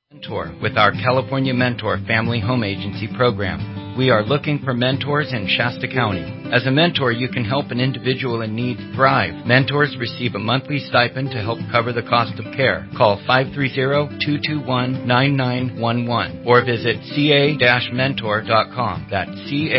Mentor with our California Mentor Family Home Agency program. We are looking for mentors in Shasta County. As a mentor, you can help an individual in need thrive. Mentors receive a monthly stipend to help cover the cost of care. Call 530-221-9911 or visit ca-mentor.com. That's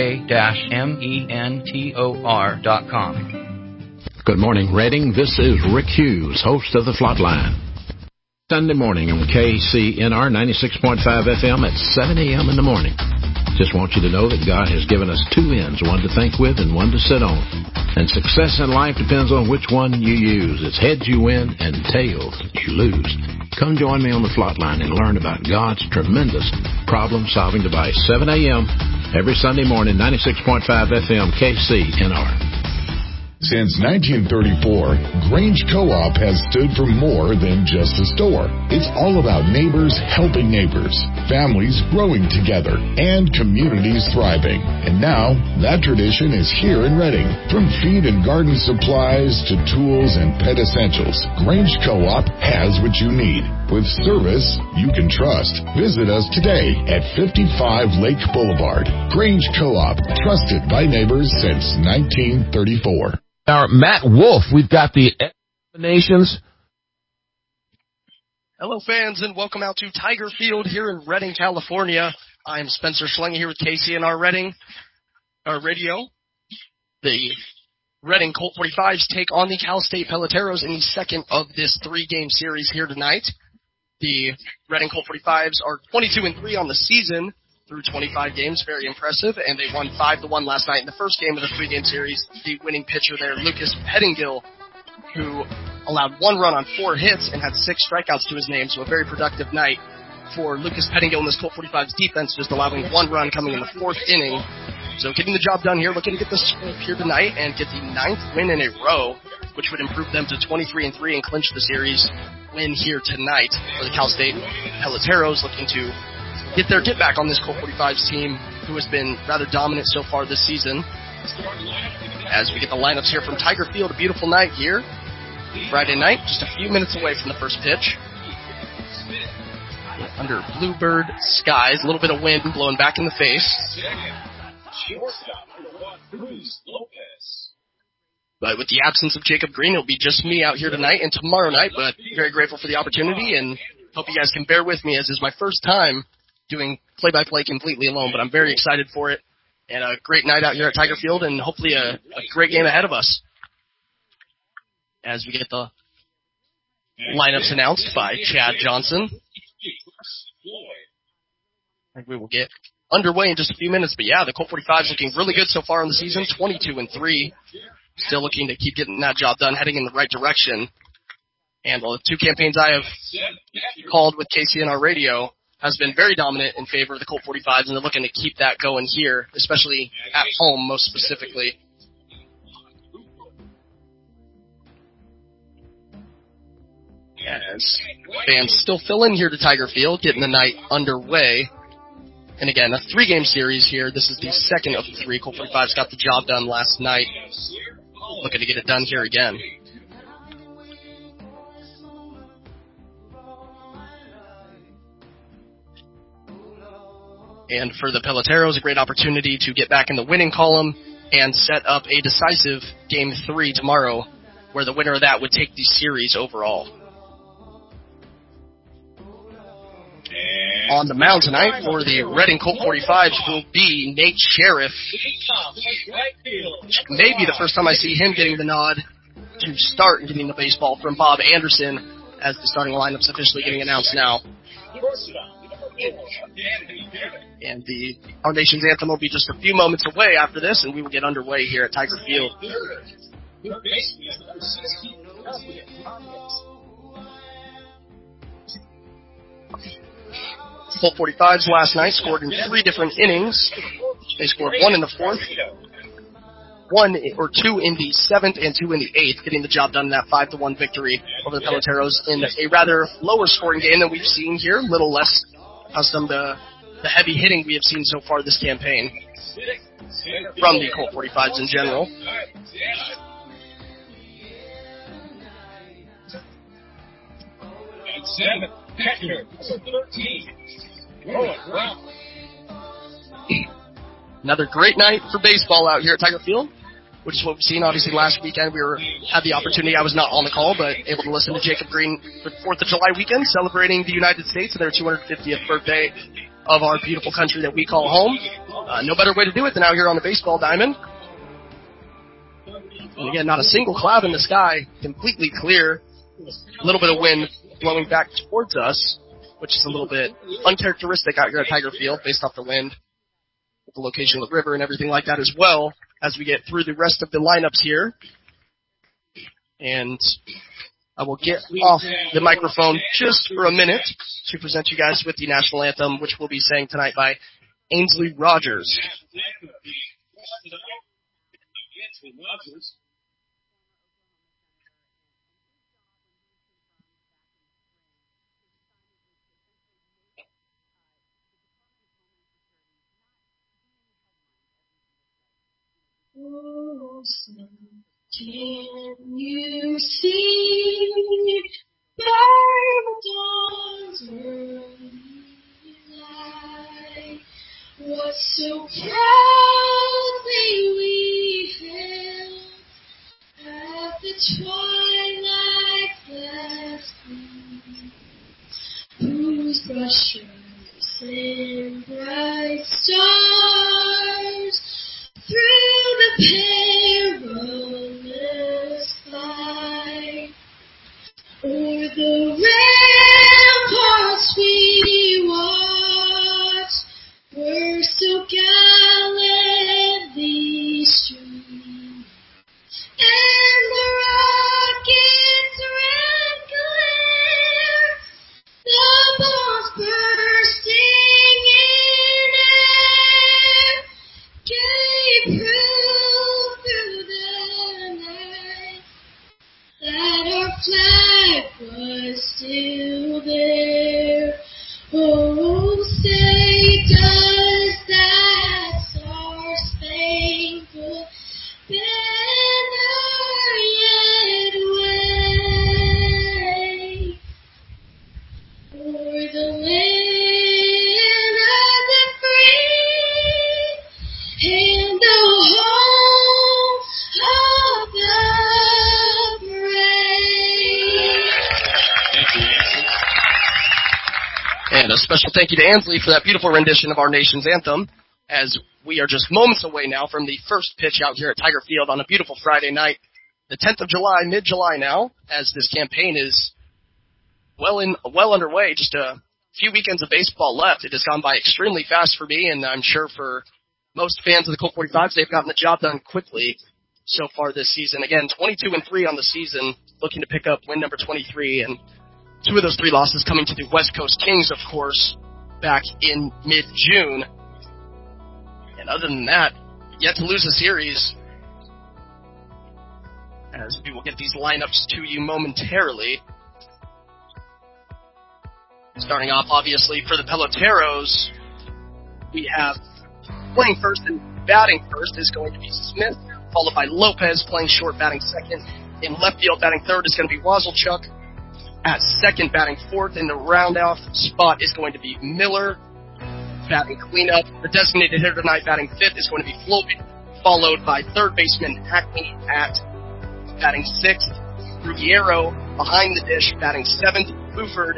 ca-mentor.com. Good morning, Redding. This is Rick Hughes, host of The Flatline. Sunday morning on KCNR 96.5 FM at 7 a.m. in the morning. Just want you to know that God has given us two ends, one to think with and one to sit on. And success in life depends on which one you use. It's heads you win and tails you lose. Come join me on The Flatline and learn about God's tremendous problem-solving device. 7 a.m. every Sunday morning, 96.5 FM KCNR. Since 1934, Grange Co-op has stood for more than just a store. It's all about neighbors helping neighbors, families growing together, and communities thriving. And now, that tradition is here in Redding. From feed and garden supplies to tools and pet essentials, Grange Co-op has what you need. With service you can trust. Visit us today at 55 Lake Boulevard. Grange Co-op, trusted by neighbors since 1934. Our Matt Wolf, we've got the nations. Hello, fans, and welcome out to Tiger Field here in Redding, California. I'm Spencer Schlange here with KCNR Redding, our radio. The Redding Colt 45s take on the Cal State Peloteros in the second of this three-game series here tonight. The Redding Colt 45s are 22-3 on the season through 25 games, very impressive, and they won 5-1 last night in the first game of the three-game series. The winning pitcher there, Lucas Pettingill, who allowed one run on 4 hits and had 6 strikeouts to his name, so a very productive night for Lucas Pettingill and this Colt 45's defense, just allowing 1 run coming in the 4th inning. So getting the job done here, looking to get the sweep here tonight and get the 9th win in a row, which would improve them to 23-3 and clinch the series win here tonight for the Cal State Peloteros, looking to get their get back on this Colt 45's team, who has been rather dominant so far this season. As we get the lineups here from Tiger Field, a beautiful night here. Friday night, just a few minutes away from the first pitch. Under bluebird skies, a little bit of wind blowing back in the face. But with the absence of Jacob Green, it'll be just me out here tonight and tomorrow night, but very grateful for the opportunity and hope you guys can bear with me as this is my first time doing play-by-play completely alone, but I'm very excited for it. And a great night out here at Tiger Field, and hopefully a great game ahead of us. As we get the lineups announced by Chad Johnson. I think we will get underway in just a few minutes, but yeah, the Colt 45's looking really good so far in the season, 22-3. Still looking to keep getting that job done, heading in the right direction. And the 2 campaigns I have called with KCNR Radio has been very dominant in favor of the Colt 45s, and they're looking to keep that going here, especially at home, most specifically. As fans still fill in here to Tiger Field, getting the night underway. And again, a 3-game series here. This is the second of the 3. Colt 45s got the job done last night. Looking to get it done here again. And for the Peloteros, a great opportunity to get back in the winning column and set up a decisive Game 3 tomorrow, where the winner of that would take the series overall. On the mound tonight for the Redding Colt 45s will be Nate Sheriff. May be the first time I see him getting the nod to start getting the baseball from Bob Anderson, as the starting lineup's officially getting announced now. And our nation's anthem will be just a few moments away after this, and we will get underway here at Tiger Field. Colt 45s last night scored in 3 different innings. They scored 1 in the 4th, 2 in the 7th, and 2 in the 8th, getting the job done in that 5-1 victory over the Peloteros in a rather lower scoring game than we've seen here, a little less accustomed to the heavy hitting we have seen so far this campaign from the Colt 45s in general. Another great night for baseball out here at Tiger Field, which is what we've seen. Obviously, last weekend had the opportunity. I was not on the call, but able to listen to Jacob Green for the 4th of July weekend, celebrating the United States and their 250th birthday of our beautiful country that we call home. No better way to do it than out here on the baseball diamond. And again, not a single cloud in the sky, completely clear. A little bit of wind blowing back towards us, which is a little bit uncharacteristic out here at Tiger Field based off the wind, the location of the river and everything like that as well, as we get through the rest of the lineups here. And I will get off the microphone just for a minute to present you guys with the national anthem, which we'll be sang tonight by Ainsley Rogers. Oh, son, can you see by the dawn's early light what so proudly we hailed at the twilight's last gleam, whose broad stripes and bright stars through the perilous fight, o'er the ramparts we watched, were so gallantly streamed, and the rockets' red glare, the bombs bursting in air, gave proof through the night that our flag was still there. Oh, say does that star-spangled banner yet wave o'er the land of the free and the home of the brave. And a special thank you to Ansley for that beautiful rendition of our nation's anthem, as we are just moments away now from the first pitch out here at Tiger Field on a beautiful Friday night, the 10th of July, mid-July now, as this campaign is well underway. Just a few weekends of baseball left. It has gone by extremely fast for me, and I'm sure for most fans of the Colt 45s, they've gotten the job done quickly so far this season. Again, 22-3 on the season, looking to pick up win number 23, and 2 of those 3 losses coming to the West Coast Kings, of course, back in mid-June. And other than that, yet to lose a series, as we will get these lineups to you momentarily. Starting off, obviously, for the Peloteros, we have playing first and batting first is going to be Smith, followed by Lopez playing short, batting second. In left field, batting third is going to be Wazelchuk. At second, batting fourth in the round-off spot is going to be Miller. Batting cleanup, the designated hitter tonight, batting fifth, is going to be Floyd, followed by third baseman Hackney at batting sixth. Ruggiero behind the dish, batting seventh. Buford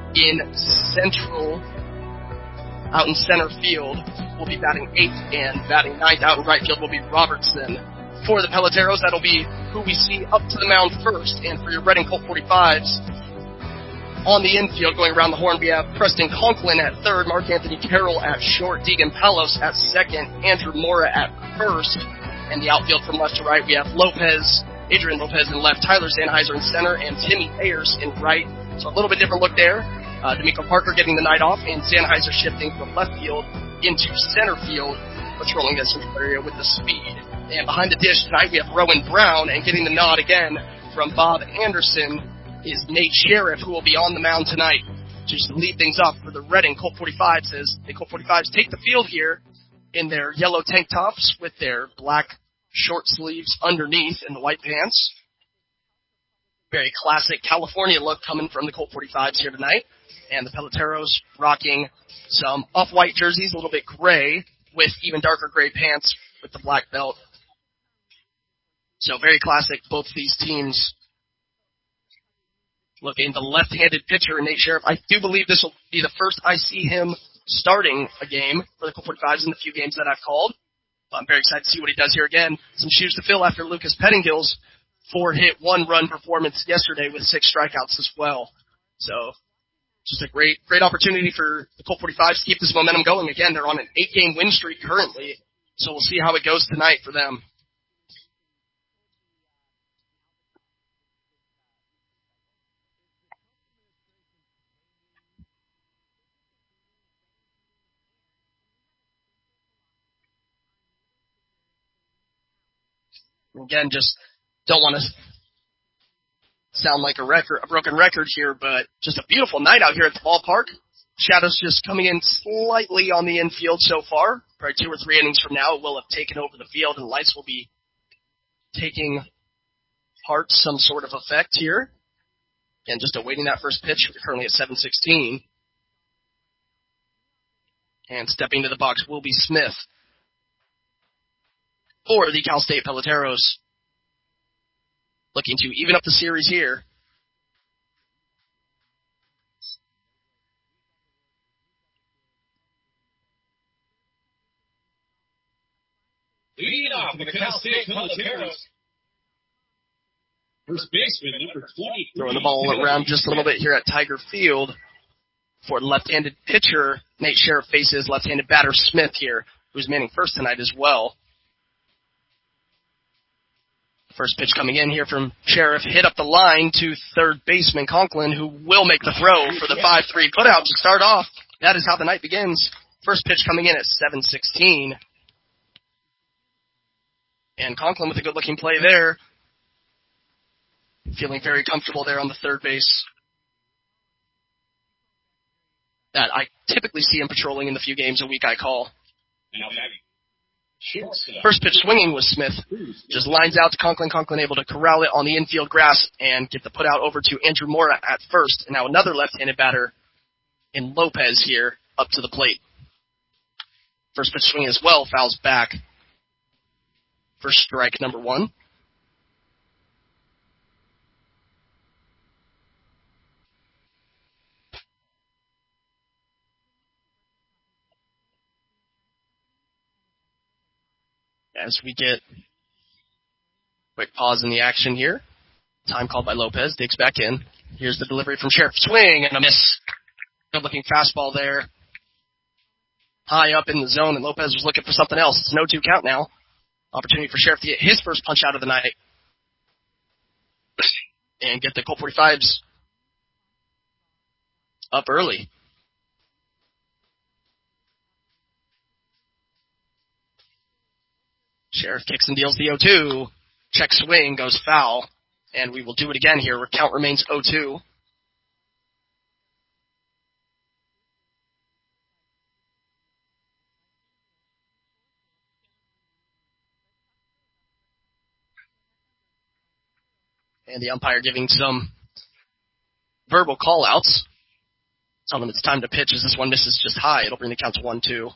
out in center field will be batting eighth, and batting ninth out in right field will be Robertson. For the Peloteros, that'll be who we see up to the mound first. And for your Reading Colt 45s, on the infield, going around the horn, we have Preston Conklin at third, Mark Anthony Carroll at short, Deegan Palos at second, Andrew Mora at first. And the outfield from left to right, we have Adrian Lopez in left, Tyler Sennheiser in center, and Timmy Ayers in right. So a little bit different look there. D'Amico Parker getting the night off, and Sennheiser shifting from left field into center field, patrolling this area with the speed. And behind the dish tonight, we have Rowan Brown, and getting the nod again from Bob Anderson is Nate Sheriff, who will be on the mound tonight just to lead things off for the Reading Colt 45s, as the Colt 45s take the field here in their yellow tank tops with their black short sleeves underneath and the white pants. Very classic California look coming from the Colt 45s here tonight. And the Peloteros rocking some off-white jerseys, a little bit gray, with even darker gray pants with the black belt. So very classic, both of these teams. Looking, the left-handed pitcher, Nate Sheriff. I do believe this will be the first I see him starting a game for the Colt 45s in the few games that I've called. I'm very excited to see what he does here again. Some shoes to fill after Lucas Pettingill's 4-hit, 1-run performance yesterday with 6 strikeouts as well. So just a great opportunity for the Colt 45s to keep this momentum going. Again, they're on an 8-game win streak currently, so we'll see how it goes tonight for them. Again, just don't want to sound like a broken record here, but just a beautiful night out here at the ballpark. Shadows just coming in slightly on the infield so far. Probably 2 or 3 innings from now, it will have taken over the field, and lights will be taking part some sort of effect here. And just awaiting that first pitch. We're currently at 7:16. And stepping to the box will be Smith for the Cal State Peloteros. Looking to even up the series here. Leading off for the Cal State Peloteros. First baseman, number 20. Throwing the ball around just a little bit here at Tiger Field for left-handed pitcher. Nate Sheriff faces left-handed batter Smith here, who's manning first tonight as well. First pitch coming in here from Sheriff, hit up the line to third baseman Conklin, who will make the throw for the 5-3 putout to start off. That is how the night begins. First pitch coming in at 7:16. And Conklin with a good-looking play there. Feeling very comfortable there on the third base. That I typically see him patrolling in the few games a week I call. First pitch swinging was Smith. Just lines out to Conklin. Conklin able to corral it on the infield grass and get the put out over to Andrew Mora at first. And now another left-handed batter in Lopez here up to the plate. First pitch swing as well, fouls back for strike number 1. As we get quick pause in the action here. Time called by Lopez. Digs back in. Here's the delivery from Sheriff. Swing and a miss. Good-looking fastball there. High up in the zone, and Lopez was looking for something else. It's an 0-2 count now. Opportunity for Sheriff to get his first punch out of the night. And get the Colt 45s up early. Sheriff kicks and deals the 0-2. Check swing, goes foul. And we will do it again here. Count remains 0-2. And the umpire giving some verbal call-outs. Telling him it's time to pitch as this one misses just high. It'll bring the count to 1-2.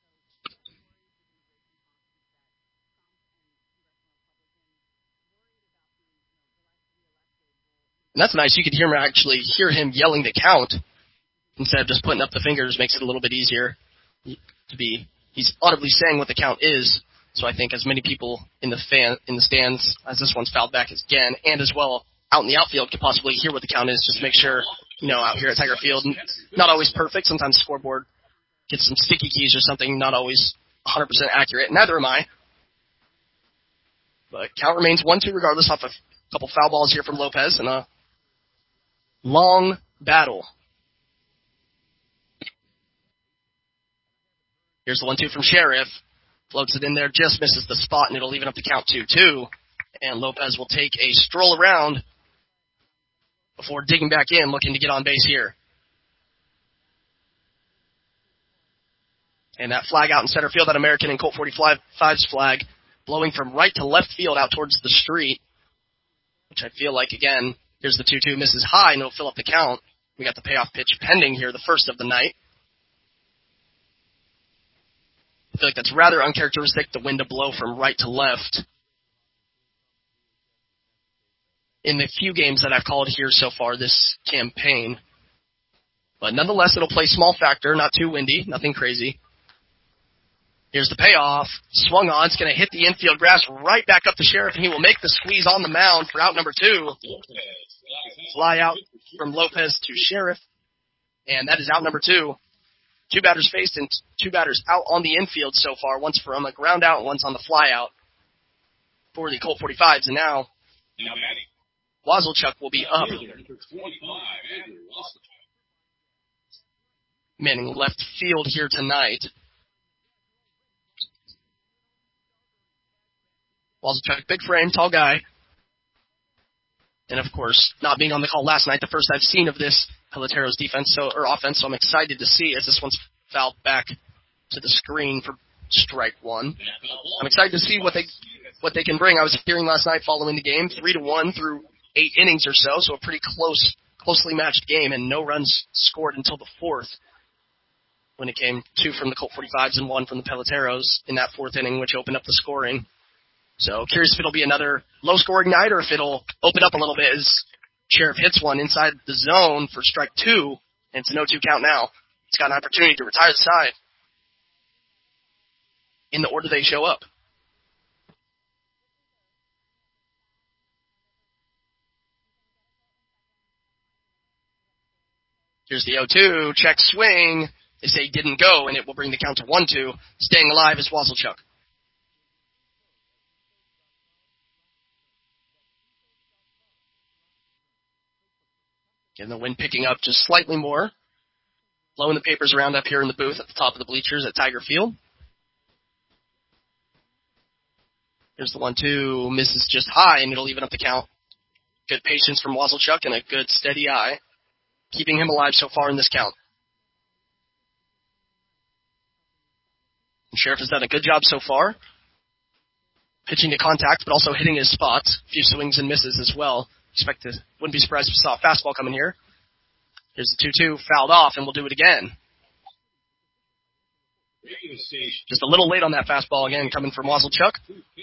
And that's nice. You could hear him yelling the count instead of just putting up the fingers. Makes it a little bit easier to be. He's audibly saying what the count is. So I think as many people in the stands as this one's fouled back again, and as well out in the outfield could possibly hear what the count is. Just to make sure, out here at Tiger Field, not always perfect. Sometimes the scoreboard gets some sticky keys or something, not always 100% accurate. Neither am I. But count remains 1-2 regardless off a couple foul balls here from Lopez and a long battle. Here's the 1-2 from Sheriff. Floats it in there, just misses the spot, and it'll even up the count 2-2. And Lopez will take a stroll around before digging back in, looking to get on base here. And that flag out in center field, that American and Colt 45's flag, blowing from right to left field out towards the street, which I feel like, again, here's the 2-2, misses high, and it'll fill up the count. We got the payoff pitch pending here, the first of the night. I feel like that's rather uncharacteristic, the wind to blow from right to left. In the few games that I've called here so far this campaign. But nonetheless, it'll play small factor, not too windy, nothing crazy. Here's the payoff. Swung on. It's going to hit the infield grass right back up to Sheriff, and he will make the squeeze on the mound for out number 2. Fly out from Lopez to Sheriff, and that is out number 2. 2 batters faced and 2 batters out on the infield so far. One's from a ground out and one's on the fly out for the Colt 45s. And now Wazelchuk will be up. Manning left field here tonight. Wazelchuk, big frame, tall guy. And, of course, not being on the call last night, the first I've seen of this Peloteros defense or offense, so I'm excited to see as this one's fouled back to the screen for strike 1. I'm excited to see what they can bring. I was hearing last night following the game, 3-1 through 8 innings or so a pretty closely matched game, and no runs scored until the 4th when it came 2 from the Colt 45s and 1 from the Peloteros in that 4th inning, which opened up the scoring. So curious if it'll be another low-scoring night or if it'll open up a little bit as Sheriff hits one inside the zone for strike 2, and it's a 0-2 count now. He's got an opportunity to retire the side in the order they show up. Here's the 0-2, check swing. They say he didn't go, and it will bring the count to 1-2. Staying alive is Wazelchuk. Again, the wind picking up just slightly more. Blowing the papers around up here in the booth at the top of the bleachers at Tiger Field. Here's the 1-2, misses just high, and it'll even up the count. Good patience from Wazelchuk and a good steady eye, keeping him alive so far in this count. And Sheriff has done a good job so far, pitching to contact, but also hitting his spots. A few swings and misses as well. Wouldn't be surprised if we saw a fastball coming here. Here's the 2-2, fouled off, and we'll do it again. Just a little late on that fastball again, coming from Wazelchuk.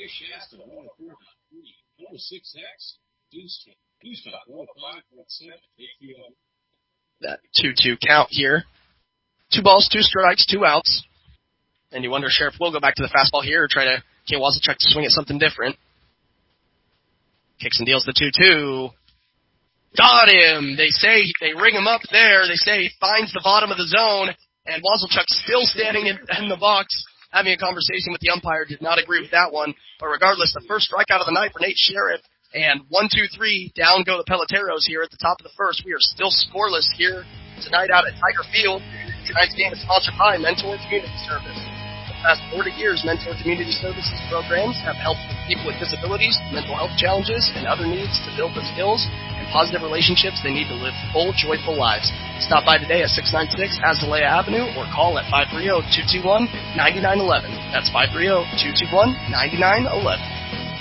That 2-2 count here. 2 balls, 2 strikes, 2 outs. And you wonder if Sheriff will go back to the fastball here or try to get Wazelchuk to swing at something different. Kicks and deals the 2-2. Got him! They ring him up there. They say he finds the bottom of the zone. And Wazelchuk still standing in the box, having a conversation with the umpire. Did not agree with that one. But regardless, the first strikeout of the night for Nate Sheriff. And 1-2-3, down go the Peloteros here at the top of the first. We are still scoreless here tonight out at Tiger Field. Tonight's game is sponsored by Mentor Community Service. For the past 40 years, Mentor Community Services programs have helped people with disabilities, mental health challenges, and other needs to build the skills and positive relationships they need to live full, joyful lives. Stop by today at 696 Azalea Avenue or call at 530-221-9911. That's 530-221-9911.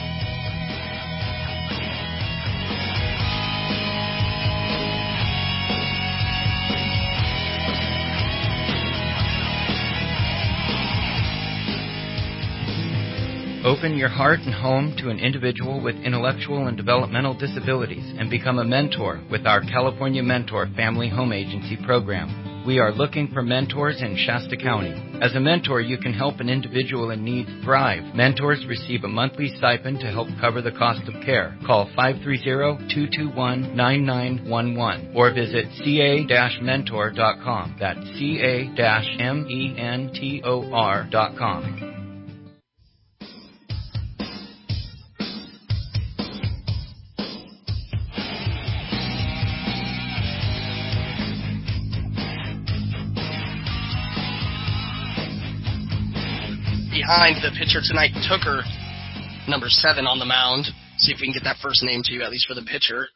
Open your heart and home to an individual with intellectual and developmental disabilities and become a mentor with our California Mentor Family Home Agency program. We are looking for mentors in Shasta County. As a mentor, you can help an individual in need thrive. Mentors receive a monthly stipend to help cover the cost of care. Call 530-221-9911 or visit ca-mentor.com. That's ca-mentor.com. Behind the pitcher tonight, Tooker, number 7 on the mound. See if we can get that first name to you, at least for the pitcher.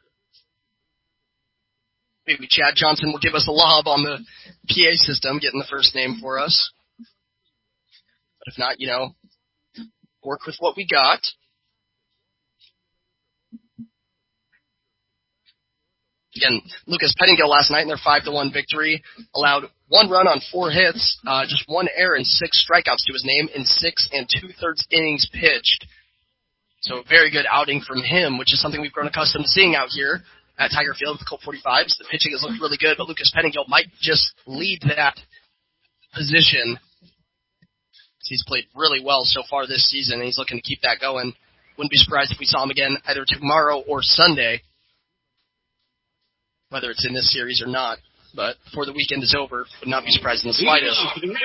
Maybe Chad Johnson will give us a lob on the PA system, getting the first name for us. But if not, work with what we got. Again, Lucas Pettingill last night in their 5-1 victory allowed 1 run on 4 hits, just 1 error and 6 strikeouts to his name in 6 2/3 innings pitched. So a very good outing from him, which is something we've grown accustomed to seeing out here at Tiger Field with the Colt 45s. The pitching has looked really good, but Lucas Pettingill might just lead that position. He's played really well so far this season, and he's looking to keep that going. Wouldn't be surprised if we saw him again either tomorrow or Sunday, whether it's in this series or not. But before the weekend is over, would not be surprised in the slightest.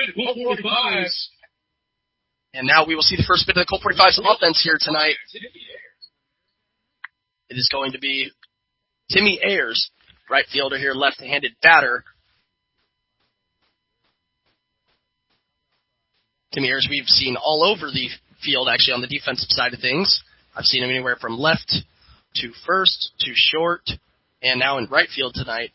And now we will see the first bit of the Colt 45's offense here tonight. It is going to be Timmy Ayers, right fielder here, left-handed batter. Timmy Ayers we've seen all over the field, actually, on the defensive side of things. I've seen him anywhere from left to first to short, and now in right field tonight.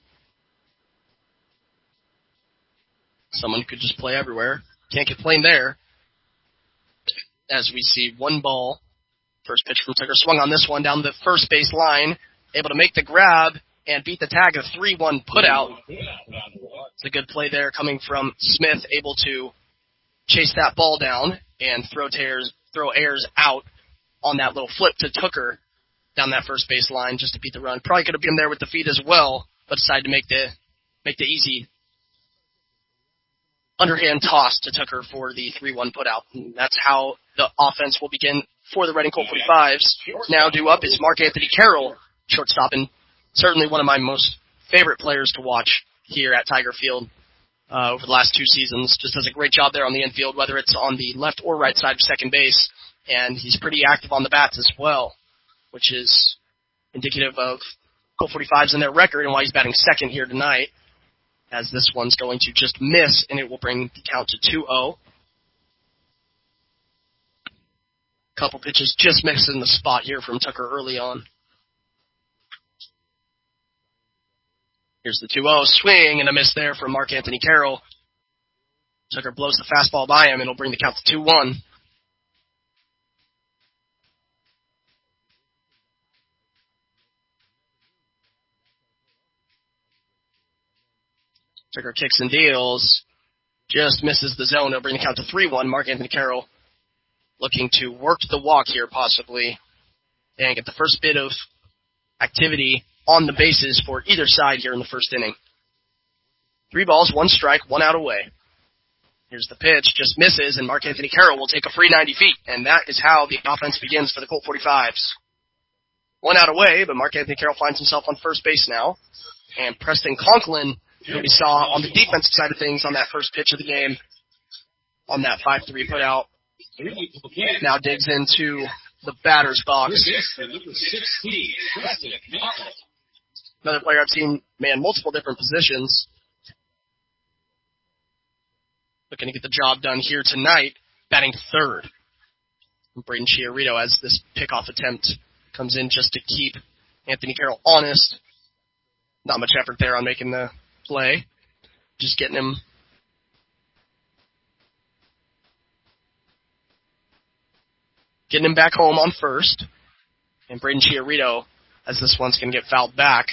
Someone could just play everywhere. Can't complain there. As we see 1 ball. First pitch from Tucker swung on this one down the first base line. Able to make the grab and beat the tag. A 3-1 putout. It's a good play there coming from Smith, able to chase that ball down and throw Ayers out on that little flip to Tucker down that first base line just to beat the run. Probably could have been there with the feet as well, but decided to make the easy underhand toss to Tucker for the 3-1 putout. And that's how the offense will begin for the Reading Colt 45s. Now due up is Mark Anthony Carroll, shortstop, and certainly one of my most favorite players to watch here at Tiger Field over the last 2 seasons. Just does a great job there on the infield, whether it's on the left or right side of second base, and he's pretty active on the bats as well, which is indicative of Colt 45s and their record and why he's batting second here tonight, as this one's going to just miss, and it will bring the count to 2-0. Couple pitches just missing the spot here from Tucker early on. Here's the 2-0 swing and a miss there from Mark Anthony Carroll. Tucker blows the fastball by him, and it'll bring the count to 2-1. Tucker kicks and deals. Just misses the zone. It'll bring the count to 3-1. Mark Anthony Carroll looking to work the walk here possibly and get the first bit of activity on the bases for either side here in the first inning. 3 balls, 1 strike, 1 out away. Here's the pitch. Just misses, and Mark Anthony Carroll will take a free 90 feet. And that is how the offense begins for the Colt 45s. 1 out away, but Mark Anthony Carroll finds himself on first base now. And Preston Conklin, who we saw on the defensive side of things on that first pitch of the game, on that 5-3 putout, now digs into the batter's box. Another player I've seen man multiple different positions. Looking to get the job done here tonight, batting third. Braden Chiarito as this pickoff attempt comes in just to keep Anthony Carroll honest. Not much effort there on making the play. Just getting him back home on first. And Braden Chiarito, as this one's going to get fouled back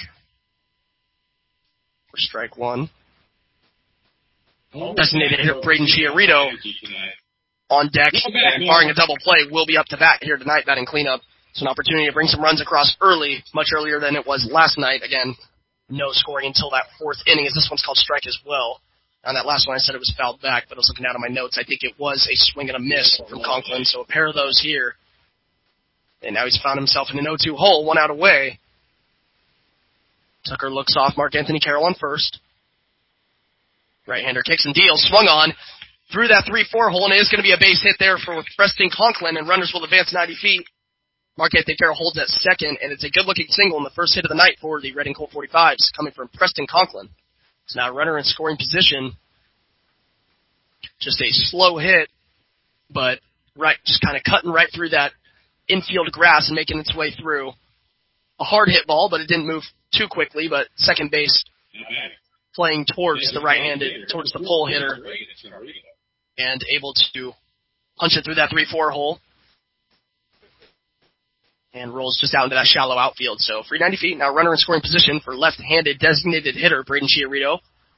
for strike 1. Designated hitter Braden Chiarito on deck, and barring a double play, will be up to bat here tonight, batting cleanup. It's an opportunity to bring some runs across early, much earlier than it was last night. Again, no scoring until that 4th inning, as this one's called strike as well. On that last one, I said it was fouled back, but I was looking down at my notes. I think it was a swing and a miss from Conklin, so a pair of those here. And now he's found himself in an 0-2 hole, 1 out away. Tucker looks off Mark Anthony Carroll on first. Right-hander kicks and deals, swung on through that 3-4 hole, and it is going to be a base hit there for Preston Conklin, and runners will advance 90 feet. Mark Anthony Carroll holds at second, and it's a good-looking single in the first hit of the night for the Reading Colt 45s, coming from Preston Conklin. It's now a runner in scoring position. Just a slow hit, but just kind of cutting right through that infield grass and making its way through. A hard hit ball, but it didn't move too quickly, but second base playing towards the right-handed, towards the pole hitter, and able to punch it through that 3-4 hole. and rolls just out into that shallow outfield. So free 90 feet, now runner in scoring position for left-handed designated hitter Braden Chiarito.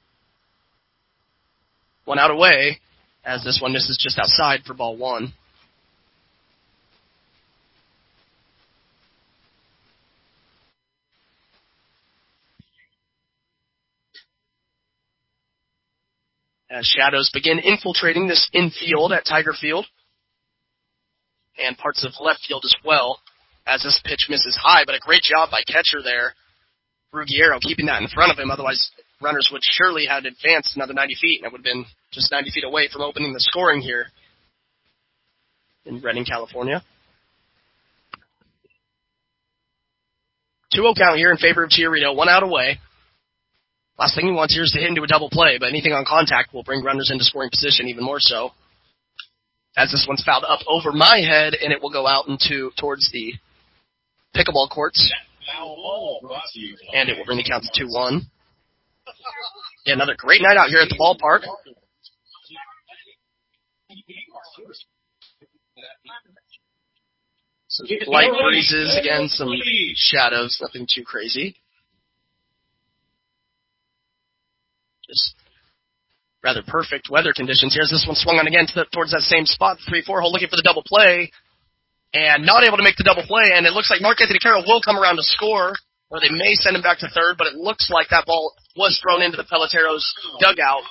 One out away, as this one misses just outside for ball one. As shadows begin infiltrating this infield at Tiger Field, and parts of left field as well, as this pitch misses high, but a great job by catcher there, Ruggiero, keeping that in front of him. Otherwise, runners would surely have advanced another 90 feet, and it would have been just 90 feet away from opening the scoring here in Redding, California. 2-0 count here in favor of Chiarito, one out away. Last thing he wants here is to hit into a double play, but anything on contact will bring runners into scoring position even more so. As this one's fouled up over my head, and it will go out towards the pickleball courts. And it will bring the count to 2-1. Yeah, another great night out here at the ballpark. Some light breezes, again, some shadows, nothing too crazy. Just rather perfect weather conditions. Here's this one swung on again towards that same spot, the 3-4 hole, looking for the double play, and not able to make the double play, and it looks like Mark Anthony Carroll will come around to score, or they may send him back to third, but it looks like that ball was thrown into the Peloteros dugout.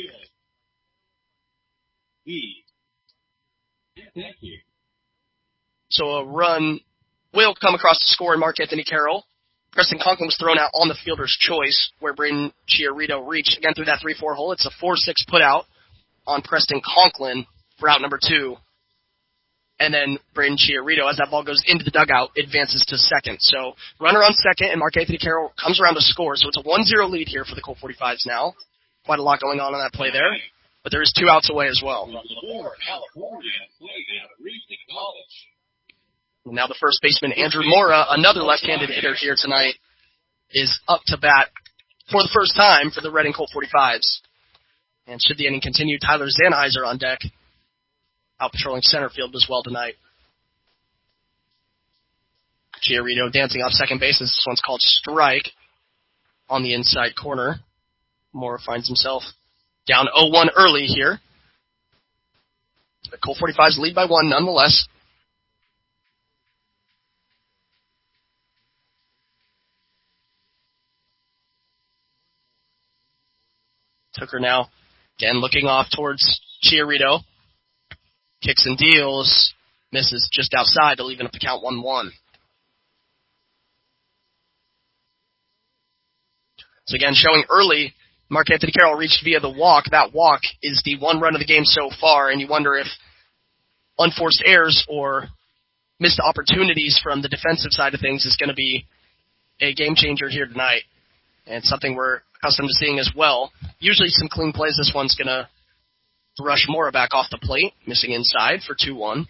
So a run will come across the score in Mark Anthony Carroll. Preston Conklin was thrown out on the fielder's choice, where Braden Chiarito reached again through that 3-4 hole. It's a 4-6 put out on Preston Conklin for out number 2. And then Braden Chiarito, as that ball goes into the dugout, advances to second. So runner on second, and Mark Anthony Carroll comes around to score. So it's a 1-0 lead here for the Colt 45s now. Quite a lot going on that play there. But there is 2 outs away as well. Now the first baseman, Andrew Mora, another left-handed hitter here tonight, is up to bat for the first time for the Redding Colt 45s. And should the inning continue, Tyler Zanheiser on deck, out patrolling center field as well tonight. Chiarito dancing off second base. This one's called strike on the inside corner. Mora finds himself down 0-1 early here. The Colt 45s lead by 1 nonetheless. Tucker now, again, looking off towards Chiarito. Kicks and deals. Misses just outside to leave up the count 1-1. So again, showing early, Mark Anthony Carroll reached via the walk. That walk is the one run of the game so far, and you wonder if unforced errors or missed opportunities from the defensive side of things is going to be a game changer here tonight. And something we're accustomed to seeing as well. Usually some clean plays. This one's going to rush Mora back off the plate, missing inside for 2-1.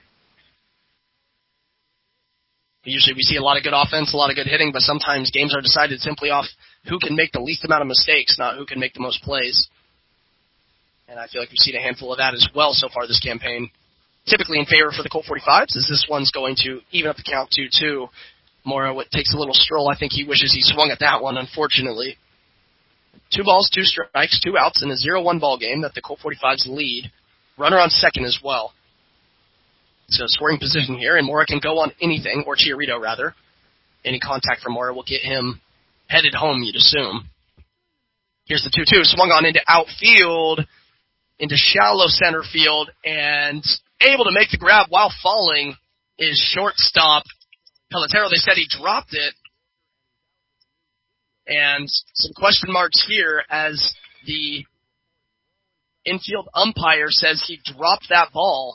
Usually we see a lot of good offense, a lot of good hitting, but sometimes games are decided simply off who can make the least amount of mistakes, not who can make the most plays. And I feel like we've seen a handful of that as well so far this campaign. Typically in favor for the Colt 45s, as this one's going to even up the count 2-2. Mora takes a little stroll. I think he wishes he swung at that one, unfortunately. 2 balls, 2 strikes, 2 outs in a 0-1 ball game that the Colt 45s lead. Runner on second as well. So scoring position here, and Mora can go on anything, or Chiarito rather. Any contact from Mora will get him headed home, you'd assume. Here's the 2-2, swung on into outfield, into shallow center field, and able to make the grab while falling is shortstop Pelotero. They said he dropped it. And some question marks here as the infield umpire says he dropped that ball.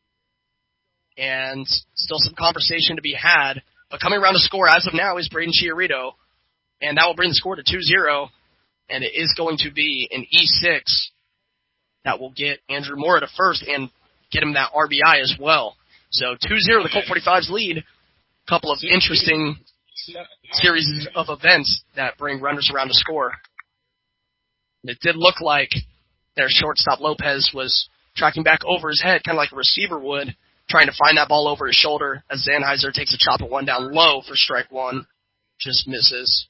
And still some conversation to be had. But coming around to score as of now is Braden Chiarito. And that will bring the score to 2-0. And it is going to be an E6 that will get Andrew Mora to first and get him that RBI as well. So 2-0, the Colt 45s lead. Couple of interesting series of events that bring runners around to score. And it did look like their shortstop Lopez was tracking back over his head, kind of like a receiver would, trying to find that ball over his shoulder as Sennheiser takes a chop at one down low for strike one. Just misses.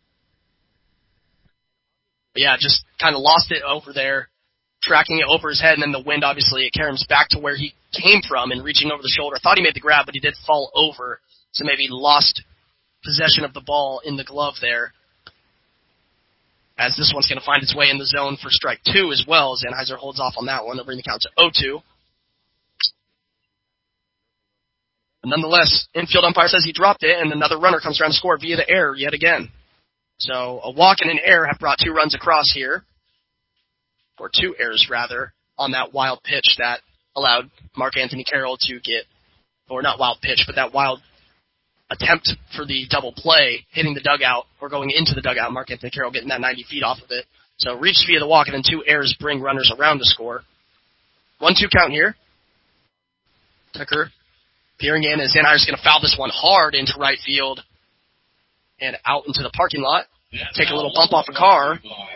But yeah, just kind of lost it over there, tracking it over his head, and then the wind, obviously, it carries him back to where he came from and reaching over the shoulder. I thought he made the grab, but he did fall over, so maybe lost possession of the ball in the glove there. As this one's going to find its way in the zone for strike two as well. Sennheiser holds off on that one to bring the count to 0-2. But nonetheless, infield umpire says he dropped it, and another runner comes around to score via the error yet again. So a walk and an error have brought 2 runs across here, or 2 errors rather, on that wild pitch that allowed Mark Anthony Carroll to get, or not wild pitch, but that wild attempt for the double play, hitting the dugout, or going into the dugout, Mark Anthony Carroll getting that 90 feet off of it. So reached via the walk, and then 2 errors bring runners around to score. 1-2 count here. Tucker peering in as Sennheiser's going to foul this one hard into right field and out into the parking lot. Take a little bump off a car.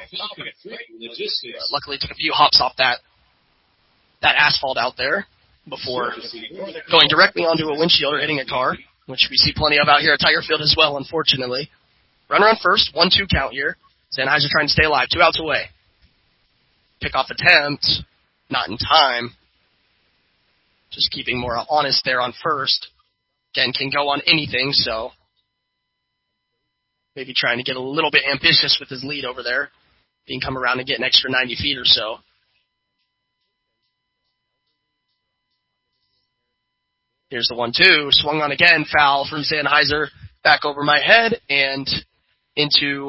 Luckily took a few hops off that asphalt out there before going directly onto a windshield or hitting a car, which we see plenty of out here at Tiger Field as well, unfortunately. Runner on first, 1-2 count here. Sennheiser trying to stay alive, 2 outs away. Pickoff attempt, not in time. Just keeping more honest there on first. Again, can go on anything, so maybe trying to get a little bit ambitious with his lead over there. He can come around and get an extra 90 feet or so. Here's the 1-2. Swung on again. Foul from Sennheiser. Back over my head and into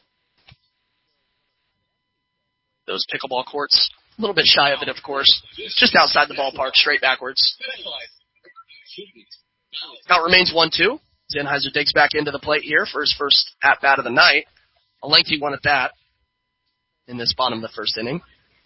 those pickleball courts. A little bit shy of it, of course. Just outside the ballpark, straight backwards. Count remains 1-2. Sennheiser digs back into the plate here for his first at-bat of the night. A lengthy one at that in this bottom of the first inning.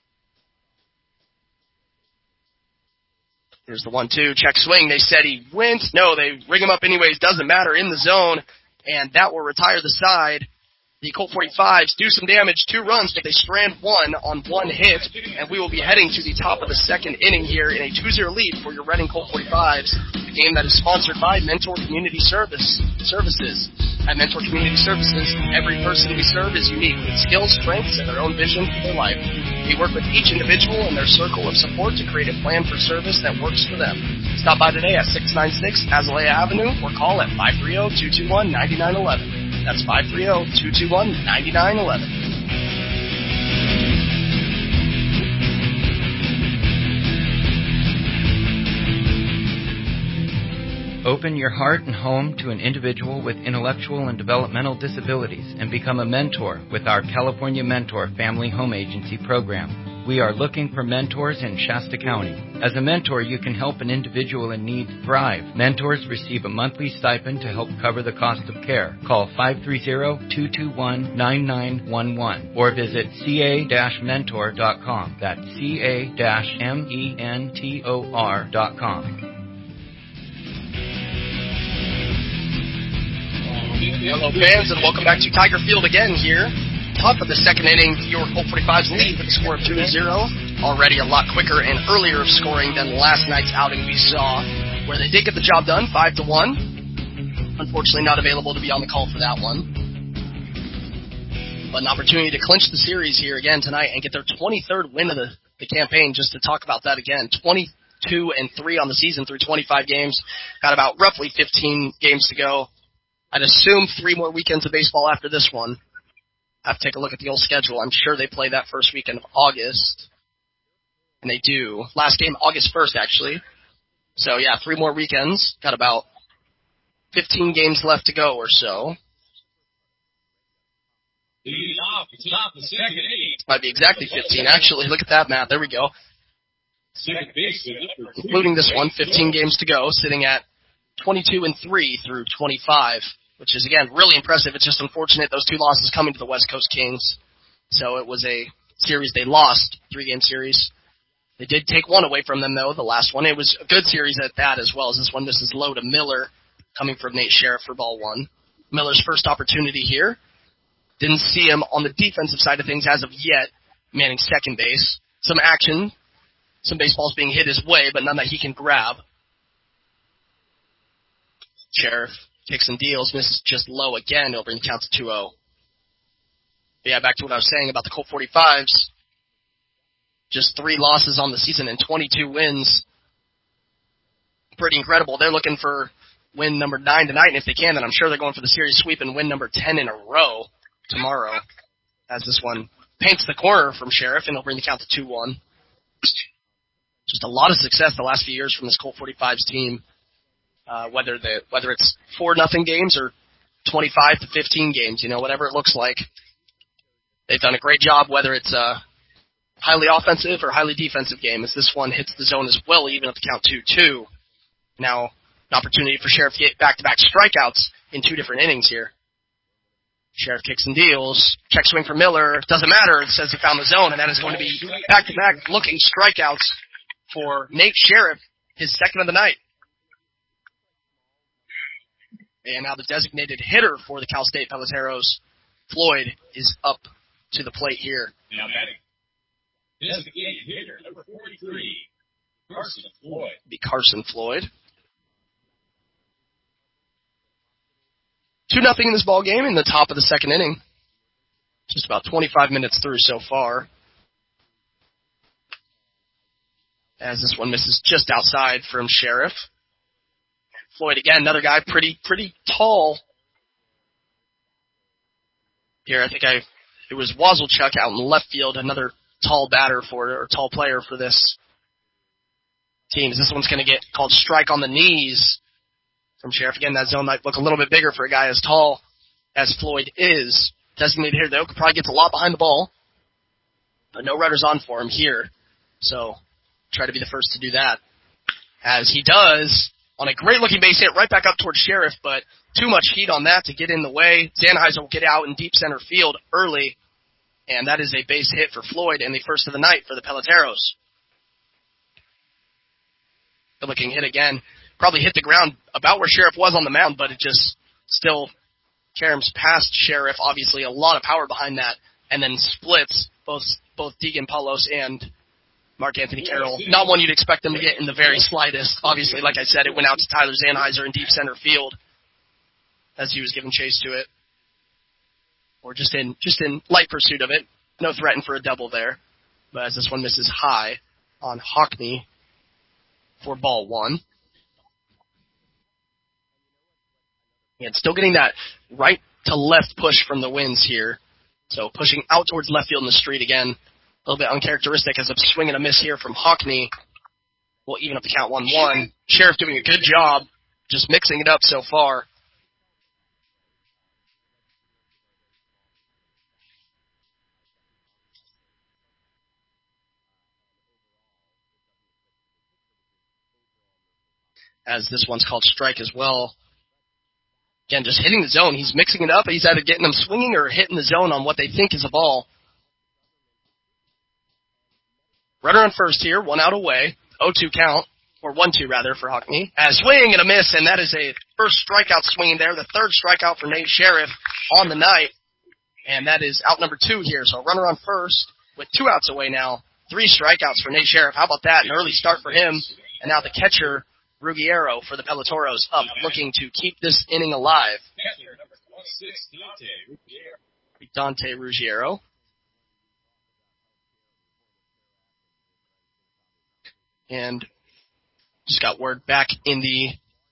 Here's the 1-2. Check swing. They said he went. No, they ring him up anyways. Doesn't matter. In the zone. And that will retire the side. The Colt 45s do some damage. 2 runs, but they strand 1 on 1 hit. And we will be heading to the top of the second inning here in a 2-0 lead for your Reading Colt 45s. The game that is sponsored by Mentor Community Services. At Mentor Community Services, every person we serve is unique with skills, strengths, and their own vision for their life. We work with each individual and their circle of support to create a plan for service that works for them. Stop by today at 696 Azalea Avenue or call at 530-221-9911. That's 530-221-9911. Open your heart and home to an individual with intellectual and developmental disabilities and become a mentor with our California Mentor Family Home Agency program. We are looking for mentors in Shasta County. As a mentor, you can help an individual in need thrive. Mentors receive a monthly stipend to help cover the cost of care. Call 530-221-9911 or visit ca-mentor.com. That's ca-mentor.com. Hello, fans, and welcome back to Tiger Field again here. Top of the second inning, your Colt 45s lead with a score of 2-0. Already a lot quicker and earlier of scoring than last night's outing we saw, where they did get the job done, 5-1. Unfortunately, not available to be on the call for that one. But an opportunity to clinch the series here again tonight and get their 23rd win of the campaign. Just to talk about that again, 22-3 on the season through 25 games. Got about roughly 15 games to go. I'd assume 3 more weekends of baseball after this one. I have to take a look at the old schedule. I'm sure they play that first weekend of August. And they do. Last game, August 1st, actually. So, yeah, 3 more weekends. Got about 15 games left to go or so. Top the second inning. Might be exactly 15, actually. Look at that math. There we go. Second baseman, number 3. Including this one, 15 games to go, sitting at 22-3 through 25. Which is, again, really impressive. It's just unfortunate those 2 losses coming to the West Coast Kings. So it was a series they lost, 3-game series. They did take 1 away from them, though, the last one. It was a good series at that, as well as this one. This is low to Miller, coming from Nate Sheriff for ball 1. Miller's first opportunity here. Didn't see him on the defensive side of things as of yet, manning second base. Some action, some baseballs being hit his way, but none that he can grab. Sheriff kicks and deals, misses just low again. It'll bring the count to 2-0. But yeah, back to what I was saying about the Colt 45s. Just 3 losses on the season and 22 wins. Pretty incredible. They're looking for win number 9 tonight, and if they can, then I'm sure they're going for the series sweep and win number 10 in a row tomorrow, as this one paints the corner from Sheriff, and it'll bring the count to 2-1. Just a lot of success the last few years from this Colt 45s team, whether it's 4-0 games or 25-15 games, whatever it looks like. They've done a great job, whether it's a highly offensive or highly defensive game, as this one hits the zone as well, even at the count 2-2. Now, an opportunity for Sheriff to get back-to-back strikeouts in 2 different innings here. Sheriff kicks and deals. Check swing for Miller. Doesn't matter. It says he found the zone, and that is going to be back-to-back looking strikeouts for Nate Sheriff, his second of the night. And now the designated hitter for the Cal State Peloteros, Floyd, is up to the plate here. Now batting. Designated hitter, number 43, Carson Floyd. Be Carson Floyd. 2-0 in this ball game in the top of the second inning. Just about 25 minutes through so far. As this one misses just outside from Sheriff. Floyd again, another guy pretty tall. Here, I think it was Wazelchuk out in left field, another tall player for this team. This one's going to get called strike on the knees from Sheriff. Again, that zone might look a little bit bigger for a guy as tall as Floyd is. Designated here, though, probably gets a lot behind the ball. But no runners on for him here. So, try to be the first to do that. As he does, on a great-looking base hit, right back up towards Sheriff, but too much heat on that to get in the way. Zanheiser will get out in deep center field early, and that is a base hit for Floyd and the first of the night for the Peloteros. Good-looking hit again. Probably hit the ground about where Sheriff was on the mound, but it just still caroms past Sheriff. Obviously, a lot of power behind that, and then splits both Deegan Paulos and Mark Anthony Carroll. Not one you'd expect them to get in the very slightest. Obviously, like I said, it went out to Tyler Zanheiser in deep center field as he was giving chase to it, or just in light pursuit of it. No threat for a double there, but as this one misses high on Hockney for ball 1. And still getting that right to left push from the winds here. So pushing out towards left field in the street again. A little bit uncharacteristic as a swing and a miss here from Hockney. We'll even up the count 1-1. Sheriff doing a good job just mixing it up so far. As this one's called strike as well. Again, just hitting the zone. He's mixing it up. He's either getting them swinging or hitting the zone on what they think is a ball. Runner on first here, 1 out away. 0-2 count, or 1-2 rather for Hockney. As swing and a miss, and that is a first strikeout swing there. The third strikeout for Nate Sheriff on the night. And that is out number 2 here. So runner on first with 2 outs away now. 3 strikeouts for Nate Sheriff. How about that? An early start for him. And now the catcher, Ruggiero for the Peloteros, up looking to keep this inning alive. Dante Ruggiero. And just got word back in the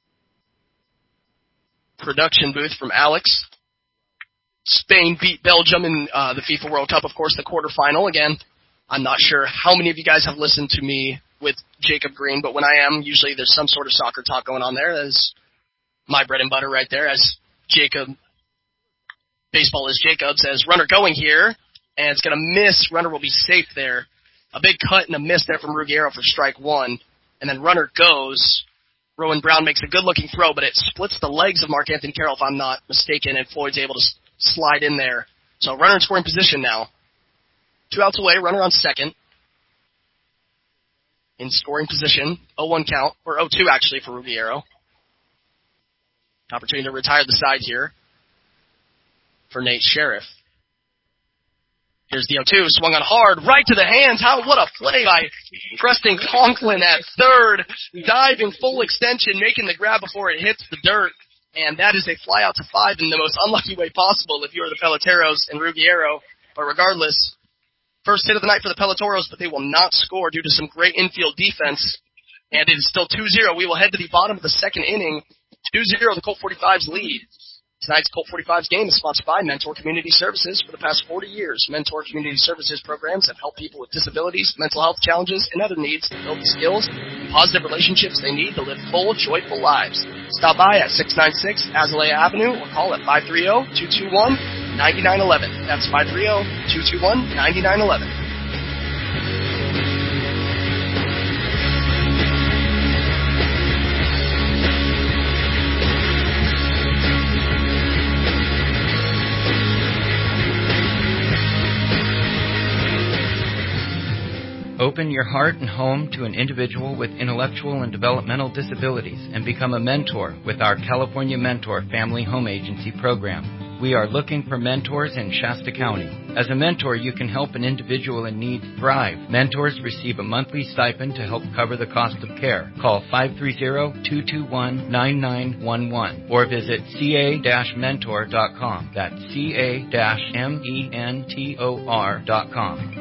production booth from Alex. Spain beat Belgium in the FIFA World Cup, of course, the quarterfinal. Again, I'm not sure how many of you guys have listened to me with Jacob Green, but when I am, usually there's some sort of soccer talk going on there. That's my bread and butter right there, as Jacob, baseball is Jacob, says, runner going here, and it's going to miss. Runner will be safe there. A big cut and a miss there from Ruggiero for strike 1, and then runner goes. Rowan Brown makes a good-looking throw, but it splits the legs of Mark Anthony Carroll, if I'm not mistaken, and Floyd's able to slide in there. So runner in scoring position now. 2 outs away, runner on second. In scoring position, 0-1 count, or 0-2 actually for Ruggiero. Opportunity to retire the side here for Nate Sheriff. Here's the 0-2, swung on hard, right to the hands. What a play by Preston Conklin at third. Diving full extension, making the grab before it hits the dirt. And that is a fly out to 5 in the most unlucky way possible if you are the Peloteros and Ruggiero. But regardless, first hit of the night for the Peloteros, but they will not score due to some great infield defense. And it is still 2-0. We will head to the bottom of the second inning. 2-0, the Colt 45's lead. Tonight's Colt 45's game is sponsored by Mentor Community Services. For the past 40 years, Mentor Community Services programs have helped people with disabilities, mental health challenges, and other needs to build the skills and positive relationships they need to live full, joyful lives. Stop by at 696 Azalea Avenue or call at 530-221-9911. That's 530-221-9911. Open your heart and home to an individual with intellectual and developmental disabilities and become a mentor with our California Mentor Family Home Agency program. We are looking for mentors in Shasta County. As a mentor, you can help an individual in need thrive. Mentors receive a monthly stipend to help cover the cost of care. Call 530-221-9911 or visit ca-mentor.com. That's ca-mentor.com.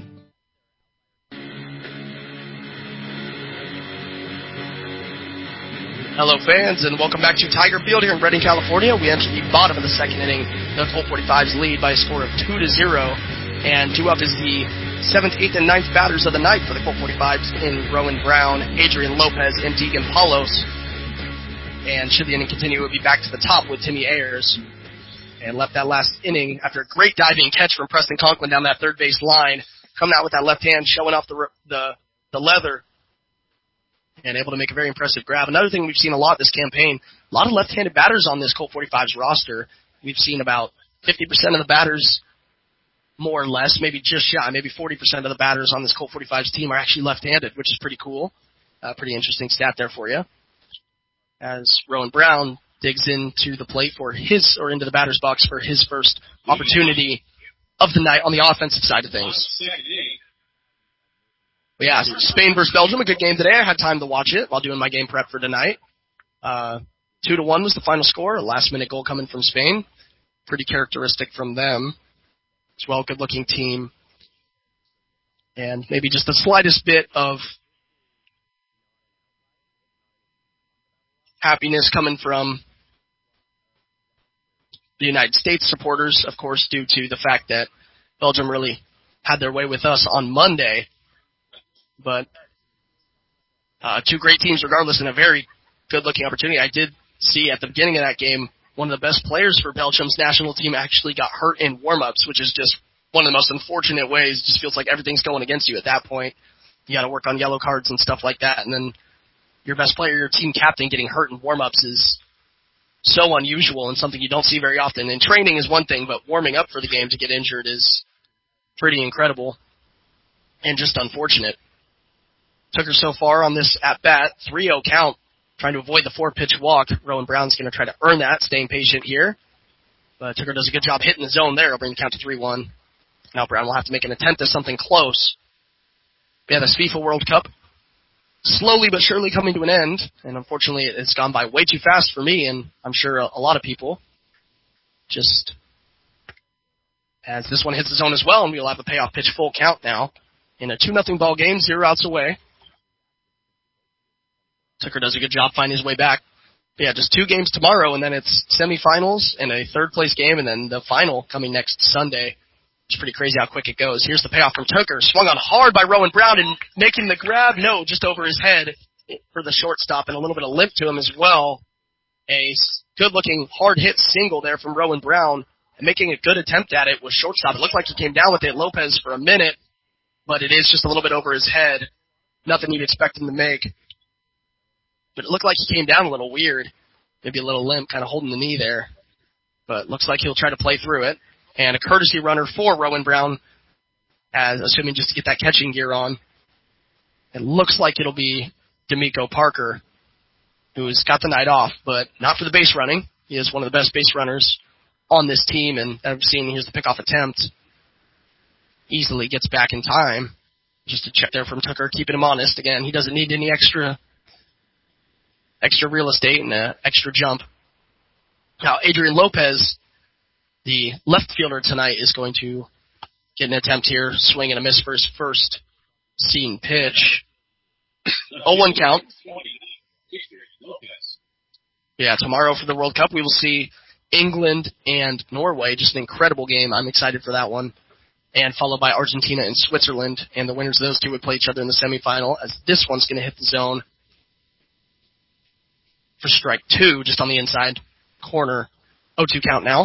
Hello, fans, and welcome back to Tiger Field here in Redding, California. We enter the bottom of the second inning. The Colt 45's lead by a score of 2-0, and due up is the 7th, 8th, and 9th batters of the night for the Colt 45's in Rowan Brown, Adrian Lopez, and Deegan Paulos. And should the inning continue, it would be back to the top with Timmy Ayers. And left that last inning after a great diving catch from Preston Conklin down that third base line, coming out with that left hand, showing off the leather, and able to make a very impressive grab. Another thing we've seen a lot this campaign, a lot of left-handed batters on this Colt 45's roster. We've seen about 50% of the batters, more or less, maybe just shy, maybe 40% of the batters on this Colt 45's team are actually left-handed, which is pretty cool. Pretty interesting stat there for you. As Rowan Brown digs into the plate for his, or into the batter's box for his first opportunity of the night on the offensive side of things. But yeah, Spain versus Belgium, a good game today. I had time to watch it while doing my game prep for tonight. 2-1 was the final score, a last-minute goal coming from Spain. Pretty characteristic from them as well, good-looking team. And maybe just the slightest bit of happiness coming from the United States supporters, of course, due to the fact that Belgium really had their way with us on Monday. But two great teams regardless, and a very good-looking opportunity. I did see at the beginning of that game one of the best players for Belgium's national team actually got hurt in warm-ups, which is just one of the most unfortunate ways. It just feels like everything's going against you at that point. You got to work on yellow cards and stuff like that, and then your best player, your team captain, getting hurt in warm-ups is so unusual and something you don't see very often. And training is one thing, but warming up for the game to get injured is pretty incredible and just unfortunate. Tucker so far on this at-bat, 3-0 count, trying to avoid the 4-pitch walk. Rowan Brown's going to try to earn that, staying patient here. But Tucker does a good job hitting the zone there. It'll bring the count to 3-1. Now Brown will have to make an attempt at something close. But yeah, the FIFA World Cup slowly but surely coming to an end. And unfortunately, it's gone by way too fast for me, and I'm sure a lot of people. Just as this one hits the zone as well, and we'll have a payoff pitch full count now. In a 2-0 ball game, 0 outs away. Tucker does a good job finding his way back. But yeah, just 2 games tomorrow, and then it's semifinals and a third-place game, and then the final coming next Sunday. It's pretty crazy how quick it goes. Here's the payoff from Tucker. Swung on hard by Rowan Brown and making the grab. No, just over his head for the shortstop, and a little bit of limp to him as well. A good-looking, hard-hit single there from Rowan Brown, and making a good attempt at it with shortstop. It looked like he came down with it, Lopez, for a minute, but it is just a little bit over his head. Nothing you'd expect him to make. But it looked like he came down a little weird. Maybe a little limp, kind of holding the knee there. But looks like he'll try to play through it. And a courtesy runner for Rowan Brown, as assuming just to get that catching gear on. It looks like it'll be D'Amico Parker, who's got the night off, but not for the base running. He is one of the best base runners on this team, and I've seen here's the pickoff attempt. Easily gets back in time. Just a check there from Tucker, keeping him honest. Again, he doesn't need any extra real estate and an extra jump. Now, Adrian Lopez, the left fielder tonight, is going to get an attempt here, swing and a miss for his first seen pitch. 0-1 count. Yeah, tomorrow for the World Cup, we will see England and Norway. Just an incredible game. I'm excited for that one. And followed by Argentina and Switzerland. And the winners of those two would play each other in the semifinal, as this one's going to hit the zone for strike 2, just on the inside corner. 0-2 count now.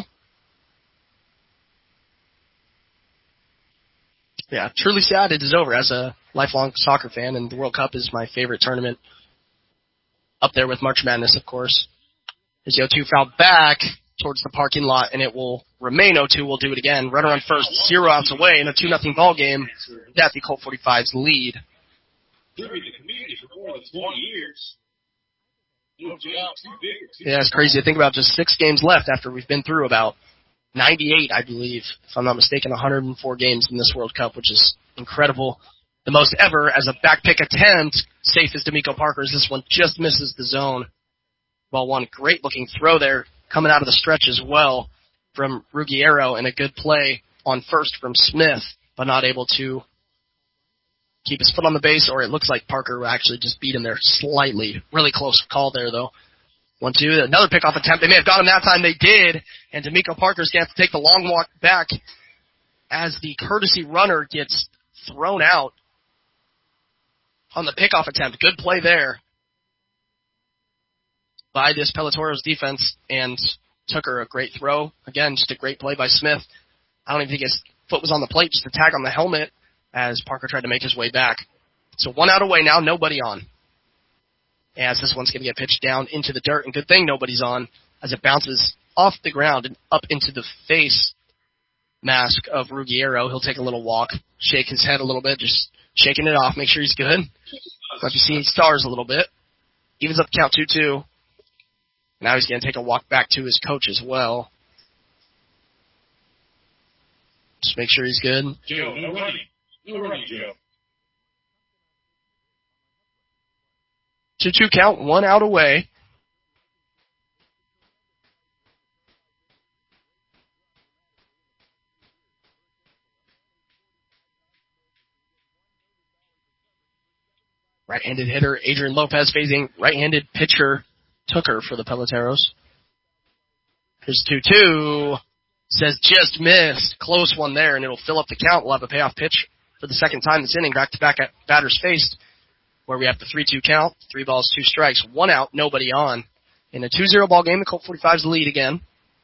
Yeah, truly sad it is over. As a lifelong soccer fan, and the World Cup is my favorite tournament. Up there with March Madness, of course. As the 0-2 foul back towards the parking lot, and it will remain 0-2. We'll do it again. Runner on first, 0 outs away in a 2-0 ball game. That's the Colt 45's lead. Yeah, it's crazy to think about. Just 6 games left after we've been through about 98, I believe, if I'm not mistaken, 104 games in this World Cup, which is incredible. The most ever as a back pick attempt, safe as D'Amico Parker's. This one just misses the zone. Well, one great-looking throw there coming out of the stretch as well from Ruggiero, and a good play on first from Smith, but not able to keep his foot on the base, or it looks like Parker actually just beat him there slightly. Really close call there, though. 1-2, another pickoff attempt. They may have got him that time. They did, and D'Amico Parker's going to have to take the long walk back as the courtesy runner gets thrown out on the pickoff attempt. Good play there by this Pelotoro's defense, and Tucker, a great throw. Again, just a great play by Smith. I don't even think his foot was on the plate, just a tag on the helmet as Parker tried to make his way back. So 1 out away now, nobody on. As this one's going to get pitched down into the dirt, and good thing nobody's on as it bounces off the ground and up into the face mask of Ruggiero. He'll take a little walk, shake his head a little bit, just shaking it off, make sure he's good. Might be seeing stars a little bit. Evens up the count 2-2. Now he's going to take a walk back to his coach as well. Just make sure he's good. Joe, no running. No running, Joe. 2-2 count, 1 out away. Right-handed hitter Adrian Lopez facing right-handed pitcher Tucker for the Peloteros. Here's 2-2. Says just missed. Close one there, and it'll fill up the count. We'll have a payoff pitch for the second time this inning. Back-to-back at batters faced, where we have the 3-2 count. 3 balls, 2 strikes. 1 out, nobody on. In a 2-0 ball game, the Colt 45's the lead again.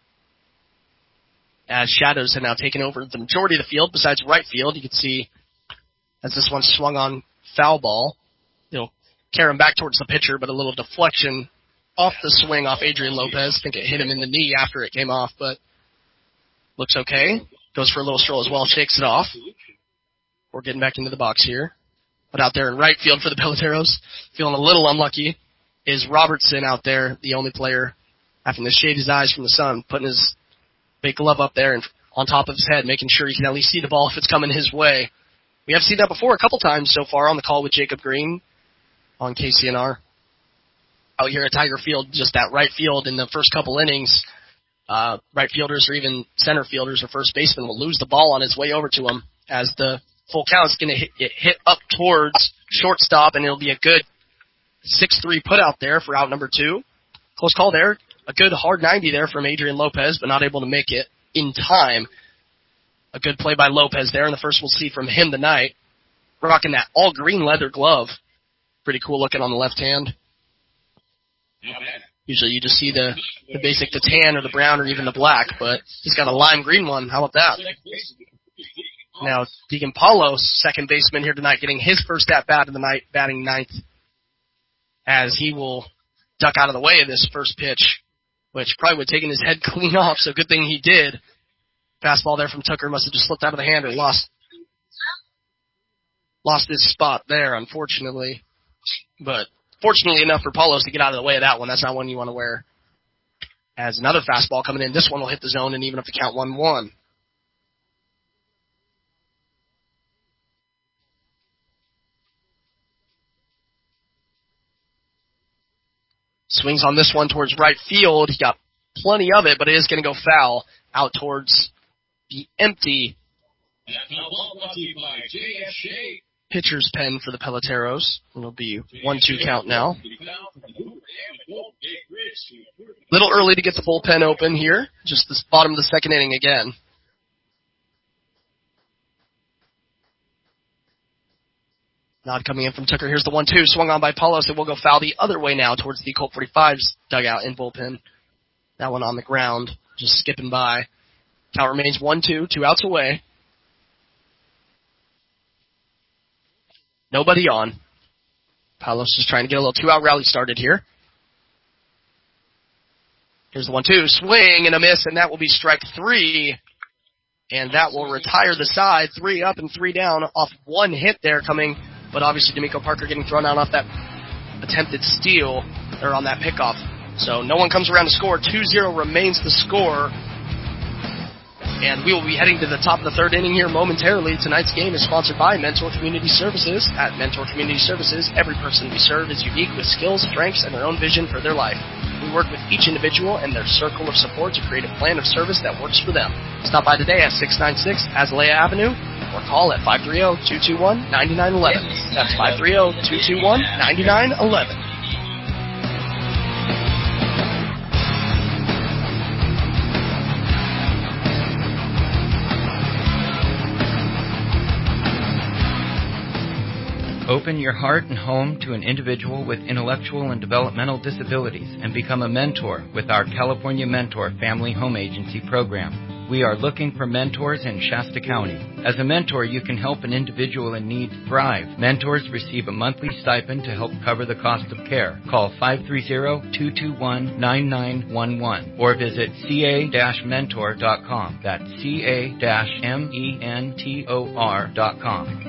As Shadows have now taken over the majority of the field, besides right field. You can see as this one swung on foul ball. It'll carry him back towards the pitcher, but a little deflection off the swing off Adrian Lopez. I think it hit him in the knee after it came off, but looks okay. Goes for a little stroll as well, shakes it off. We're getting back into the box here. But out there in right field for the Peloteros, feeling a little unlucky, is Robertson out there, the only player having to shade his eyes from the sun, putting his big glove up there and on top of his head, making sure he can at least see the ball if it's coming his way. We have seen that before a couple times so far on the call with Jacob Green on KCNR. Out here at Tiger Field, just that right field in the first couple innings, right fielders or even center fielders or first baseman will lose the ball on its way over to him as the full count is going to hit up towards shortstop, and it'll be a good 6-3 put out there for out number 2. Close call there. A good hard 90 there from Adrian Lopez, but not able to make it in time. A good play by Lopez there, and the first we'll see from him tonight. Rocking that all green leather glove. Pretty cool looking on the left hand. Usually you just see the basic, the tan or the brown or even the black, but he's got a lime green one. How about that? Now, Deegan Paulos, second baseman here tonight, getting his first at-bat of the night, batting 9th, as he will duck out of the way of this first pitch, which probably would have taken his head clean off, so good thing he did. Fastball there from Tucker must have just slipped out of the hand or lost his spot there, unfortunately. But fortunately enough for Paulos to get out of the way of that one. That's not one you want to wear. As another fastball coming in, this one will hit the zone and even up the count 1-1. Swings on this one towards right field. plenty of it, but it is going to go foul out towards the empty pitcher's pen for the Peloteros. It'll be 1-2 count now. Little early to get the bullpen open here. Just the bottom of the second inning again. Nod coming in from Tucker. Here's the 1-2. Swung on by Paulos. It will go foul the other way now towards the Colt 45's dugout in bullpen. That one on the ground. Just skipping by. Count remains 1-2. 2 outs away. Nobody on. Paulos just trying to get a little 2-out rally started here. Here's the 1-2. Swing and a miss, and that will be strike 3. And that will retire the side. 3 up and 3 down off one hit there coming. But obviously D'Amico Parker getting thrown out off that attempted steal, or on that pickoff. So no one comes around to score. 2-0 remains the score. And we will be heading to the top of the third inning here momentarily. Tonight's game is sponsored by Mentor Community Services. At Mentor Community Services, every person we serve is unique with skills, strengths, and their own vision for their life. We work with each individual and their circle of support to create a plan of service that works for them. Stop by today at 696 Azalea Avenue or call at 530-221-9911. That's 530-221-9911. Open your heart and home to an individual with intellectual and developmental disabilities and become a mentor with our California Mentor Family Home Agency program. We are looking for mentors in Shasta County. As a mentor, you can help an individual in need thrive. Mentors receive a monthly stipend to help cover the cost of care. Call 530-221-9911 or visit ca-mentor.com. That's ca-mentor.com.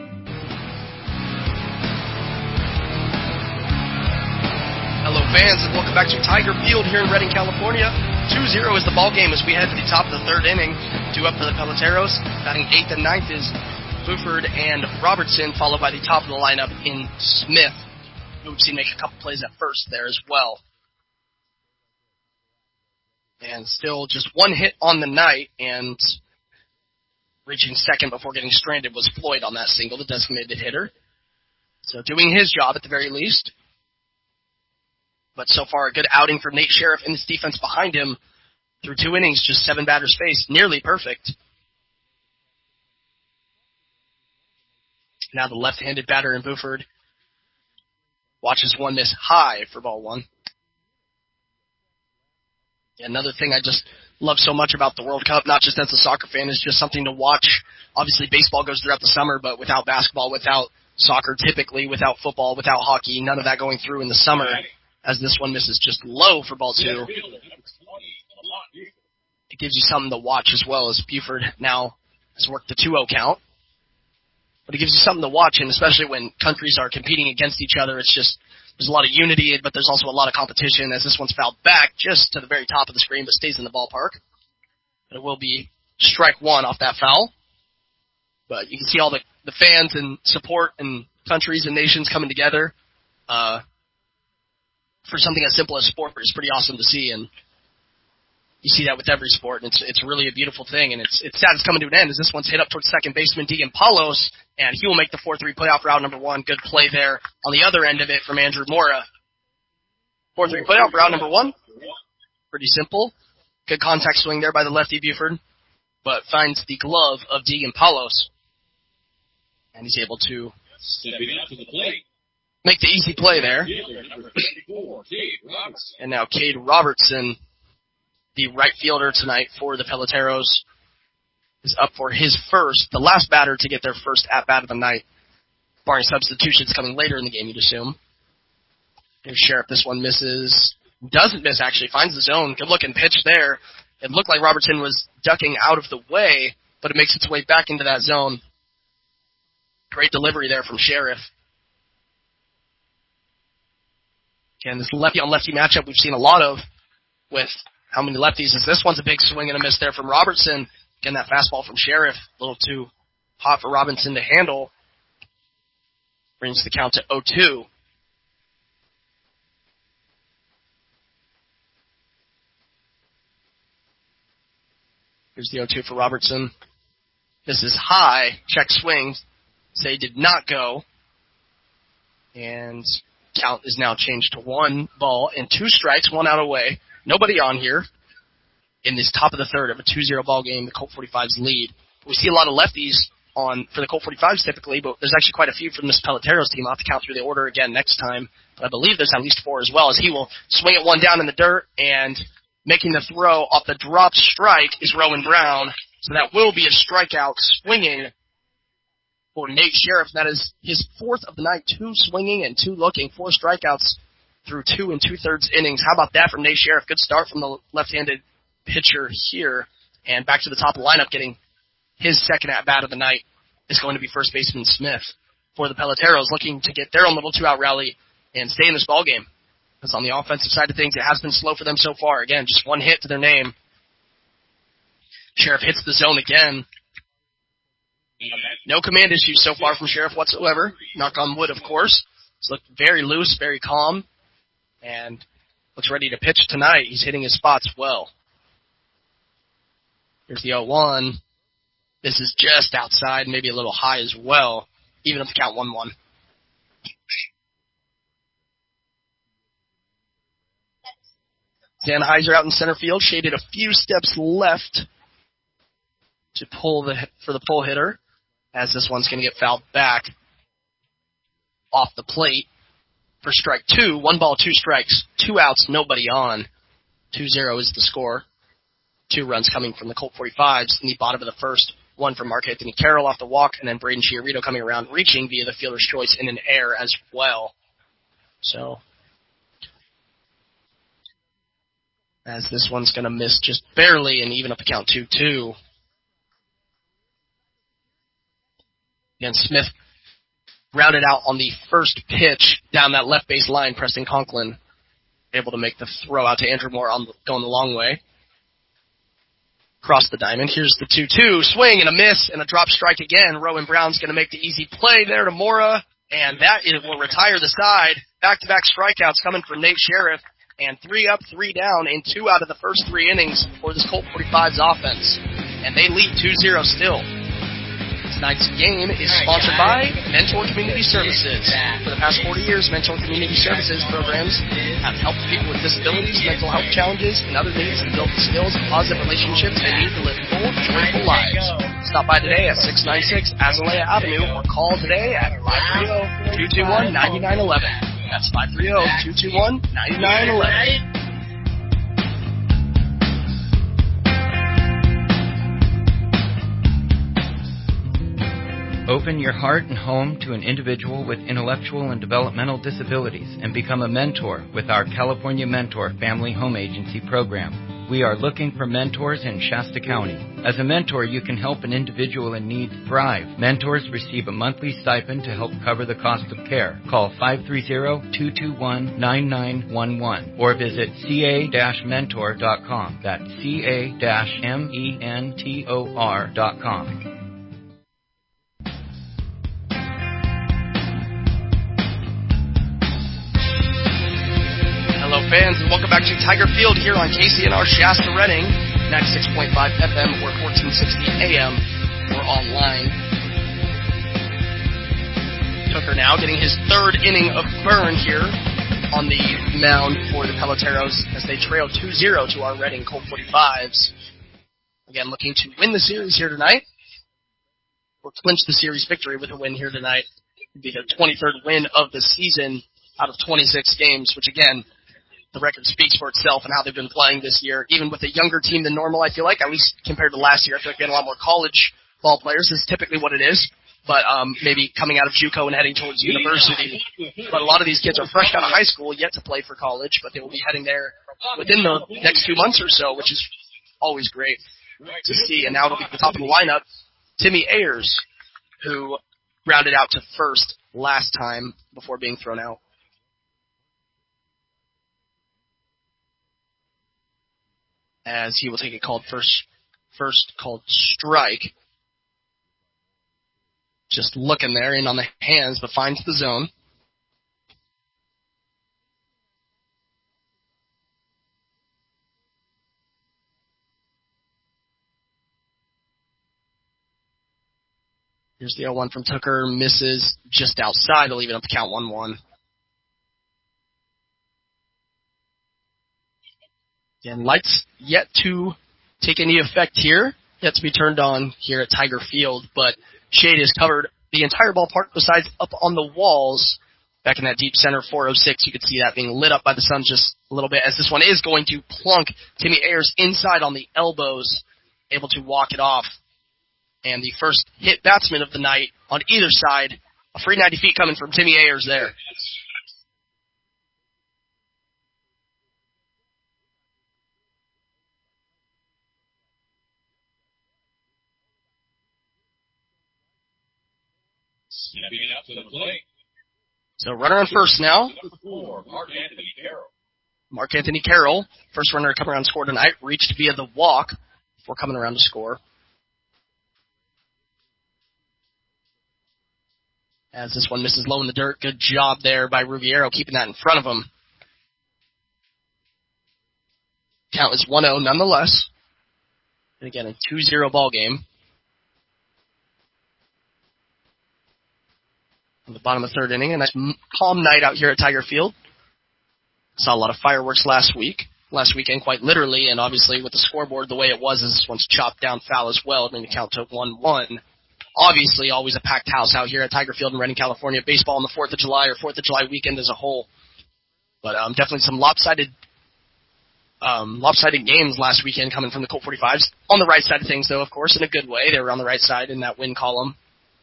Hello, fans, and welcome back to Tiger Field here in Redding, California. 2-0 is the ball game as we head to the top of the third inning. 2 up for the Peloteros. Batting 8th and 9th is Buford and Robertson, followed by the top of the lineup in Smith, who we've seen make a couple plays at first there as well. And still just one hit on the night, and reaching second before getting stranded was Floyd on that single, the designated hitter. So doing his job at the very least. But so far, a good outing for Nate Sheriff and his defense behind him through 2 innings, just 7 batters faced, nearly perfect. Now the left-handed batter in Buford watches one miss high for ball 1. Another thing I just love so much about the World Cup, not just as a soccer fan, is just something to watch. Obviously, baseball goes throughout the summer, but without basketball, without soccer typically, without football, without hockey, none of that going through in the summer. As this one misses just low for ball 2. It gives you something to watch as well, as Buford now has worked the 2-0 count. But it gives you something to watch, and especially when countries are competing against each other, it's just, there's a lot of unity, but there's also a lot of competition, as this one's fouled back just to the very top of the screen, but stays in the ballpark. But it will be strike 1 off that foul. But you can see all the fans and support and countries and nations coming together. For something as simple as sport is pretty awesome to see, and you see that with every sport, and it's really a beautiful thing, and it's sad it's coming to an end as this one's hit up towards second baseman Deegan Paulos, and he will make the 4-3 playoff route number 1. Good play there on the other end of it from Andrew Mora. 4-3 playoff route number 1. Pretty simple. Good contact swing there by the lefty Buford, but finds the glove of Deegan Paulos, and he's able to make the easy play there. And now Cade Robertson, the right fielder tonight for the Peloteros, is up for his first, the last batter to get their first at-bat of the night, barring substitutions coming later in the game, you'd assume. Here's Sheriff. This one misses. Doesn't miss, actually. Finds the zone. Good-looking pitch there. It looked like Robertson was ducking out of the way, but it makes its way back into that zone. Great delivery there from Sheriff. And this lefty-on-lefty matchup we've seen a lot of with how many lefties is this one's a big swing and a miss there from Robertson. Again, that fastball from Sheriff, a little too hot for Robinson to handle. Brings the count to 0-2. Here's the 0-2 for Robertson. This is high. Check swing. Say did not go. And count is now changed to 1 ball and 2 strikes, 1 out away. Nobody on here in this top of the third of a 2-0 ball game. The Colt 45s lead. We see a lot of lefties on for the Colt 45s typically, but there's actually quite a few from this Peleteros team. I'll have to count through the order again next time. But I believe there's at least 4 as well, as he will swing it 1 down in the dirt, and making the throw off the drop strike is Rowan Brown. So that will be a strikeout swinging for Nate Sheriff. That is his 4th of the night, 2 swinging and 2 looking, 4 strikeouts through 2 2/3 innings. How about that from Nate Sheriff? Good start from the left-handed pitcher here. And back to the top of the lineup, getting his second at-bat of the night is going to be first baseman Smith for the Peleteros, looking to get their own little 2-out rally and stay in this ballgame. Because on the offensive side of things, it has been slow for them so far. Again, just 1 hit to their name. Sheriff hits the zone again. No command issues so far from Sheriff whatsoever. Knock on wood, of course. He's looked very loose, very calm, and looks ready to pitch tonight. He's hitting his spots well. Here's the 0-1. This is just outside, maybe a little high as well, even if the count 1-1. Sennheiser out in center field, shaded a few steps left to for the pull hitter, as this one's going to get fouled back off the plate for strike 2. 1 ball, 2 strikes, 2 outs, nobody on. 2-0 is the score. 2 runs coming from the Colt 45s in the bottom of the first. 1 from Mark Anthony Carroll off the walk, and then Braden Chiarito coming around, reaching via the fielder's choice in an error as well. So, as this one's going to miss just barely and even up the count 2-2. Again, Smith rounded out on the first pitch down that left base line. Preston Conklin able to make the throw out to Andrew Moore going the long way. Across the diamond. Here's the 2-2. Swing and a miss and a drop strike again. Rowan Brown's going to make the easy play there to Mora, and that will retire the side. Back-to-back strikeouts coming from Nate Sheriff, and 3 up, 3 down in 2 out of the first 3 innings for this Colt 45's offense. And they lead 2-0 still. Tonight's game is sponsored by Mentor Community Services. For the past 40 years, Mentor Community Services programs have helped people with disabilities, mental health challenges, and other needs and build the skills and positive relationships they need to live full, joyful lives. Stop by today at 696 Azalea Avenue or call today at 530-221-9911. That's 530-221-9911. Open your heart and home to an individual with intellectual and developmental disabilities and become a mentor with our California Mentor Family Home Agency program. We are looking for mentors in Shasta County. As a mentor, you can help an individual in need thrive. Mentors receive a monthly stipend to help cover the cost of care. Call 530-221-9911 or visit ca-mentor.com. That's ca-mentor.com. Hello, fans, and welcome back to Tiger Field here on KCNR Shasta Redding, 96.5 FM or 1460 AM or online. Tooker now getting his 3rd inning of burn here on the mound for the Peleteros as they trail 2-0 to our Redding Colt 45s. Again, looking to win the series here tonight, or clinch the series victory with a win here tonight. It'd be their 23rd win of the season out of 26 games, which again, the record speaks for itself and how they've been playing this year. Even with a younger team than normal, I feel like, at least compared to last year. I feel like we had a lot more college ball players. This is typically what it is. But maybe coming out of JUCO and heading towards university. But a lot of these kids are fresh out of high school, yet to play for college, but they will be heading there within the next 2 months or so, which is always great to see. And now it'll be at the top of the lineup, Timmy Ayers, who rounded out to first last time before being thrown out. As he will take a first called strike. Just looking there, in on the hands, but finds the zone. Here's the 0-1 from Tooker. Misses just outside to leave it up to count 1-1. Again, lights yet to take any effect here. Yet to be turned on here at Tiger Field. But shade has covered the entire ballpark besides up on the walls. Back in that deep center 406, you could see that being lit up by the sun just a little bit as this one is going to plunk Timmy Ayers inside on the elbows, able to walk it off. And the first hit batsman of the night on either side, a free 90 feet coming from Timmy Ayers there. Stepping up to the plate. So runner on first now. Number 4, Mark Anthony Carroll. Mark Anthony Carroll, first runner to come around to score tonight, reached via the walk before coming around to score. As this one misses low in the dirt, good job there by Ruggiero keeping that in front of him. Count is 1-0 nonetheless. And again, a 2-0 ball game. On the bottom of the third inning, a nice calm night out here at Tiger Field. Saw a lot of fireworks last weekend quite literally, and obviously with the scoreboard the way it was, this one's chopped down foul as well. I mean, the count took 1-1. Obviously, always a packed house out here at Tiger Field in Redding, California. Baseball on the 4th of July or 4th of July weekend as a whole. But definitely some lopsided games last weekend coming from the Colt 45s. On the right side of things, though, of course, in a good way. They were on the right side in that win column.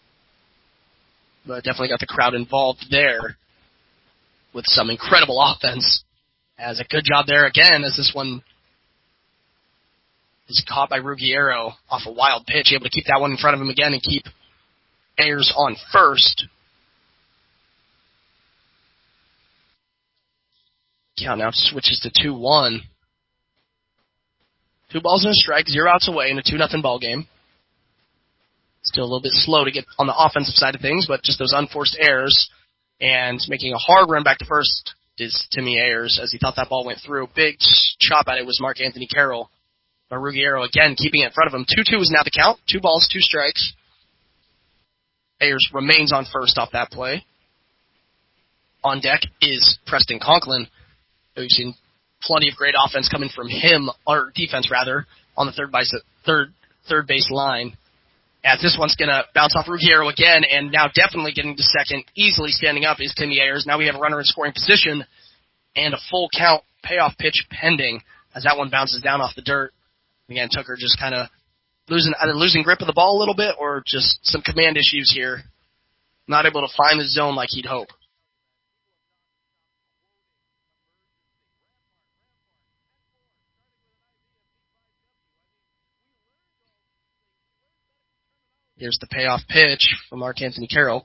But definitely got the crowd involved there with some incredible offense. As a good job there again, as this one is caught by Ruggiero off a wild pitch, able to keep that one in front of him again and keep Ayers on first. Count now switches to 2-1. 2 balls and a strike, 0 outs away in a 2-0 ball game. Still a little bit slow to get on the offensive side of things, but just those unforced errors. And making a hard run back to first is Timmy Ayers, as he thought that ball went through. Big chop at it was Mark Anthony Carroll. But Ruggiero, again, keeping it in front of him. 2-2 is now the count. 2 balls, 2 strikes. Ayers remains on first off that play. On deck is Preston Conklin. We've seen plenty of great offense coming from him, or defense rather, on the third base line. As this one's going to bounce off Ruggiero again, and now definitely getting to second, easily standing up is Timmy Ayers. Now we have a runner in scoring position, and a full count payoff pitch pending as that one bounces down off the dirt. Again, Tooker just kind of losing grip of the ball a little bit, or just some command issues here. Not able to find the zone like he'd hope. Here's the payoff pitch from Mark Anthony Carroll.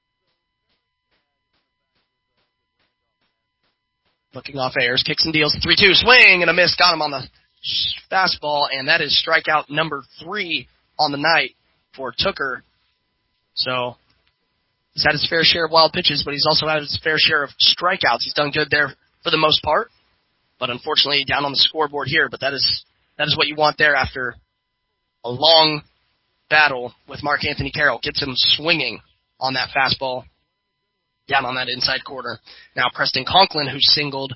Looking off Ayers, kicks and deals, 3-2, swing and a miss, got him on the fastball, and that is strikeout number 3 on the night for Tooker. So he's had his fair share of wild pitches, but he's also had his fair share of strikeouts. He's done good there for the most part, but unfortunately down on the scoreboard here. But that is what you want there after a long battle with Mark Anthony Carroll. Gets him swinging on that fastball down on that inside corner. Now Preston Conklin, who singled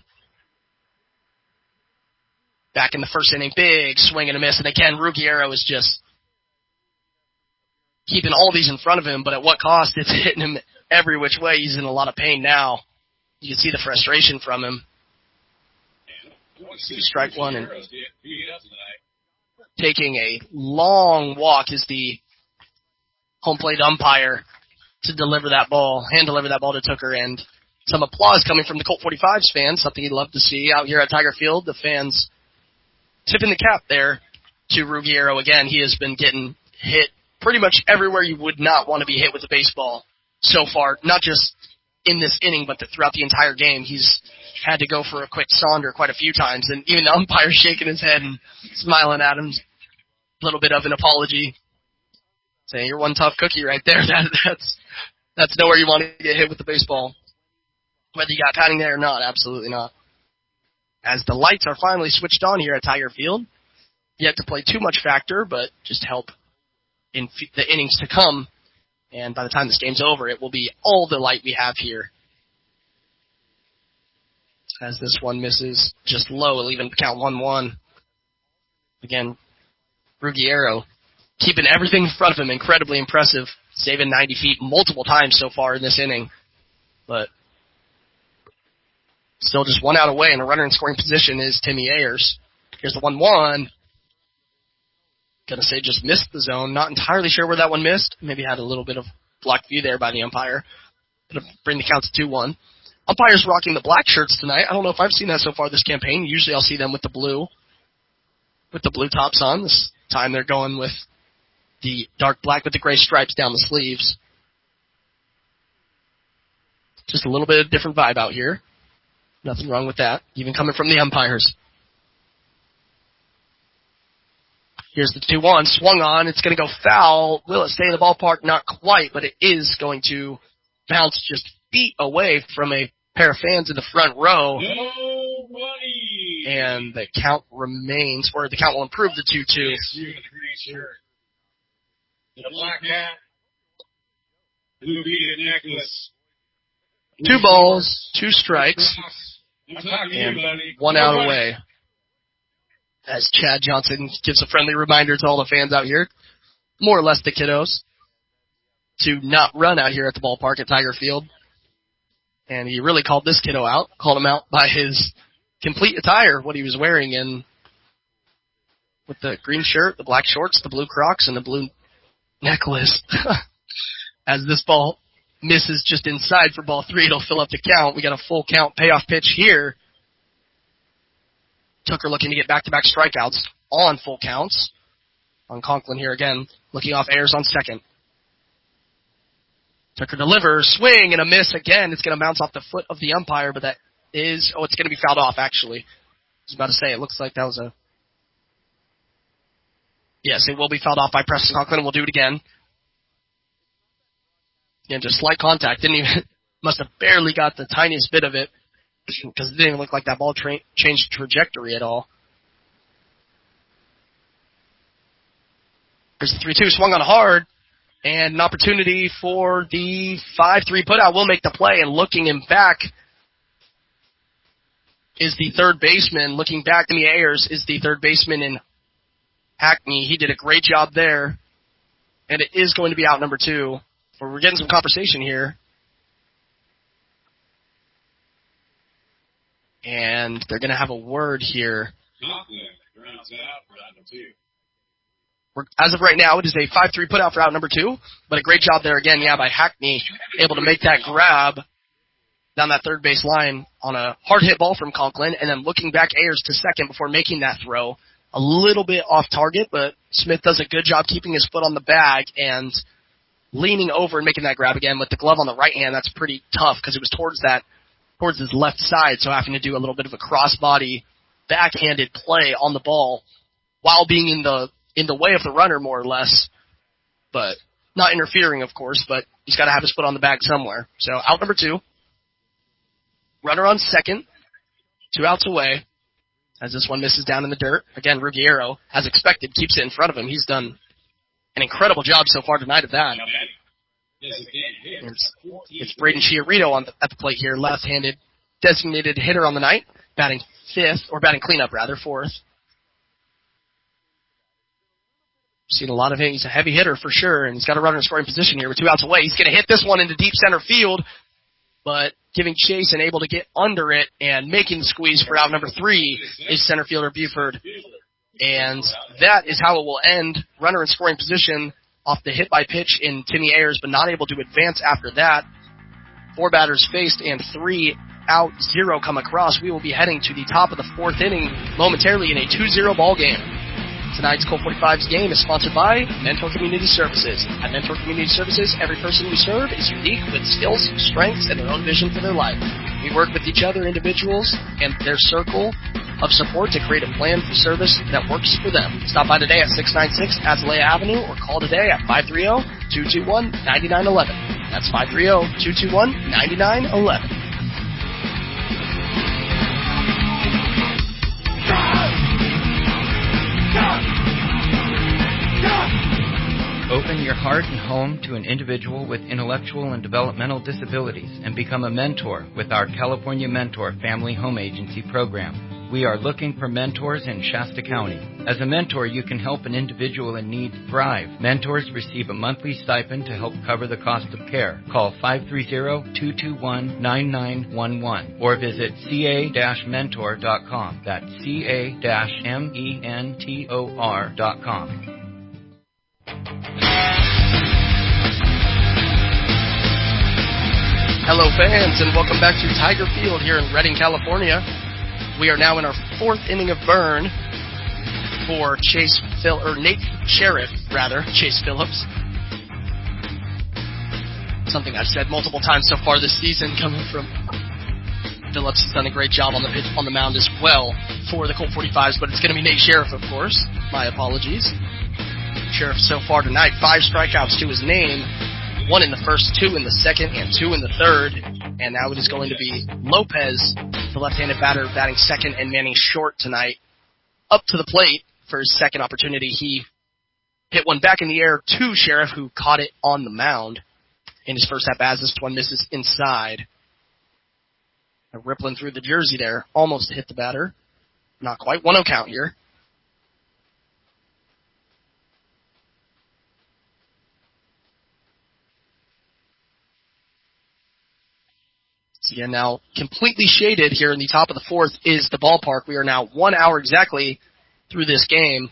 back in the first inning. Big swing and a miss. And again, Ruggiero is just keeping all these in front of him, but at what cost? It's hitting him every which way. He's in a lot of pain now. You can see the frustration from him. Strike one, and taking a long walk is the home plate umpire to hand deliver that ball to Tooker, and some applause coming from the Colt 45s fans, something you'd love to see out here at Tiger Field. The fans tipping the cap there to Ruggiero again. He has been getting hit pretty much everywhere you would not want to be hit with a baseball so far, not just in this inning, but throughout the entire game. He's had to go for a quick saunder quite a few times, and even the umpire's shaking his head and smiling at him. A little bit of an apology, saying, "You're one tough cookie right there." That's nowhere you want to get hit with the baseball. Whether you got padding there or not, absolutely not. As the lights are finally switched on here at Tiger Field, yet to play too much factor, but just help in the innings to come And by the time this game's over, it will be all the light we have here. As this one misses just low, it'll even count 1-1. Again, Ruggiero keeping everything in front of him, incredibly impressive. Saving 90 feet multiple times so far in this inning. But still just one out away, and a runner in scoring position is Timmy Ayers. Here's the 1-1. Gonna say just missed the zone. Not entirely sure where that one missed. Maybe had a little bit of blocked view there by the umpire. Gonna bring the count to 2-1. Umpires rocking the black shirts tonight. I don't know if I've seen that so far this campaign. Usually I'll see them with the blue tops on. This time they're going with the dark black with the gray stripes down the sleeves. Just a little bit of different vibe out here. Nothing wrong with that, even coming from the umpires. Here's the 2-1, swung on. It's going to go foul. Will it stay in the ballpark? Not quite, but it is going to bounce just feet away from a pair of fans in the front row. Nobody. And the count remains, or the count will improve to 2-2. The black hat, blue beaded necklace. 2 balls, 2 strikes, and 1 out away. As Chad Johnson gives a friendly reminder to all the fans out here, more or less the kiddos, to not run out here at the ballpark at Tiger Field. And he really called this kiddo out, called him out by his complete attire, what he was wearing in with the green shirt, the black shorts, the blue Crocs, and the blue necklace. As this ball misses just inside for ball 3, it'll fill up the count. We got a full count payoff pitch here. Tucker looking to get back-to-back strikeouts on full counts. On Conklin here again, looking off Ayers on second. Tucker delivers, swing, and a miss again. It's going to bounce off the foot of the umpire, but that is, it's going to be fouled off, actually. I was about to say, it looks like that was yes, it will be fouled off by Preston Conklin, and we'll do it again. Again, just slight contact. Must have barely got the tiniest bit of it, because it didn't even look like that ball changed trajectory at all. Here's the 3-2, swung on hard, and an opportunity for the 5-3 putout. Will make the play, and looking him back is the third baseman. Looking back, Timmy Ayers is the third baseman in Hackney. He did a great job there, and it is going to be out number 2. We're getting some conversation here. And they're going to have a word here. As of right now, it is a 5-3 putout for out number 2, but a great job there again, by Hackney, able to make that grab down that third base line on a hard hit ball from Conklin, and then looking back Ayers to second before making that throw. A little bit off target, but Smith does a good job keeping his foot on the bag and leaning over and making that grab again with the glove on the right hand. That's pretty tough because it was towards his left side, so having to do a little bit of a cross-body, backhanded play on the ball while being in the way of the runner, more or less. But not interfering, of course, but he's got to have his foot on the bag somewhere. So out number 2. Runner on second. 2 outs away. As this one misses down in the dirt. Again, Ruggiero, as expected, keeps it in front of him. He's done an incredible job so far tonight of that. It's Braden Chiarito at the plate here, left-handed designated hitter on the night, batting cleanup, 4th. Seen a lot of him. He's a heavy hitter for sure, and he's got a runner in scoring position here with 2 outs away. He's going to hit this one into deep center field, but giving chase and able to get under it and making the squeeze for out number 3 is center fielder Buford. And that is how it will end. Runner in scoring position off the hit by pitch in Timmy Ayers, but not able to advance after that. 4 batters faced and 3 out, 0 come across. We will be heading to the top of the 4th inning momentarily in a 2-0 ball game. Tonight's Colt 45's game is sponsored by Mentor Community Services. At Mentor Community Services, every person we serve is unique with skills, strengths, and their own vision for their life. We work with each other, individuals, and their circle of support to create a plan for service that works for them. Stop by today at 696 Azalea Avenue or call today at 530-221-9911. That's 530-221-9911. Open your heart and home to an individual with intellectual and developmental disabilities and become a mentor with our California Mentor Family Home Agency program. We are looking for mentors in Shasta County. As a mentor, you can help an individual in need thrive. Mentors receive a monthly stipend to help cover the cost of care. Call 530-221-9911 or visit ca-mentor.com. That's ca-mentor.com. Hello, fans, and welcome back to Tiger Field here in Redding, California. We are now in our fourth inning of burn for Nate Sheriff, Chase Phillips. Something I've said multiple times so far this season, coming from Phillips. Has done a great job on the pitch, on the mound as well for the Colt 45s, but it's going to be Nate Sheriff, of course. My apologies. Sheriff so far tonight, 5 strikeouts to his name. 1 in the first, 2 in the second, and 2 in the third. And now it is going to be Lopez, the left-handed batter, batting second and manning short tonight, up to the plate for his second opportunity. He hit one back in the air to Sheriff, who caught it on the mound in his first at-bat. This one misses inside. Rippling through the jersey there. Almost hit the batter. Not quite. 1-0 count here. So again, now completely shaded here in the top of the fourth is the ballpark. We are now 1 hour exactly through this game.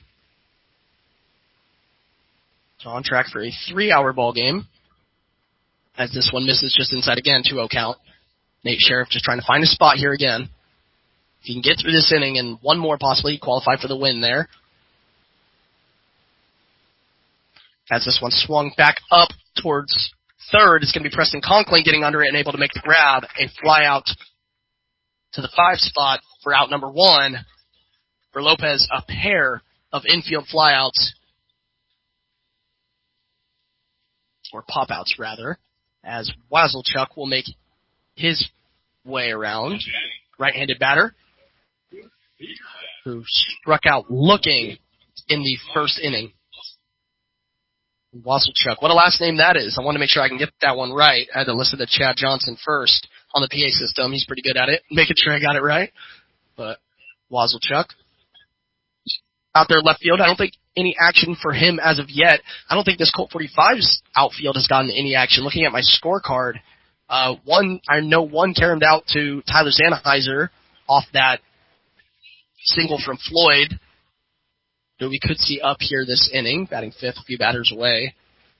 So on track for a 3-hour ball game. As this one misses just inside again, 2-0 count. Nate Sheriff just trying to find a spot here again. If he can get through this inning and one more possibly, qualify for the win there. As this one swung back up towards third, it's going to be Preston Conklin getting under it and able to make the grab. A fly out to the 5 spot for out number 1. For Lopez, a pair of infield flyouts, or pop-outs rather, as Wazelchuk will make his way around. Right-handed batter who struck out looking in the first inning. Wazelchuk. What a last name that is. I want to make sure I can get that one right. I had to listen to Chad Johnson first on the PA system. He's pretty good at it, making sure I got it right. But Wazelchuk out there left field. I don't think any action for him as of yet. I don't think this Colt 45's outfield has gotten any action. Looking at my scorecard, I know one caromed out to Tyler Sennheiser off that single from Floyd, who we could see up here this inning, batting fifth, a few batters away.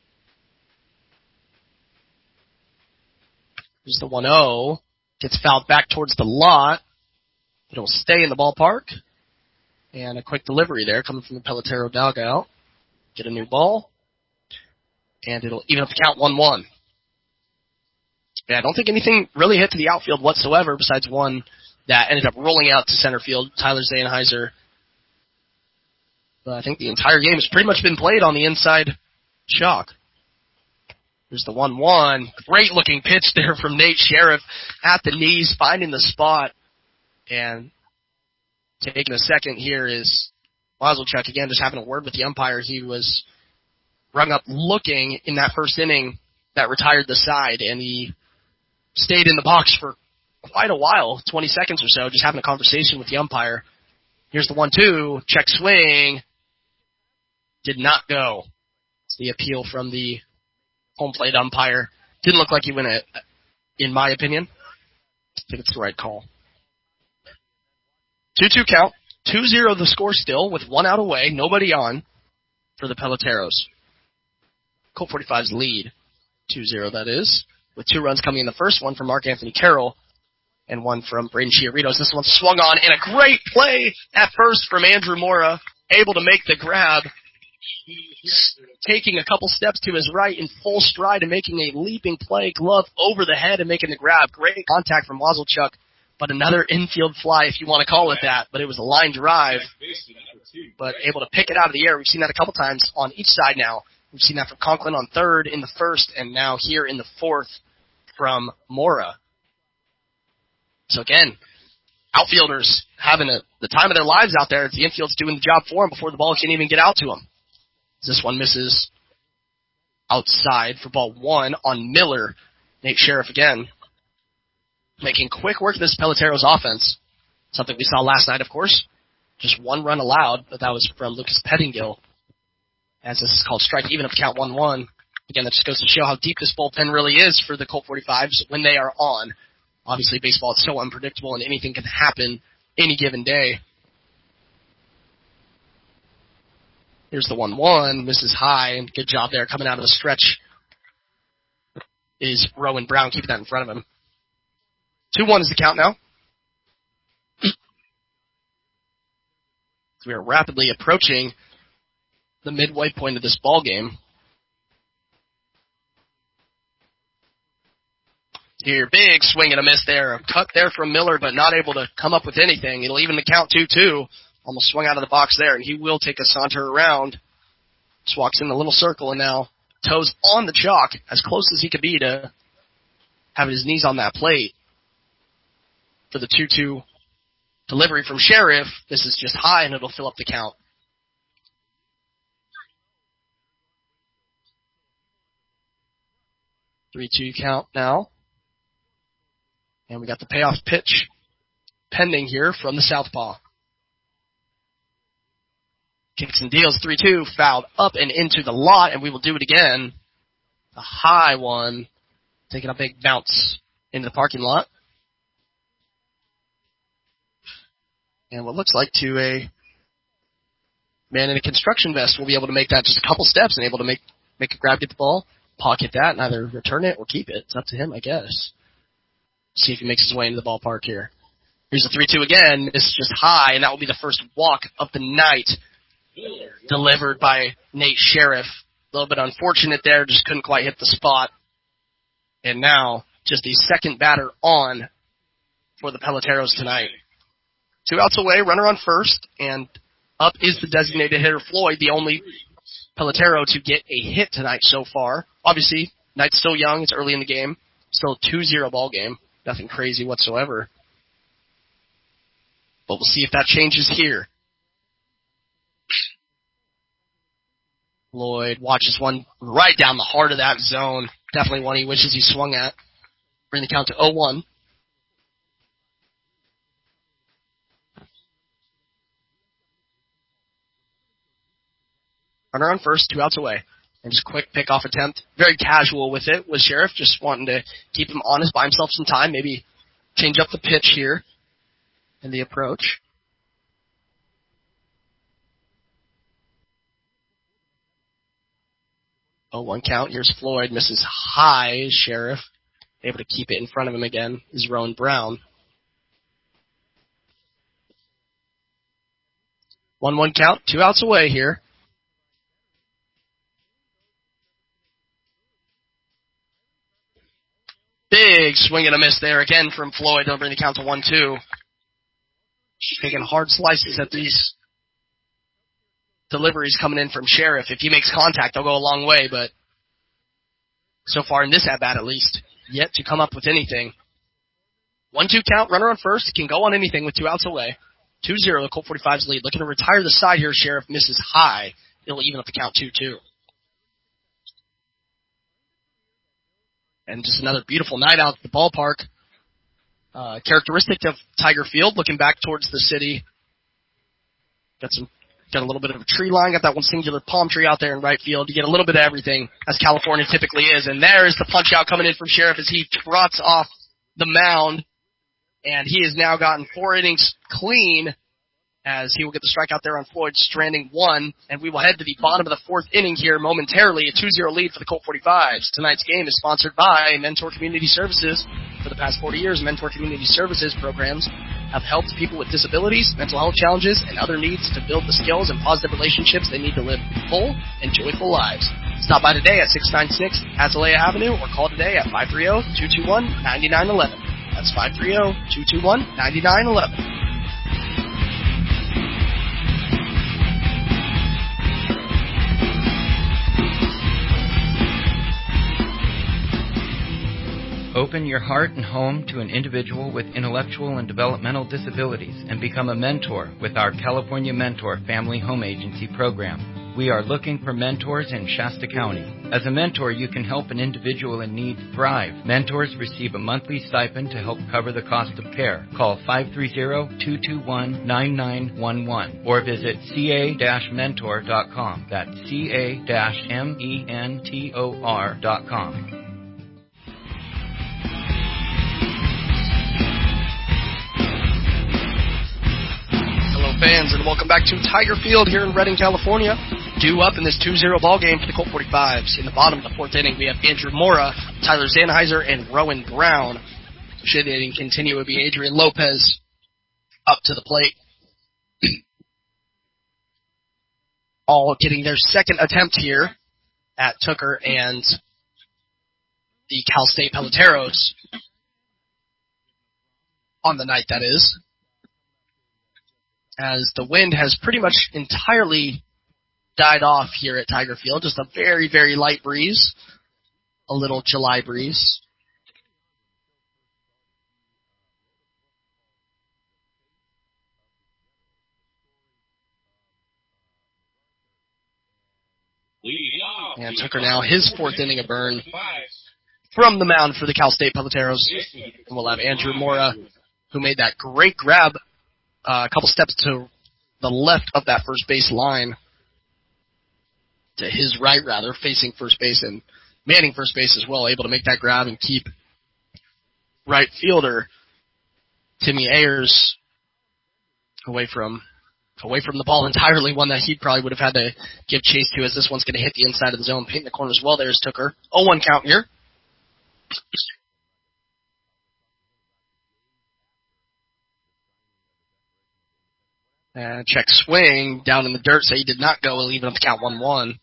Here's the 1-0. Gets fouled back towards the lot. It'll stay in the ballpark. And a quick delivery there coming from the Pelotero dugout. Get a new ball. And it'll even up the count 1-1. Yeah, I don't think anything really hit to the outfield whatsoever besides one that ended up rolling out to center field, Tyler Sennheiser. But I think the entire game has pretty much been played on the inside chalk. There's the 1-1. Great looking pitch there from Nate Sheriff at the knees, finding the spot. And taking a second here is Wazelchuk again, just having a word with the umpire. He was rung up looking in that first inning that retired the side, and he stayed in the box for quite a while, 20 seconds or so, just having a conversation with the umpire. Here's the 1-2, check swing. Did not go. It's the appeal from the home plate umpire. Didn't look like he went it, in my opinion. I think it's the right call. 2-2 count. 2-0 the score still, with 1 out away, nobody on for the Peloteros. Colt 45's lead. 2-0 that is, with 2 runs coming in the first one from Mark Anthony Carroll and 1 from Braden Chiaritos. This one swung on, and a great play at first from Andrew Mora, able to make the grab, taking a couple steps to his right in full stride and making a leaping play, glove over the head and making the grab. Great contact from Wazelchuk, but another infield fly, if you want to call it that. But it was a line drive, but able to pick it out of the air. We've seen that a couple times on each side now. We've seen that from Conklin on third in the first, and now here in the fourth from Mora. So again, outfielders having the time of their lives out there. It's the infield's doing the job for them before the ball can even get out to them. This one misses outside for ball 1 on Miller. Nate Sheriff again making quick work of this Peleteros offense. Something we saw last night, of course. Just one run allowed, but that was from Lucas Pettingill. As this is called strike even if count 1-1. Again, that just goes to show how deep this bullpen really is for the Colt 45s when they are on. Obviously, baseball is so unpredictable and anything can happen any given day. Here's the 1-1, misses high, and good job there coming out of the stretch is Rowan Brown keeping that in front of him. 2-1 is the count now. We are rapidly approaching the midway point of this ball game. Here, big swing and a miss there. A cut there from Miller, but not able to come up with anything. It'll even the count 2-2. Almost swung out of the box there, and he will take a saunter around. Just walks in the little circle, and now toes on the chalk, as close as he could be to having his knees on that plate. For the 2-2 delivery from Sheriff, this is just high, and it'll fill up the count. 3-2 count now. And we got the payoff pitch pending here from the southpaw. Kicks and deals, 3-2, fouled up and into the lot, and we will do it again. A high one, taking a big bounce into the parking lot. And what looks like to a man in a construction vest will be able to make that just a couple steps and able to make a grab, get the ball, pocket that, and either return it or keep it. It's up to him, I guess. See if he makes his way into the ballpark here. Here's the 3-2 again. This is just high, and that will be the first walk of the night delivered by Nate Sheriff. A little bit unfortunate there, just couldn't quite hit the spot. And now, just the second batter on for the Peleteros tonight. 2 outs away, runner on first, and up is the designated hitter Floyd, the only Peletero to get a hit tonight so far. Obviously, night's still young, it's early in the game. Still a 2-0 ball game. Nothing crazy whatsoever. But we'll see if that changes here. Lloyd watches one right down the heart of that zone. Definitely one he wishes he swung at. Bring the count to 0-1. Runner on first, 2 outs away. And just quick pickoff attempt. Very casual with it was Sheriff, just wanting to keep him honest, buy himself some time, maybe change up the pitch here in the approach. Oh, 1 count. Here's Floyd. Misses high. Sheriff able to keep it in front of him again is Rowan Brown. 1-1 count. 2 outs away here. Big swing and a miss there again from Floyd. They'll bring the count to 1-2. Taking hard slices at these deliveries coming in from Sheriff. If he makes contact, they'll go a long way, but so far in this at-bat at least, yet to come up with anything. 1-2 count, runner on first, can go on anything with 2 outs away. 2-0, the Colt 45's lead. Looking to retire the side here, Sheriff misses high. It'll even up the count 2-2. And just another beautiful night out at the ballpark. Characteristic of Tiger Field, looking back towards the city. Got a little bit of a tree line, got that one singular palm tree out there in right field. You get a little bit of everything, as California typically is. And there is the punch out coming in from Sheriff as he trots off the mound. And he has now gotten 4 innings clean, as he will get the strikeout there on Floyd, stranding 1. And we will head to the bottom of the 4th inning here momentarily, a 2-0 lead for the Colt 45s. Tonight's game is sponsored by Mentor Community Services. For the past 40 years, Mentor Community Services programs have helped people with disabilities, mental health challenges, and other needs to build the skills and positive relationships they need to live full and joyful lives. Stop by today at 696 Azalea Avenue or call today at 530-221-9911. That's 530-221-9911. Open your heart and home to an individual with intellectual and developmental disabilities and become a mentor with our California Mentor Family Home Agency program. We are looking for mentors in Shasta County. As a mentor, you can help an individual in need thrive. Mentors receive a monthly stipend to help cover the cost of care. Call 530-221-9911 or visit ca-mentor.com. That's ca-mentor.com. Fans, and welcome back to Tiger Field here in Redding, California. Due up in this 2-0 ball game for the Colt 45s. In the bottom of the fourth inning, we have Andrew Mora, Tyler Zanheiser, and Rowan Brown. Should the inning continue, it would be Adrian Lopez up to the plate. All getting their second attempt here at Tooker and the Cal State Peloteros on the night, that is. As the wind has pretty much entirely died off here at Tiger Field. Just a very, very light breeze. A little July breeze. And Tooker now his fourth inning of burn from the mound for the Cal State Peloteros. And we'll have Andrew Mora, who made that great grab a couple steps to the left of that first base line, to his right rather, facing first base and manning first base as well, able to make that grab and keep right fielder Timmy Ayers away from the ball entirely, one that he probably would have had to give chase to, as this one's going to hit the inside of the zone, painting the corner as well. There's Tooker. 0-1 count here. Check swing down in the dirt, so he did not go, leaving up the count 1-1.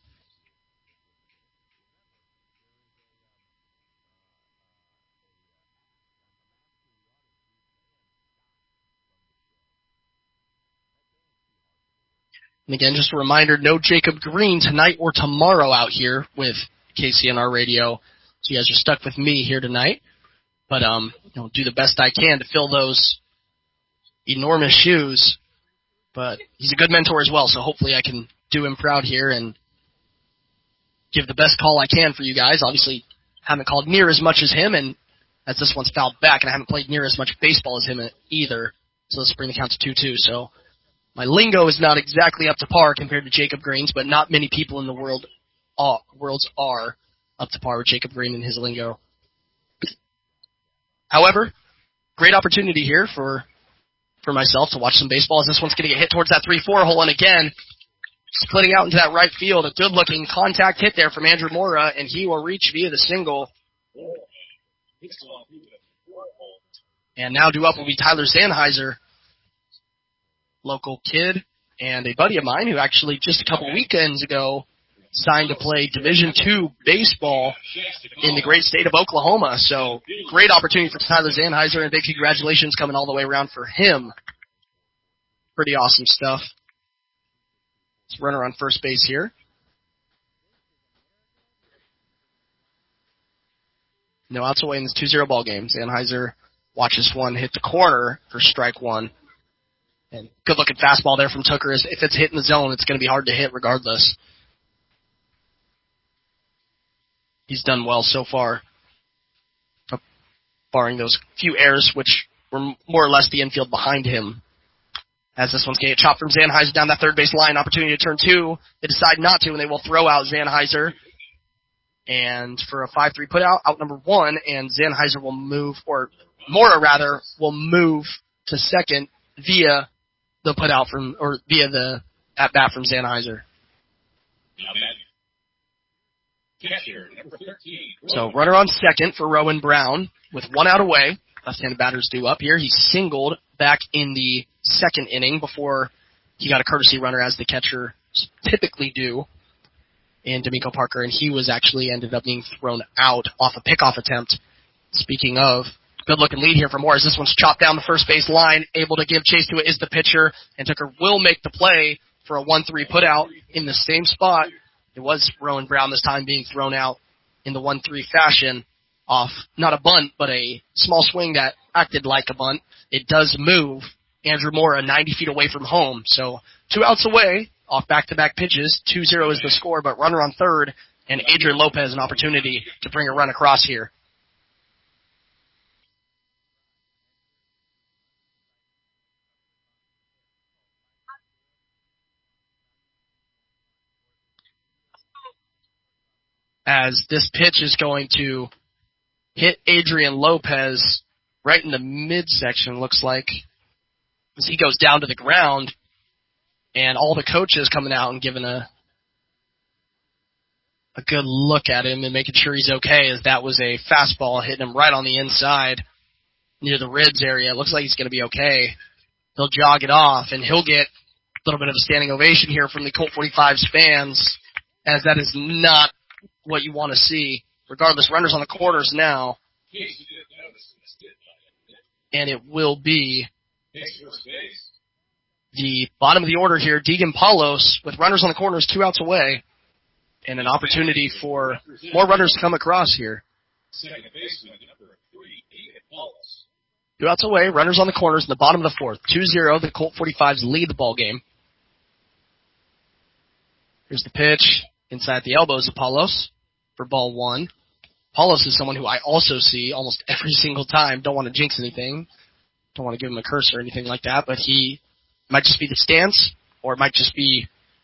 And again, just a reminder, no Jacob Green tonight or tomorrow out here with KCNR Radio. So you guys are stuck with me here tonight. But do the best I can to fill those enormous shoes. But he's a good mentor as well, so hopefully I can do him proud here and give the best call I can for you guys. Obviously, haven't called near as much as him, and as this one's fouled back, and I haven't played near as much baseball as him either. So let's bring the count to 2-2. So my lingo is not exactly up to par compared to Jacob Green's, but not many people in the worlds are up to par with Jacob Green and his lingo. However, great opportunity here for myself to watch some baseball, as this one's going to get hit towards that 3-4 hole, and again, splitting out into that right field. A good-looking contact hit there from Andrew Mora, and he will reach via the single. And now due up will be Tyler Zanheiser, local kid, and a buddy of mine who actually just a couple weekends ago signed to play Division II baseball in the great state of Oklahoma. So great opportunity for Tyler Zanheiser, and big congratulations coming all the way around for him. Pretty awesome stuff. Let's runner on first base here. No outs away in this 2-0 ball game. Zanheiser watches one hit the corner for strike one. And good-looking fastball there from Tooker. If it's hit in the zone, it's going to be hard to hit regardless. He's done well so far, barring those few errors, which were more or less the infield behind him. As this one's going to get chopped from Zanheiser down that third base line, opportunity to turn two. They decide not to, and they will throw out Zanheiser. And for a 5-3 put out number one, and Zanheiser will move, or Mora rather, will move to second via the put out from, or via the at bat from Zanheiser. So runner on second for Rowan Brown with one out away. Left-handed batters due up here. He singled back in the second inning before he got a courtesy runner, as the catcher typically do, in D'Amico Parker, and he was actually ended up being thrown out off a pickoff attempt. Speaking of, good-looking lead here for Morris. This one's chopped down the first base line. Able to give chase to it is the pitcher, and Tooker will make the play for a 1-3 put out in the same spot. It was Rowan Brown this time being thrown out in the 1-3 fashion off, not a bunt, but a small swing that acted like a bunt. It does move Andrew Mora 90 feet away from home. So 2 outs away off back-to-back pitches. 2-0 is the score, but runner on third, and Adrian Lopez an opportunity to bring a run across here. As this pitch is going to hit Adrian Lopez right in the midsection, looks like, as he goes down to the ground, and all the coaches coming out and giving a good look at him and making sure he's okay, as that was a fastball hitting him right on the inside near the ribs area. It looks like he's going to be okay. They'll jog it off, and he'll get a little bit of a standing ovation here from the Colt 45's fans, as that is not what you want to see. Regardless, runners on the corners now. And it will be the bottom of the order here, Deegan Paulos, with runners on the corners, 2 outs away, and an opportunity for more runners to come across here. 2 outs away, runners on the corners in the bottom of the fourth. 2-0, the Colt 45s lead the ball game. Here's the pitch inside the elbows of Paulos for ball 1. Paulos is someone who I also see almost every single time. Don't want to jinx anything. Don't want to give him a curse or anything like that, but he might just be the stance, or it might just be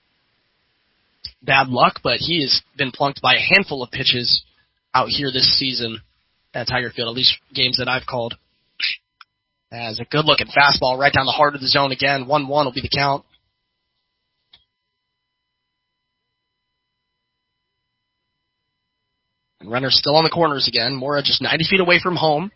bad luck, but he has been plunked by a handful of pitches out here this season at Tiger Field, at least games that I've called. As a good-looking fastball right down the heart of the zone again. 1-1 will be the count. And runners still on the corners again. Mora just 90 feet away from home.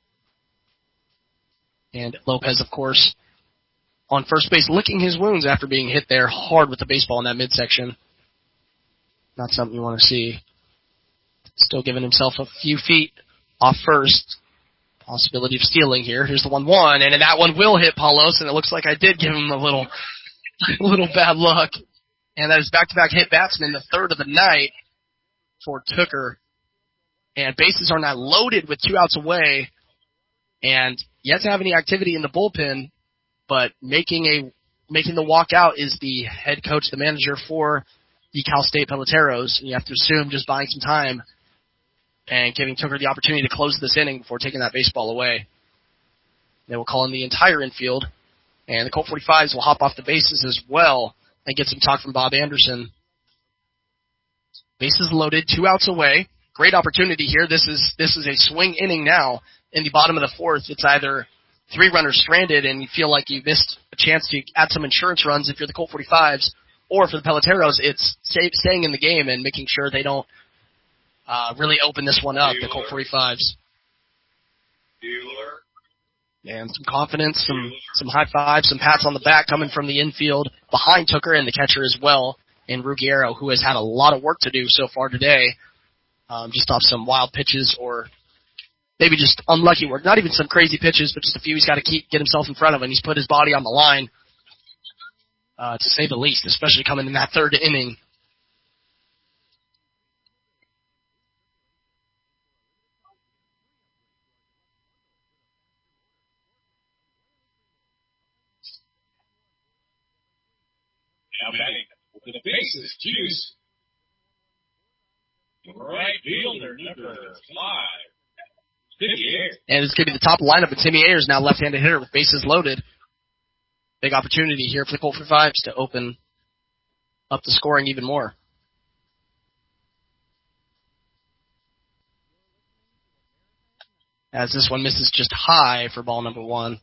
And Lopez, of course, on first base licking his wounds after being hit there hard with the baseball in that midsection. Not something you want to see. Still giving himself a few feet off first. Possibility of stealing here. Here's the 1-1, and that one will hit Paulos, and it looks like I did give him a little bad luck. And that is back-to-back hit batsman, the third of the night for Tooker. And bases are now loaded with 2 outs away, and yet to have any activity in the bullpen, but making the walk out is the head coach, the manager for the Cal State Peloteros, and you have to assume just buying some time and giving Tooker the opportunity to close this inning before taking that baseball away. They will call in the entire infield, and the Colt 45s will hop off the bases as well and get some talk from Bob Anderson. Bases loaded, 2 outs away. Great opportunity here. This is a swing inning now in the bottom of the fourth. It's either 3 runners stranded and you feel like you missed a chance to add some insurance runs if you're the Colt 45s, or for the Peloteros, it's staying in the game and making sure they don't really open this one up, the Colt 45s. And some confidence, some high fives, some pats on the back coming from the infield behind Tooker and the catcher as well, and Ruggiero, who has had a lot of work to do so far today, just off some wild pitches or maybe just unlucky work. Not even some crazy pitches, but just a few he's got to get himself in front of, and he's put his body on the line, to say the least, especially coming in that third inning. Now batting with the bases, juice. Right fielder, number 5. Timmy Ayers. And it's going to be the top lineup, and Timmy Ayers now left-handed hitter with bases loaded. Big opportunity here for the Colt 45s to open up the scoring even more. As this one misses just high for ball number 1.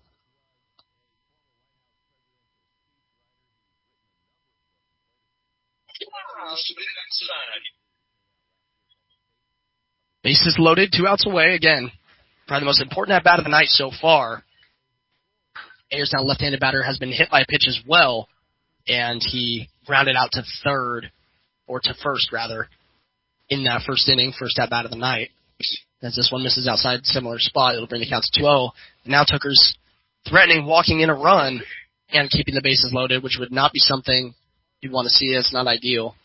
Bases loaded, 2 outs away. Again, probably the most important at-bat of the night so far. Ayers, now left-handed batter, has been hit by a pitch as well, and he grounded out to third, or to first, rather, in that first inning, first at-bat of the night. As this one misses outside similar spot, it'll bring the count to 2-0. And now Tooker's threatening walking in a run and keeping the bases loaded, which would not be something you'd want to see. It's not ideal.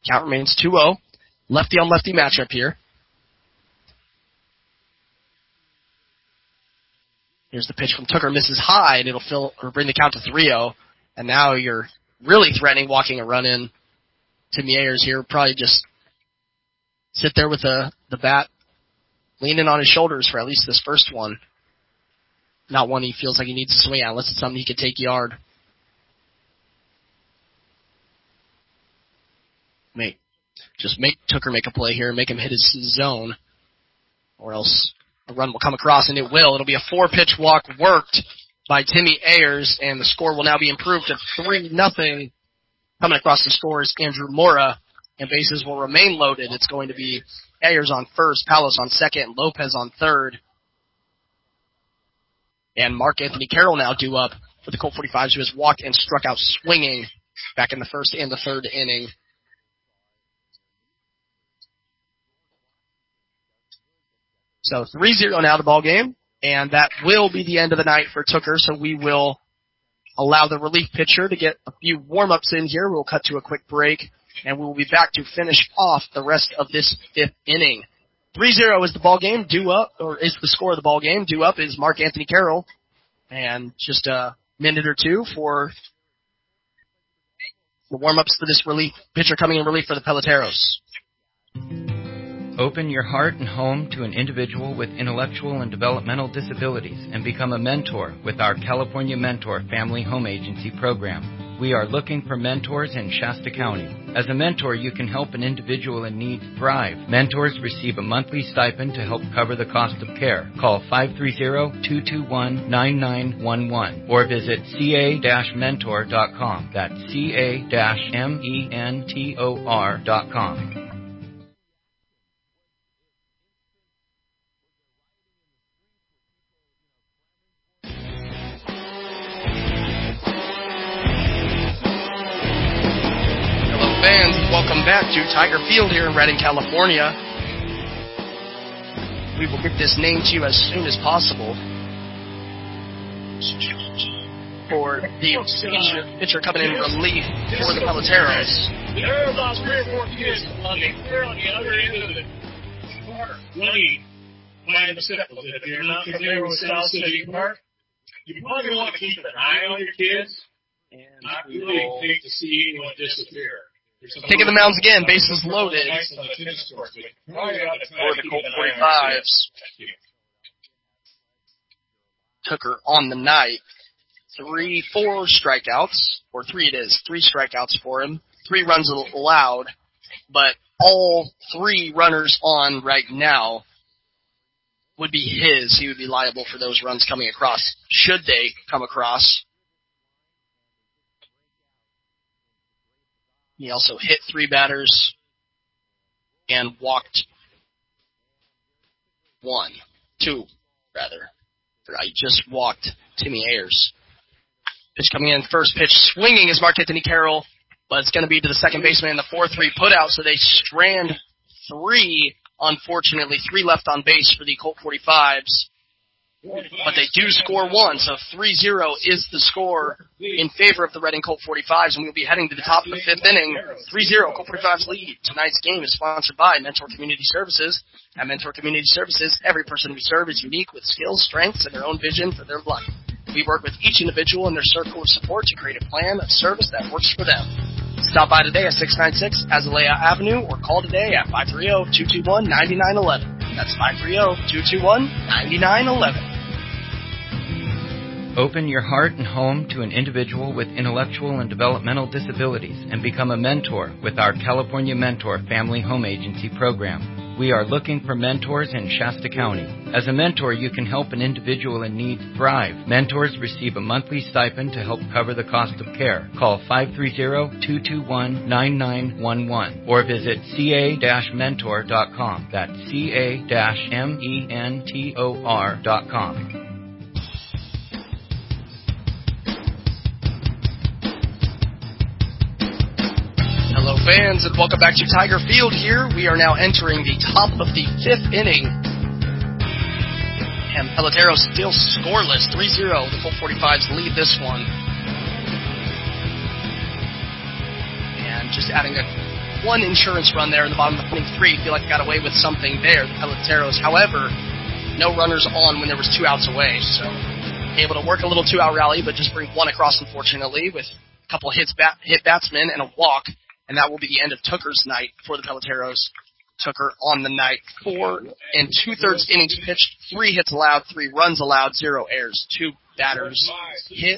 Count remains 2-0. Lefty on lefty matchup here. Here's the pitch from Tooker, misses high, and it'll bring the count to 3-0. And now you're really threatening walking a run in. Timmy Ayers here probably just sit there with the bat leaning on his shoulders for at least this first one. Not one he feels like he needs to swing at unless it's something he could take yard. Make Tooker make a play here and make him hit his zone, or else a run will come across, and it will. It'll be a 4-pitch walk worked by Timmy Ayers, and the score will now be improved to 3-0. Coming across the score is Andrew Mora, and bases will remain loaded. It's going to be Ayers on first, Palos on second, Lopez on third. And Mark Anthony Carroll now due up for the Colt 45s, who has walked and struck out swinging back in the first and the third inning. So 3-0 now the ball game, and that will be the end of the night for Tooker, so we will allow the relief pitcher to get a few warm-ups in here. We'll cut to a quick break, and we will be back to finish off the rest of this fifth inning. 3-0 is the ball game. Due up, or is the score of the ball game. Due up is Mark Anthony Carroll, and just a minute or two for the warm-ups for this relief pitcher coming in relief for the Peloteros. Open your heart and home to an individual with intellectual and developmental disabilities and become a mentor with our California Mentor Family Home Agency program. We are looking for mentors in Shasta County. As a mentor, you can help an individual in need thrive. Mentors receive a monthly stipend to help cover the cost of care. Call 530-221-9911 or visit ca-mentor.com. That's ca-mentor.com. Fans, welcome back to Tiger Field here in Redding, California. We will get this name to you as soon as possible. For the pitcher coming in relief for the Peloteros. There are about 3 or 4 kids on the other end of the park. Running by themselves. If you're not familiar with South City Park, you probably want to keep an eye on your kids and not really think to see anyone disappear. Taking the mounds again, bases loaded for the Colt 45s. Tooker on the night. 3 strikeouts, or 3 it is. 3 strikeouts for him. 3 runs allowed, but all 3 runners on right now would be his. He would be liable for those runs coming across, should they come across. He also hit 3 batters and walked 2. I just walked Timmy Ayers. Pitch coming in, first pitch swinging is Mark Anthony Carroll, but it's going to be to the second baseman in the 4-3 putout, so they strand 3, unfortunately, 3 left on base for the Colt 45s. But they do score 1, so 3-0 is the score in favor of the Redding Colt 45s, and we'll be heading to the top of the 5th inning. 3-0, Colt 45s lead. Tonight's game is sponsored by Mentor Community Services. At Mentor Community Services, every person we serve is unique with skills, strengths, and their own vision for their life. We work with each individual in their circle of support to create a plan of service that works for them. Stop by today at 696 Azalea Avenue or call today at 530-221-9911. That's 530-221-9911. Open your heart and home to an individual with intellectual and developmental disabilities and become a mentor with our California Mentor Family Home Agency program. We are looking for mentors in Shasta County. As a mentor, you can help an individual in need thrive. Mentors receive a monthly stipend to help cover the cost of care. Call 530-221-9911 or visit ca-mentor.com. That's ca-mentor.com. Hello, fans, and welcome back to Tiger Field here. We are now entering the top of the 5th inning. And Peloteros still scoreless, 3-0. The Colt 45s lead this one. And just adding a one insurance run there in the bottom of the 23. Feel like they got away with something there, the Peloteros. However, no runners on when there was 2 outs away, so able to work a little 2-out rally, but just bring one across, unfortunately, with a couple of hit batsmen and a walk, and that will be the end of Tooker's night for the Peloteros. Tooker on the night, 4 2/3 innings pitched, 3 hits allowed, 3 runs allowed, 0 errors, 3 batters hit,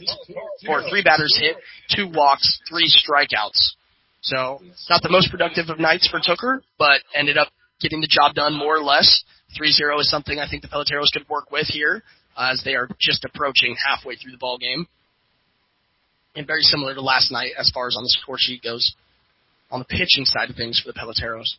2 walks, 3 strikeouts. So, not the most productive of nights for Tooker, but ended up getting the job done more or less. 3-0 is something I think the Peloteros could work with here, as they are just approaching halfway through the ball game. And very similar to last night as far as on the score sheet goes on the pitching side of things for the Peloteros.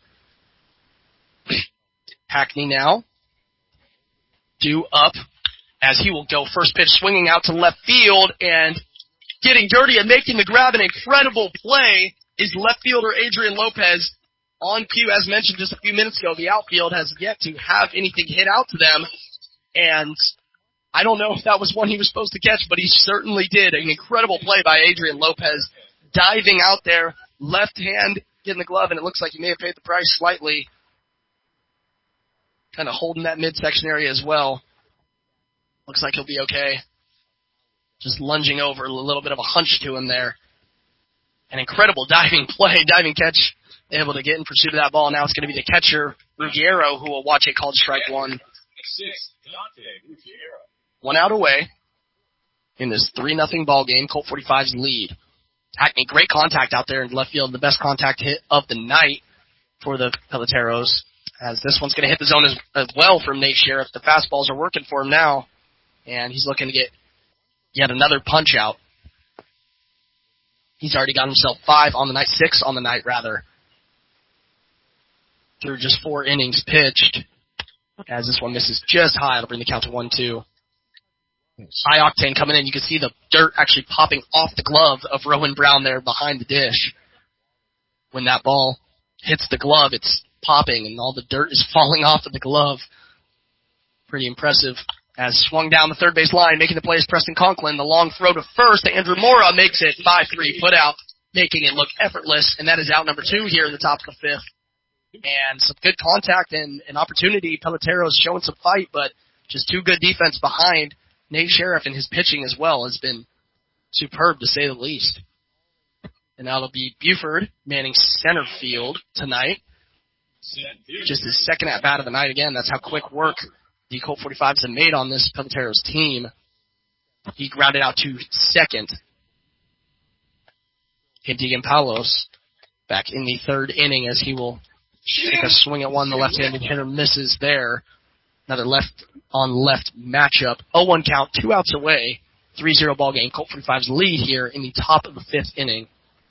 Hackney now due up as he will go first pitch swinging out to left field and getting dirty and making the grab. An incredible play is left fielder Adrian Lopez on cue. As mentioned just a few minutes ago, the outfield has yet to have anything hit out to them, and I don't know if that was one he was supposed to catch, but he certainly did. An incredible play by Adrian Lopez, diving out there, left hand, getting the glove, and it looks like he may have paid the price slightly. Kind of holding that midsection area as well. Looks like he'll be okay. Just lunging over, a little bit of a hunch to him there. An incredible diving play, diving catch, able to get in pursuit of that ball. Now it's going to be the catcher, Ruggiero, who will watch it called strike one. 1 out away in this 3-0 ball game. Colt 45's lead. Hackney, great contact out there in left field. The best contact hit of the night for the Peloteros, as this one's going to hit the zone as well from Nate Sheriff. The fastballs are working for him now, and he's looking to get yet another punch out. He's already got himself 5 on the night, 6 on the night, rather, through just 4 innings pitched. As this one misses just high, it'll bring the count to 1-2. High octane coming in. You can see the dirt actually popping off the glove of Rowan Brown there behind the dish. When that ball hits the glove, it's popping, and all the dirt is falling off of the glove. Pretty impressive. As swung down the third base line, making the play is Preston Conklin. The long throw to first. Andrew Mora makes it 5-3 put out, making it look effortless, and that is out number 2 here in the top of the 5th. And some good contact and an opportunity. Peloteros showing some fight, but just 2 good defense behind. Nate Sheriff and his pitching as well has been superb, to say the least. And that'll be Buford manning center field tonight. Just his second at-bat of the night again. That's how quick work the Colt 45s have made on this Peloteros team. He grounded out to second. Deegan Palos back in the 3rd inning as he will take a swing at one. The left-handed hitter misses there. Another left-on-left matchup. 0-1 count, 2 outs away. 3-0 ball game. Colt 45's lead here in the top of the 5th inning.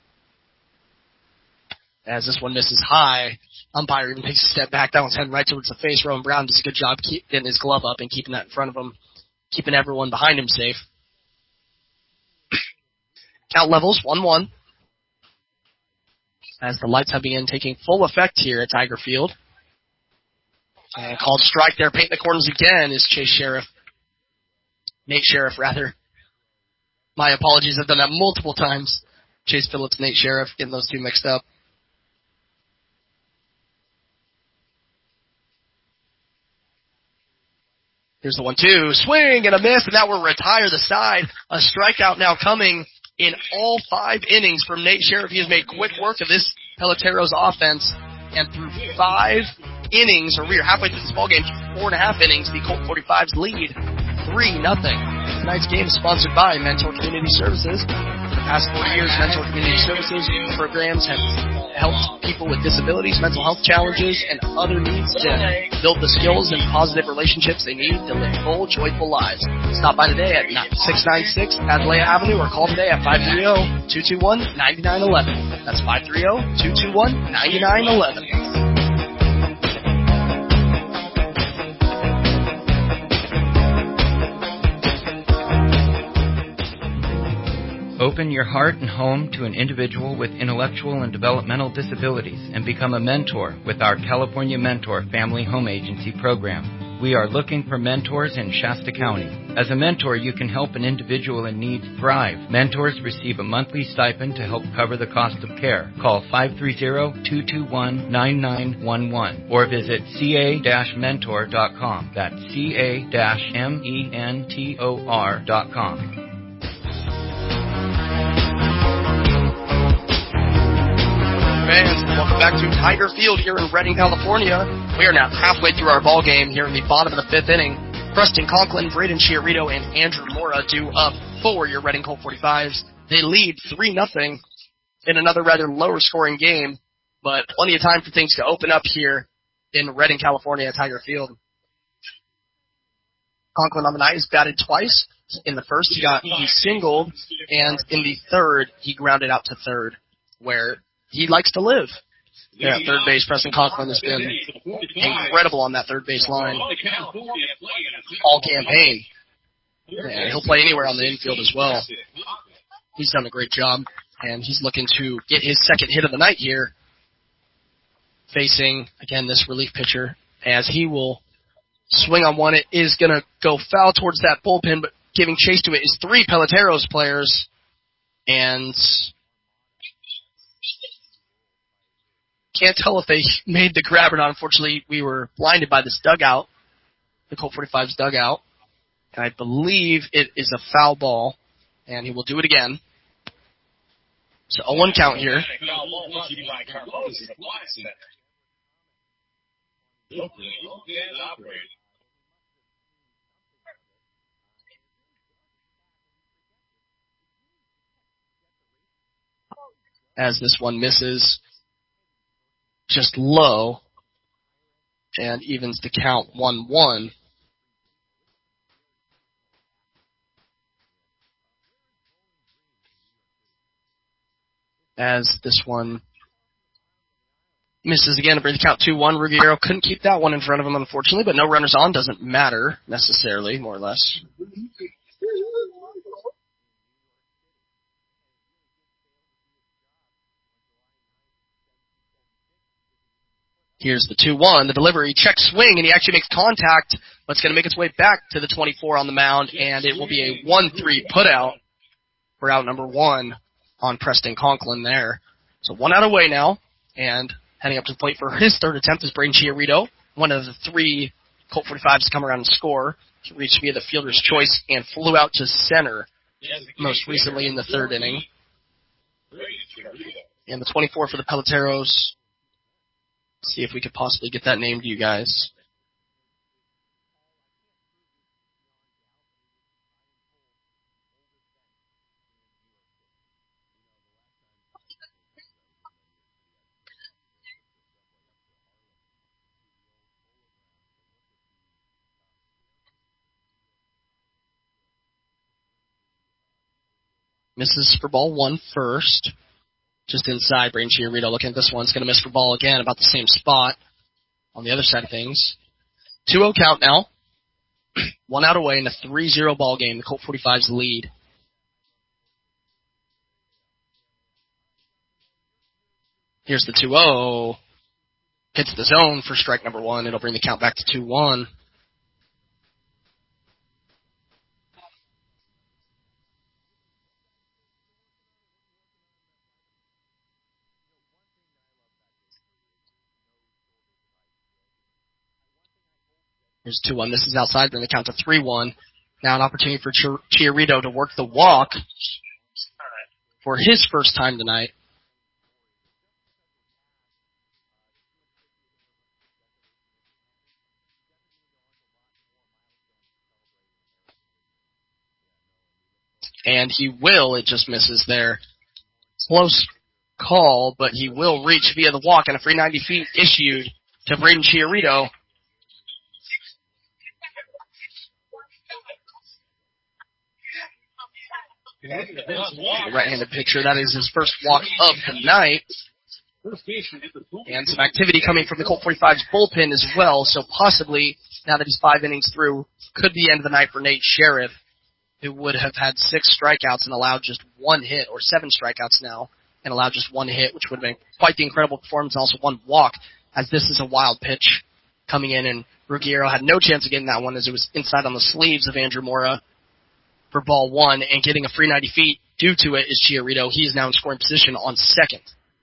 As this one misses high, umpire even takes a step back. That one's heading right towards the face. Rowan Brown does a good job getting his glove up and keeping that in front of him, keeping everyone behind him safe. Count levels, 1-1. As the lights have begun taking full effect here at Tiger Field. And called strike there, painting the corners again is Nate Sheriff, rather. My apologies, I've done that multiple times. Chase Phillips, Nate Sheriff, getting those two mixed up. Here's the 1-2, swing and a miss, and that will retire the side. A strikeout now coming in all 5 innings from Nate Sheriff. He has made quick work of this Peloteros offense, and through 5 innings, or we are halfway through this ballgame, 4.5 innings, the Colt 45s lead 3-0. Tonight's game is sponsored by Mentor Community Services. For the past 4 years, Mentor Community Services programs have helped people with disabilities, mental health challenges, and other needs to build the skills and positive relationships they need to live full, joyful lives. Stop by today at 696 Atalaya Avenue or call today at 530-221-9911. That's 530-221-9911. Open your heart and home to an individual with intellectual and developmental disabilities and become a mentor with our California Mentor Family Home Agency program. We are looking for mentors in Shasta County. As a mentor, you can help an individual in need thrive. Mentors receive a monthly stipend to help cover the cost of care. Call 530-221-9911 or visit ca-mentor.com. That's ca-mentor.com. Fans, welcome back to Tiger Field here in Redding, California. We are now halfway through our ball game here in the bottom of the fifth inning. Preston Conklin, Braden Chiarito, and Andrew Mora due up for your Redding Colt 45s. They lead 3-0 in another rather lower scoring game, but plenty of time for things to open up here in Redding, California at Tiger Field. Conklin on the night has batted twice. In the first, he singled, and in the third, he grounded out to third, where he likes to live. Yeah, third base, Preston Conklin has been incredible on that third base line all campaign. And he'll play anywhere on the infield as well. He's done a great job, and he's looking to get his second hit of the night here, facing, again, this relief pitcher, as he will swing on one. It is going to go foul towards that bullpen, but giving chase to it is 3 Peloteros players, and can't tell if they made the grab or not. Unfortunately, we were blinded by this dugout, the Colt 45's dugout. And I believe it is a foul ball, and he will do it again. So 0-1 count here. As this one misses just low and evens the count 1-1. As this one misses again to bring the count 2-1. Ruggiero couldn't keep that one in front of him, unfortunately, but no runners on doesn't matter necessarily, more or less. Here's the 2-1, the delivery, check swing, and he actually makes contact, but it's going to make its way back to the 24 on the mound, and it will be a 1-3 putout for out number 1 on Preston Conklin there. So 1 out away now, and heading up to the plate for his third attempt is Braden Chiarito, one of the 3 Colt 45s to come around and score. He reached via the fielder's choice and flew out to center, most recently in the third inning. And the 24 for the Peloteros. See if we could possibly get that name to you guys. Misses for ball 1 first. Just inside, Braden Chiarito looking at this one. It's going to miss for ball again, about the same spot on the other side of things. 2-0 count now. 1 out away in a 3-0 ball game. The Colt 45's lead. Here's the 2-0. Hits the zone for strike number 1. It'll bring the count back to 2-1. Here's 2-1. This is outside, bring the count to 3-1. Now an opportunity for Chiarito to work the walk for his first time tonight. And he will, it just misses there. Close call, but he will reach via the walk, and a free 90 feet issued to Braden Chiarito. The right-handed pitcher, that is his first walk of the night. And some activity coming from the Colt 45's bullpen as well, so possibly, now that he's 5 innings through, could be the end of the night for Nate Sheriff, who would have had 6 strikeouts and allowed just 1 hit, or 7 strikeouts now, and allowed just 1 hit, which would have been quite the incredible performance, and also 1 walk, as this is a wild pitch coming in and Ruggiero had no chance of getting that one as it was inside on the sleeves of Andrew Mora for ball one, and getting a free 90 feet due to it is Chiarito. He is now in scoring position on second.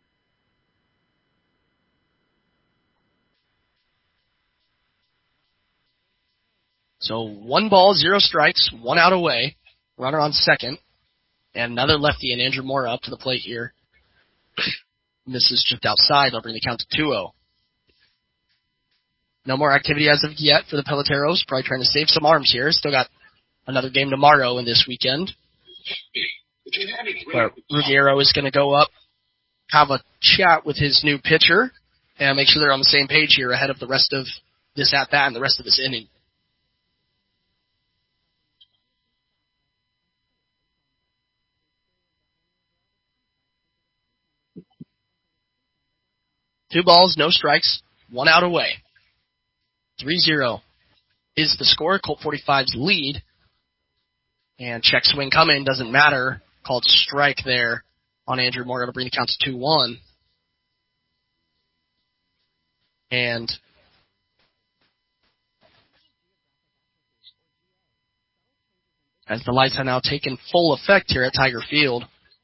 So 1 ball, 0 strikes, 1 out away. Runner on second. And another lefty, and Andrew Mora up to the plate here. Misses just outside. They'll bring the count to 2-0. No more activity as of yet for the Peloteros. Probably trying to save some arms here. Still got another game tomorrow and this weekend. But Ruggiero is going to go up, have a chat with his new pitcher, and make sure they're on the same page here ahead of the rest of this at-bat and the rest of this inning. Two balls, no strikes, 1 out away. 3-0 is the score. Colt 45's lead. And check swing coming, doesn't matter. Called strike there on Andrew Mora to bring the count to 2-1. And as the lights have now taken full effect here at Tiger Field.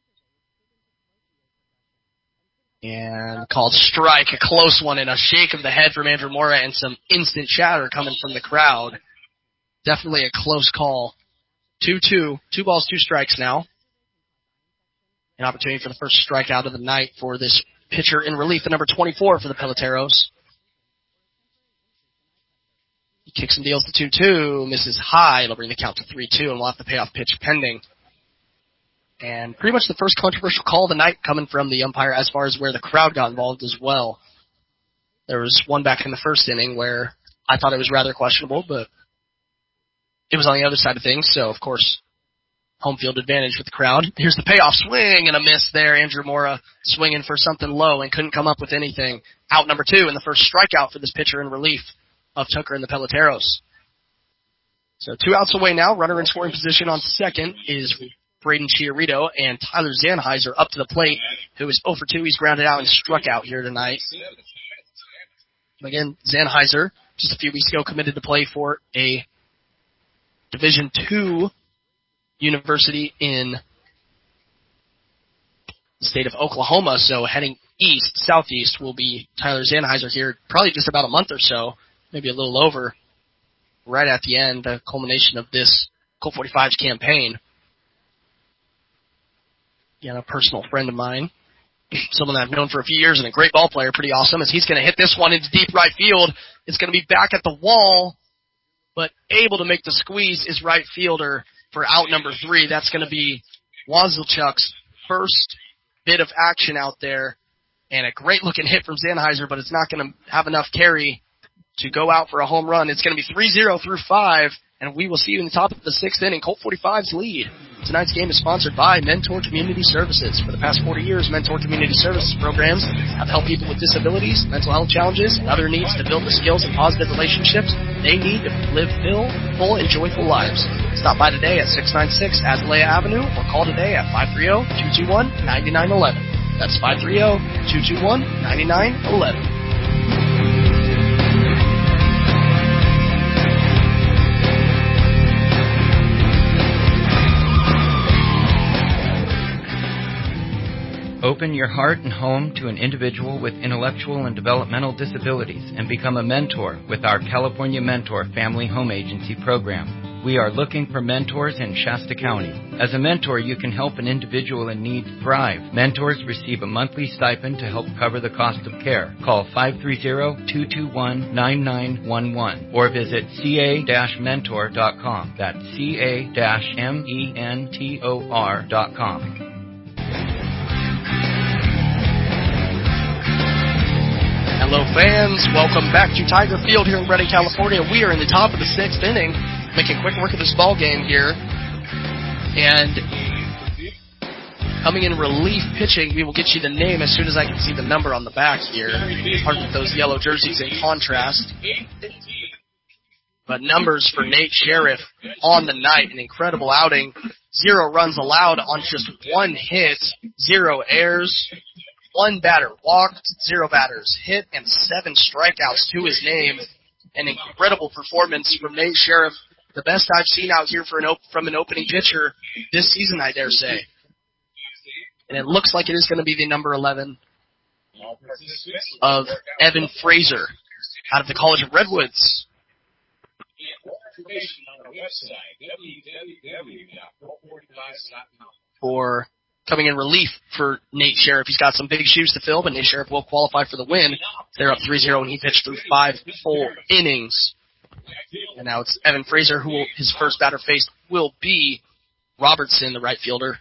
And called strike, a close one, and a shake of the head from Andrew Mora and some instant chatter coming from the crowd. Definitely a close call. 2-2, 2 balls, 2 strikes now. An opportunity for the first strikeout of the night for this pitcher in relief, the number 24 for the Peloteros. He kicks and deals to 2-2, misses high. It'll bring the count to 3-2, and we'll have the payoff pitch pending. And pretty much the first controversial call of the night coming from the umpire as far as where the crowd got involved as well. There was one back in the first inning where I thought it was rather questionable, but it was on the other side of things, so of course, home field advantage with the crowd. Here's the payoff swing and a miss there. Andrew Mora swinging for something low and couldn't come up with anything. Out number 2 and the first strikeout for this pitcher in relief of Tucker and the Peloteros. So 2 outs away now. Runner in scoring position on second is Braden Chiarito, and Tyler Zanheiser up to the plate, who is 0 for 2. He's grounded out and struck out here tonight. Again, Zanheiser, just a few weeks ago, committed to play for a Division II university in the state of Oklahoma, so heading southeast will be Tyler Zanheiser here, probably just about a month or so, maybe a little over, right at the end, the culmination of this Colt 45's campaign. Again, a personal friend of mine, someone that I've known for a few years and a great ball player, pretty awesome, as he's going to hit this one into deep right field. It's going to be back at the wall, but able to make the squeeze is right fielder for out number 3. That's going to be Wanzelchuk's first bit of action out there, and a great-looking hit from Zanheiser, but it's not going to have enough carry to go out for a home run. It's going to be 3-0 through 5, and we will see you in the top of the 6th inning. Colt 45's lead. Tonight's game is sponsored by Mentor Community Services. For the past 40 years, Mentor Community Services programs have helped people with disabilities, mental health challenges, and other needs to build the skills and positive relationships they need to live full and joyful lives. Stop by today at 696 Azalea Avenue or call today at 530-221-9911. That's 530-221-9911. Open your heart and home to an individual with intellectual and developmental disabilities and become a mentor with our California Mentor Family Home Agency program. We are looking for mentors in Shasta County. As a mentor, you can help an individual in need thrive. Mentors receive a monthly stipend to help cover the cost of care. Call 530-221-9911 or visit ca-mentor.com. That's ca-mentor.com. Hello, fans. Welcome back to Tiger Field here in Redding, California. We are in the top of the 6th inning, making quick work of this ball game here. And coming in relief pitching, we will get you the name as soon as I can see the number on the back here. Hard with those yellow jerseys in contrast. But numbers for Nate Sheriff on the night. An incredible outing. 0 runs allowed on just 1 hit. 0 errors. 1 batter walked, 0 batters hit, and 7 strikeouts to his name. an incredible performance from Nate Sheriff, the best I've seen out here from an opening pitcher this season, I dare say. And it looks like it is going to be the number 11 of Evan Fraser out of the College of Redwoods. For coming in relief for Nate Sheriff. He's got some big shoes to fill, but Nate Sheriff will qualify for the win. They're up 3-0, and he pitched through 5 full innings. And now it's Evan Fraser, who his first batter faced will be Robertson, the right fielder.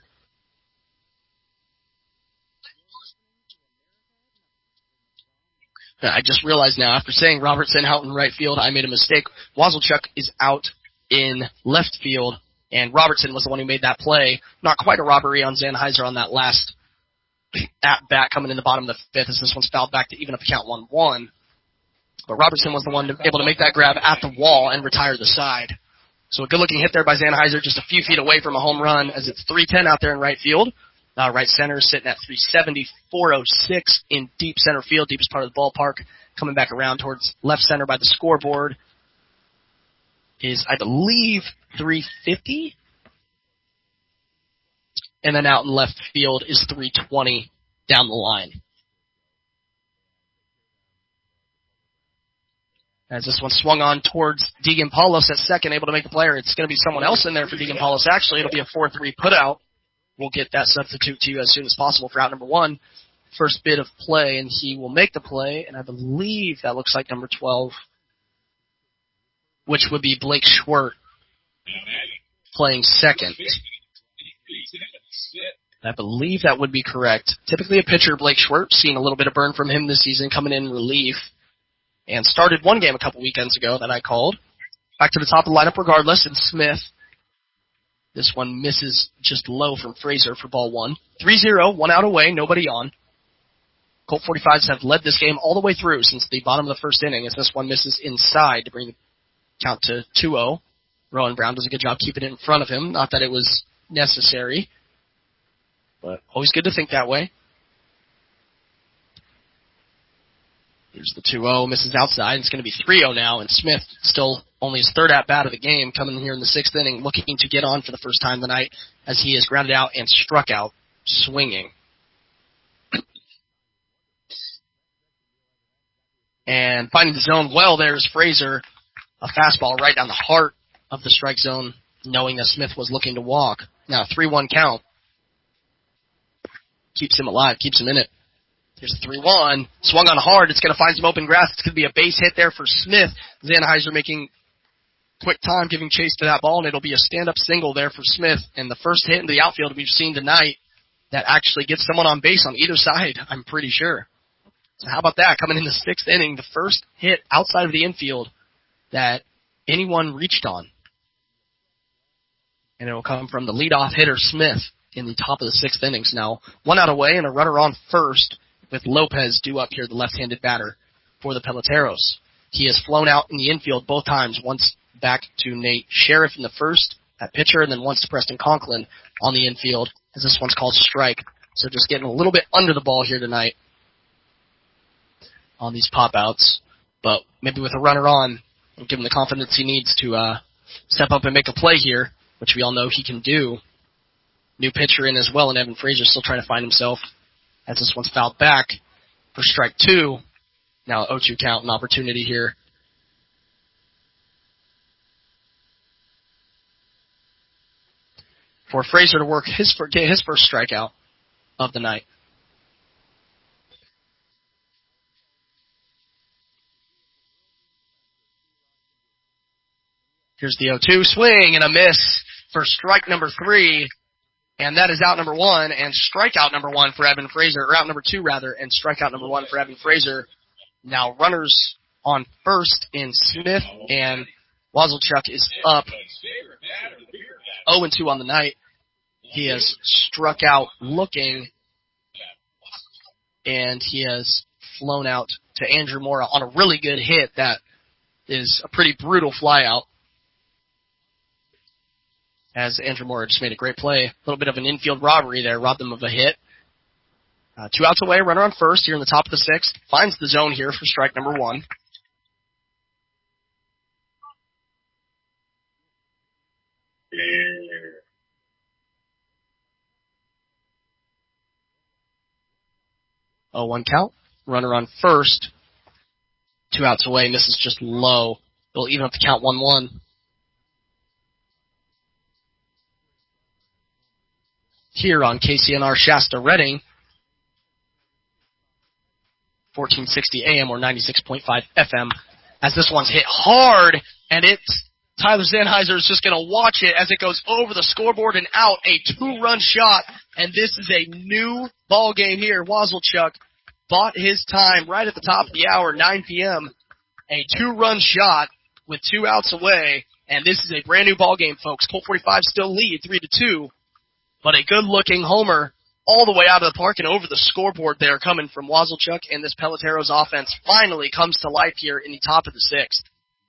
I just realized now, after saying Robertson out in right field, I made a mistake. Wazelchuk is out in left field, and Robertson was the one who made that play. Not quite a robbery on Zanheiser on that last at-bat coming in the bottom of the 5th, as this one's fouled back to even up the count 1-1. But Robertson was the one able to make that grab at the wall and retire the side. So a good-looking hit there by Zanheiser, just a few feet away from a home run, as it's 3-10 out there in right field. Right center sitting at 370, 406 in deep center field, deepest part of the ballpark. Coming back around towards left center by the scoreboard is, I believe, 350. And then out in left field is 320 down the line. As this one swung on towards Deegan Paulos at second, able to make the play. It's going to be someone else in there for Deegan Paulos. Actually, it'll be a 4-3 putout. We'll get that substitute to you as soon as possible for out number 1. First bit of play, and he will make the play, and I believe that looks like number 12, which would be Blake Schwert playing second. I believe that would be correct. Typically a pitcher, Blake Schwert, seen a little bit of burn from him this season, coming in relief, and started one game a couple weekends ago that I called. Back to the top of the lineup regardless, and Smith. This one misses just low from Fraser for ball 1. 3-0, 1 out away, nobody on. Colt 45s have led this game all the way through since the bottom of the first inning, as this one misses inside to bring the count to 2-0. Rowan Brown does a good job keeping it in front of him. Not that it was necessary, but always good to think that way. Here's the 2-0, misses outside. It's going to be 3-0 now, and Smith still only his third at-bat of the game, coming here in the 6th inning, looking to get on for the first time tonight as he is grounded out and struck out, swinging. And finding the zone well there is Fraser, a fastball right down the heart of the strike zone, knowing that Smith was looking to walk. Now, 3-1 count. Keeps him alive, keeps him in it. Here's the 3-1. Swung on hard. It's going to find some open grass. It's going to be a base hit there for Smith. Zanheiser making quick time, giving chase to that ball, and it'll be a stand-up single there for Smith. And the first hit in the outfield we've seen tonight that actually gets someone on base on either side, I'm pretty sure. So how about that? Coming in the 6th inning, the first hit outside of the infield that anyone reached on. And it'll come from the leadoff hitter, Smith, in the top of the 6th innings. Now, 1 out away and a runner on first, with Lopez due up here, the left-handed batter for the Peloteros. He has flown out in the infield both times, once back to Nate Sheriff in the first at pitcher, and then once to Preston Conklin on the infield, as this one's called strike. So just getting a little bit under the ball here tonight on these pop-outs. But maybe with a runner on, and give him the confidence he needs to step up and make a play here, which we all know he can do. New pitcher in as well, and Evan Fraser still trying to find himself, as this one's fouled back for strike 2. Now 0-2 count, an opportunity here. For Fraser to get his first strikeout of the night. Here's the 0-2 swing and a miss for strike number 3. And that is out number 1 and strikeout number 1 for Evan Fraser, or out number 2 rather, and strikeout number 1 for Evan Fraser. Now runners on first in Smith, and Wazelchuk is up 0-2 on the night. He has struck out looking, and he has flown out to Andrew Mora on a really good hit that is a pretty brutal flyout. As Andrew Mora just made a great play. A little bit of an infield robbery there, robbed them of a hit. 2 outs away, runner on first here in the top of the 6th. Finds the zone here for strike number 1. 0-1 count. Runner on first. 2 outs away, and this is just low. They'll even up the count 1-1. Here on KCNR Shasta Redding, 1460 AM or 96.5 FM, as this one's hit hard, and Tyler Sennheiser is just going to watch it as it goes over the scoreboard and out, a 2-run shot, and this is a new ball game here. Wazelchuk bought his time right at the top of the hour, 9 p.m., a 2-run shot with 2 outs away, and this is a brand new ball game, folks. Colt 45 still lead 3-2, but a good-looking homer all the way out of the park and over the scoreboard there coming from Wazelchuk, and this Peleteros offense finally comes to life here in the top of the 6th.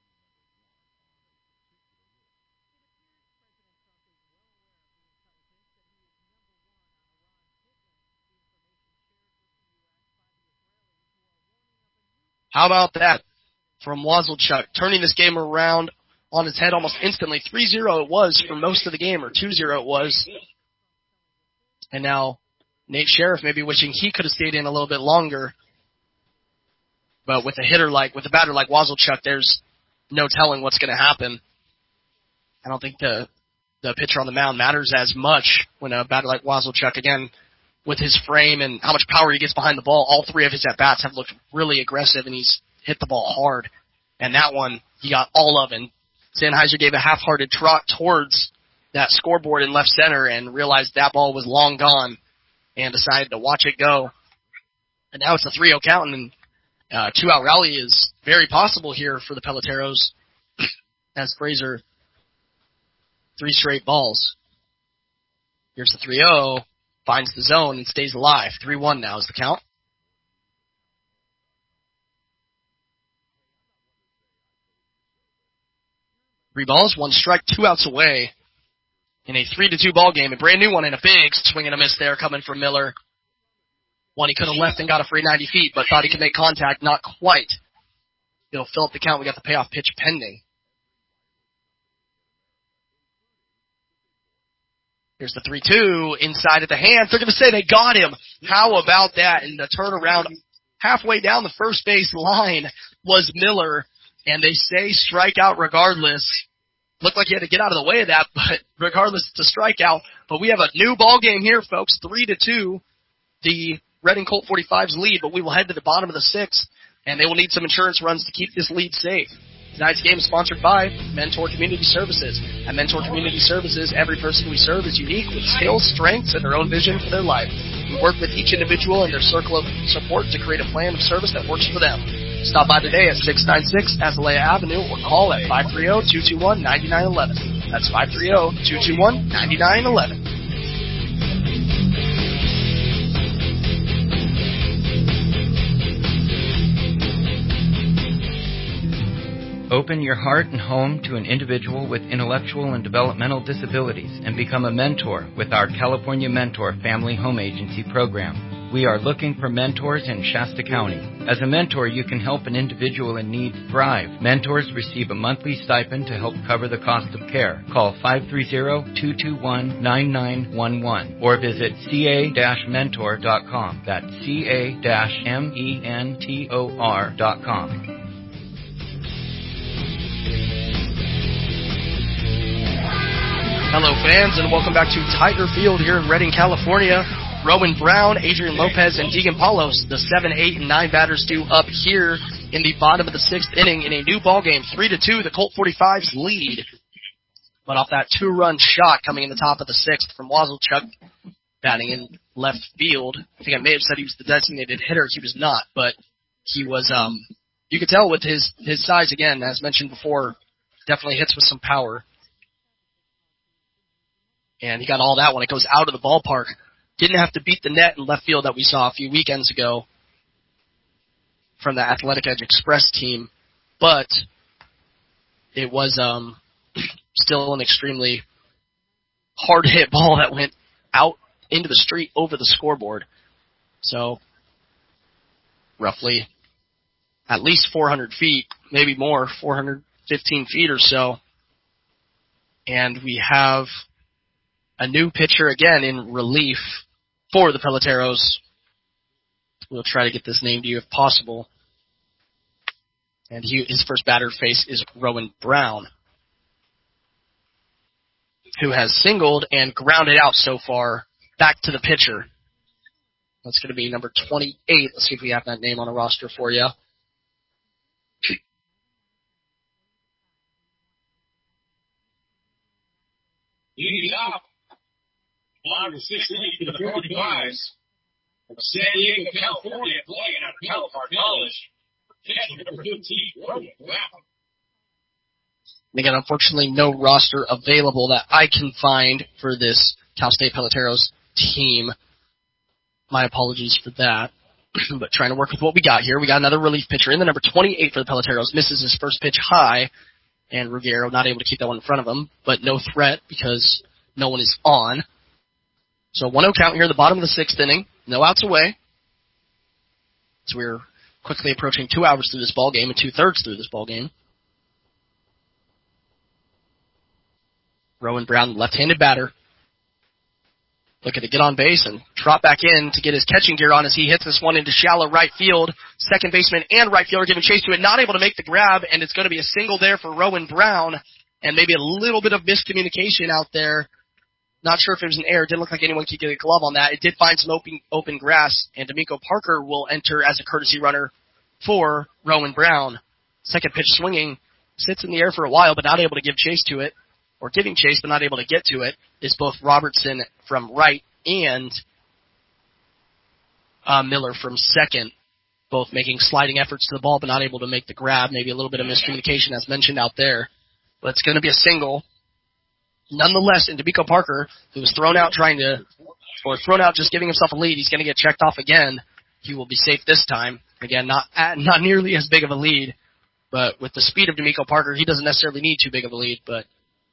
How about that from Wazelchuk, turning this game around on its head almost instantly. 3-0 it was for most of the game, or 2-0 it was. And now Nate Sheriff maybe wishing he could have stayed in a little bit longer. But with a batter like Wazelchuk, there's no telling what's going to happen. I don't think the pitcher on the mound matters as much when a batter like Wazelchuk, again, with his frame and how much power he gets behind the ball, all 3 of his at-bats have looked really aggressive, and he's hit the ball hard. And that one, he got all of it. Sennheiser gave a half-hearted trot towards that scoreboard in left center and realized that ball was long gone and decided to watch it go. And now it's a 3-0 count, and 2-out rally is very possible here for the Peleteros as Fraser 3 straight balls. Here's the 3-0, finds the zone and stays alive. 3-1 now is the count. 3 balls, 1 strike, 2 outs away in a 3-2 ball game. A brand new one and a big swing and a miss there coming from Miller. One he could have left and got a free 90 feet, but thought he could make contact. Not quite. It'll fill up the count. We got the payoff pitch pending. Here's the 3-2 inside at the hands. They're going to say they got him. How about that? And the turnaround halfway down the first base line was Miller. And they say strikeout regardless. Looked like he had to get out of the way of that, but regardless, it's a strikeout. But we have a new ball game here, folks. 3-2. The Reading Colt 45's lead, but we will head to the bottom of the 6th, and they will need some insurance runs to keep this lead safe. Tonight's game is sponsored by Mentor Community Services. At Mentor Community Services, every person we serve is unique with skills, strengths, and their own vision for their life. We work with each individual and their circle of support to create a plan of service that works for them. Stop by today at 696 Azalea Avenue or call at 530-221-9911. That's 530-221-9911. Open your heart and home to an individual with intellectual and developmental disabilities and become a mentor with our California Mentor Family Home Agency program. We are looking for mentors in Shasta County. As a mentor, you can help an individual in need thrive. Mentors receive a monthly stipend to help cover the cost of care. Call 530-221-9911 or visit ca-mentor.com. That's ca-mentor.com. Hello, fans, and welcome back to Tiger Field here in Redding, California. Rowan Brown, Adrian Lopez, and Deegan Paulos, the 7, 8, and 9 batters due up here in the bottom of the 6th inning in a new ball game. 3-2, the Colt 45's lead. But off that 2-run shot coming in the top of the 6th from Wazelchuk, batting in left field. I think I may have said he was the designated hitter. He was not, but he was, you could tell with his size, again, as mentioned before, definitely hits with some power. And he got all that when it goes out of the ballpark. Didn't have to beat the net in left field that we saw a few weekends ago from the Athletic Edge Express team. But it was still an extremely hard-hit ball that went out into the street over the scoreboard. So roughly at least 400 feet, maybe more, 415 feet or so. And we have a new pitcher again in relief for the Peleteros. We'll try to get this name to you if possible. And his first batter to face is Rowan Brown, who has singled and grounded out so far back to the pitcher. That's going to be number 28. Let's see if we have that name on a roster for you. Leading off, 5 or 6 for the 45s from San Diego, California, playing out of California College. Catcher number 15, Rowan Brown. Again, unfortunately, no roster available that I can find for this Cal State Peloteros team. My apologies for that. But trying to work with what we got here. We got another relief pitcher in the number 28 for the Peloteros. Misses his first pitch high, and Ruggiero not able to keep that one in front of him, but no threat because no one is on. So 1-0 count here in the bottom of the 6th inning. No outs away. So we're quickly approaching 2 hours through this ball game and 2/3 through this ball game. Rowan Brown, left-handed batter, looking to get on base and trot back in to get his catching gear on as he hits this one into shallow right field. Second baseman and right fielder giving chase to it, not able to make the grab, and it's going to be a single there for Rowan Brown, and maybe a little bit of miscommunication out there. Not sure if it was an error. Didn't look like anyone could get a glove on that. It did find some open grass, and D'Amico Parker will enter as a courtesy runner for Rowan Brown. Second pitch swinging, sits in the air for a while, but not able to give chase to it, or giving chase but not able to get to it, is both Robertson from right and Miller from second, both making sliding efforts to the ball but not able to make the grab. Maybe a little bit of miscommunication as mentioned out there. But it's going to be a single. Nonetheless, and D'Amico Parker, who was thrown out just giving himself a lead, he's going to get checked off again. He will be safe this time. Again, not nearly as big of a lead, but with the speed of D'Amico Parker, he doesn't necessarily need too big of a lead, but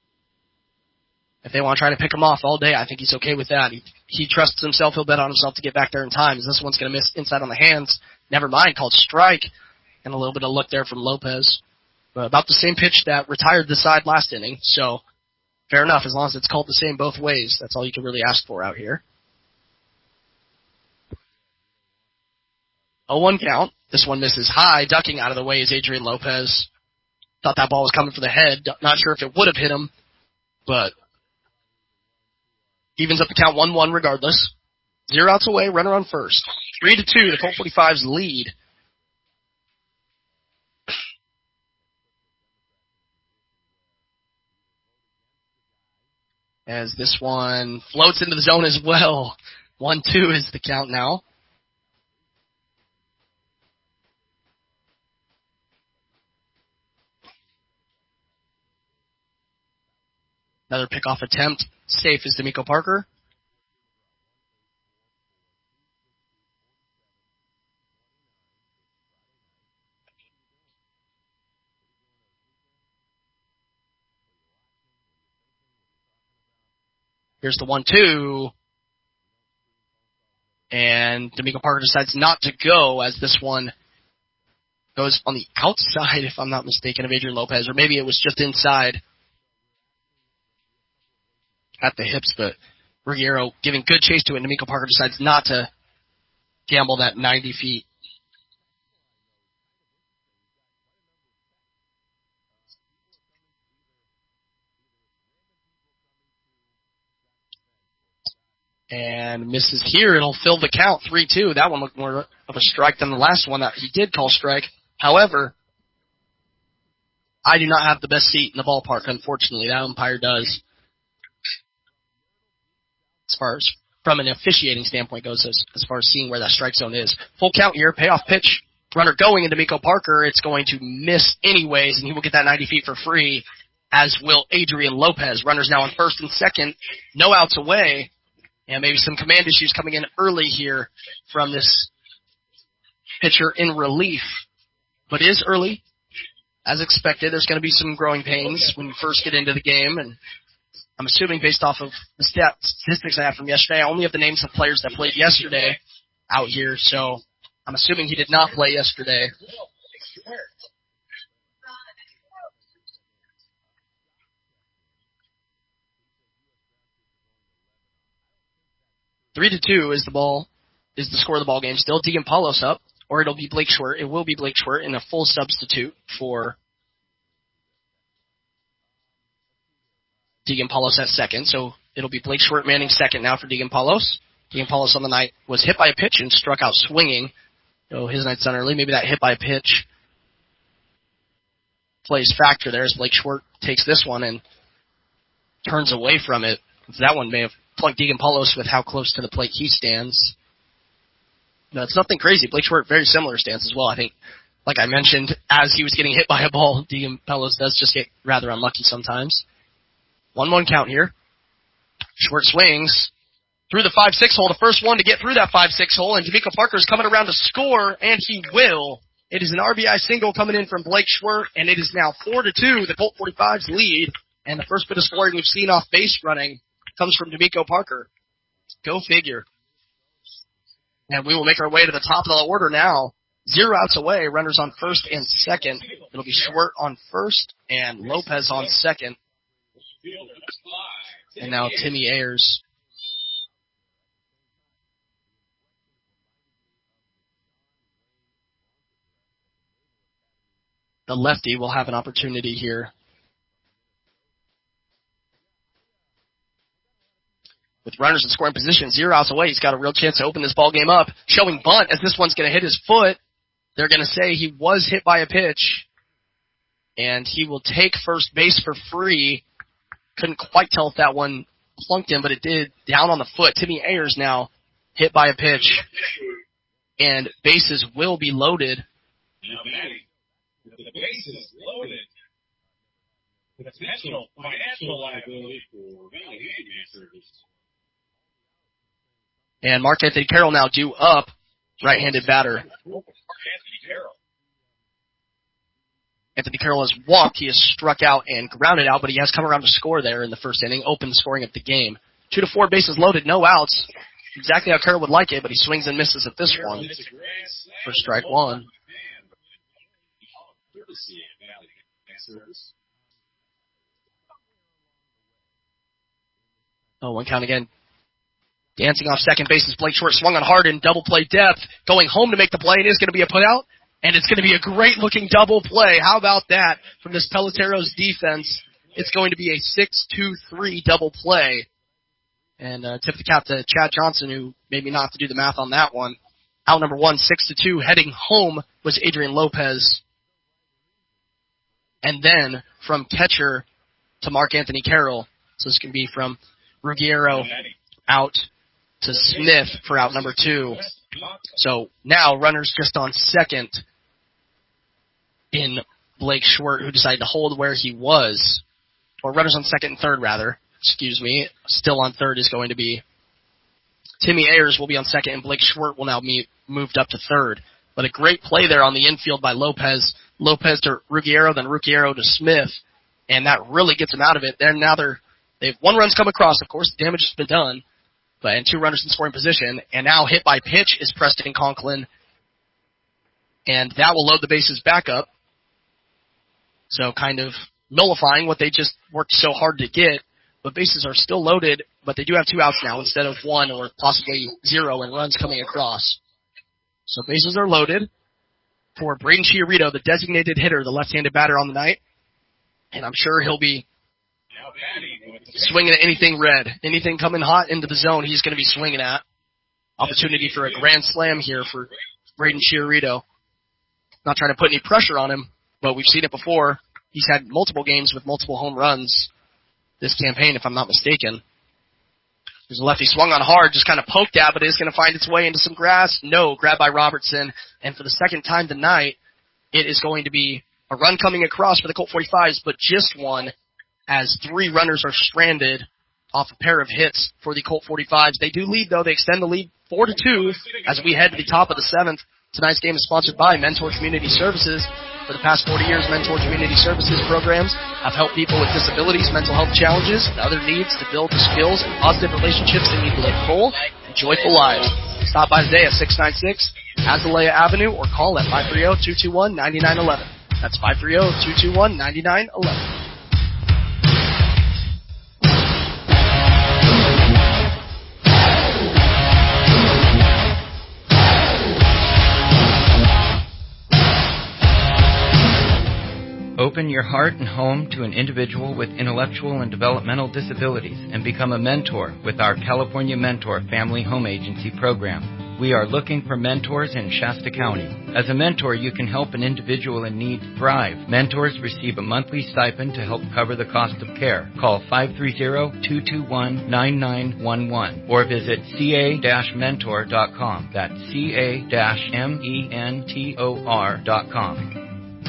if they want to try to pick him off all day, I think he's okay with that. He trusts himself. He'll bet on himself to get back there in time. As this one's going to miss inside on the hands. Never mind, called strike. And a little bit of luck there from Lopez. But about the same pitch that retired the side last inning. So, fair enough, as long as it's called the same both ways. That's all you can really ask for out here. 0-1 count. This one misses high. Ducking out of the way is Adrian Lopez. Thought that ball was coming for the head. Not sure if it would have hit him, but evens up the count 1-1 regardless. 0 outs away, runner on first. 3-2, the Colt 45's lead. As this one floats into the zone as well. 1-2 is the count now. Another pickoff attempt. Safe is D'Amico Parker. Here's the 1-2. And D'Amico Parker decides not to go as this one goes on the outside, if I'm not mistaken, of Adrian Lopez. Or maybe it was just inside at the hips, but Ruggiero giving good chase to it, and D'Amico Parker decides not to gamble that 90 feet. And misses here. It'll fill the count, 3-2. That one looked more of a strike than the last one that he did call strike. However, I do not have the best seat in the ballpark, unfortunately. That umpire does. As far as from an officiating standpoint goes, as far as seeing where that strike zone is. Full count here, payoff pitch, runner going into D'Amico Parker. It's going to miss anyways, and he will get that 90 feet for free, as will Adrian Lopez. Runners now on first and second, no outs away, and maybe some command issues coming in early here from this pitcher in relief. But it is early, as expected. There's going to be some growing pains when you first get into the game, and I'm assuming based off of the statistics I have from yesterday, I only have the names of players that played yesterday out here, so I'm assuming he did not play yesterday. Three to 2 is the ball is the score of the ball game. Still Deegan Paulos up, or it'll be Blake Schwert. It will be Blake Schwert in a full substitute for Deegan Paulos at second. So it'll be Blake Schwert manning second now for Deegan Paulos. Deegan Paulos on the night was hit by a pitch and struck out swinging. So his night's done early. Maybe that hit by a pitch plays factor there as Blake Schwert takes this one and turns away from it. That one may have plugged Deegan Paulos with how close to the plate he stands. No, it's nothing crazy. Blake Schwert, very similar stance as well. I think, like I mentioned, as he was getting hit by a ball, Deegan Paulos does just get rather unlucky sometimes. 1-1 count here. Schwert swings through the 5-6 hole, the first one to get through that 5-6 hole, and D'Amico Parker's coming around to score, and he will. It is an RBI single coming in from Blake Schwert, and it is now 4-2, the Colt 45's lead, and the first bit of scoring we've seen off base running comes from D'Amico Parker. Go figure. And we will make our way to the top of the order now. 0 outs away, runners on first and second. It'll be Schwert on first and Lopez on second. And now Timmy Ayers. The lefty will have an opportunity here. With runners in scoring position, 0 outs away, he's got a real chance to open this ball game up. Showing bunt as this one's going to hit his foot. They're going to say he was hit by a pitch. And he will take first base for free. Couldn't quite tell if that one plunked him, but it did. Down on the foot. Timmy Ayers now hit by a pitch. And bases will be loaded. The bases loaded. Potential financial liability for Valley Handyman Service. And Mark Anthony Carroll now due up, right-handed batter. Anthony Carroll has walked. He has struck out and grounded out, but he has come around to score there in the first inning, open the scoring of the game. 2-4 bases loaded, no outs. Exactly how Carroll would like it, but he swings and misses at this one for strike one. Oh, 1 count again. Dancing off second base is Blake Schwert, swung on hard in double play depth, going home to make the play. It is going to be a putout, and it's going to be a great-looking double play. How about that from this Peloteros defense? It's going to be a 6-2-3 double play. And tip the cap to Chad Johnson, who maybe not have to do the math on that one. Out number 1, 6-2, heading home was Adrian Lopez. And then from catcher to Mark Anthony Carroll. So this can be from Ruggiero out to Smith for out number 2. So now runners just on second in Blake Schwert, who decided to hold where he was. Or runners on second and third, rather. Excuse me. Still on third is going to be Timmy Ayers will be on second, and Blake Schwert will now be moved up to third. But a great play there on the infield by Lopez. Lopez to Ruggiero, then Ruggiero to Smith. And that really gets them out of it. They've 1 run's come across, of course. The damage has been done. And 2 runners in scoring position. And now hit by pitch is Preston Conklin. And that will load the bases back up. So kind of nullifying what they just worked so hard to get. But bases are still loaded, but they do have 2 outs now instead of 1 or possibly 0 and runs coming across. So bases are loaded for Braden Chiarito, the designated hitter, the left-handed batter on the night. And I'm sure he'll be swinging at anything red. Anything coming hot into the zone, he's going to be swinging at. Opportunity for a grand slam here for Braden Chiarito. Not trying to put any pressure on him, but we've seen it before. He's had multiple games with multiple home runs this campaign, if I'm not mistaken. There's a lefty swung on hard, just kind of poked at, but it is going to find its way into some grass. No, grabbed by Robertson. And for the second time tonight, it is going to be a run coming across for the Colt 45s, but just one, as 3 runners are stranded off a pair of hits for the Colt 45s. They do lead, though. They extend the lead 4-2 as we head to the top of the 7th. Tonight's game is sponsored by Mentor Community Services. For the past 40 years, Mentor Community Services programs have helped people with disabilities, mental health challenges, and other needs to build the skills and positive relationships they need to live full and joyful lives. Stop by today at 696 Azalea Avenue or call at 530-221-9911. That's 530-221-9911. Open your heart and home to an individual with intellectual and developmental disabilities and become a mentor with our California Mentor Family Home Agency program. We are looking for mentors in Shasta County. As a mentor, you can help an individual in need thrive. Mentors receive a monthly stipend to help cover the cost of care. Call 530-221-9911 or visit ca-mentor.com. That's ca-mentor.com.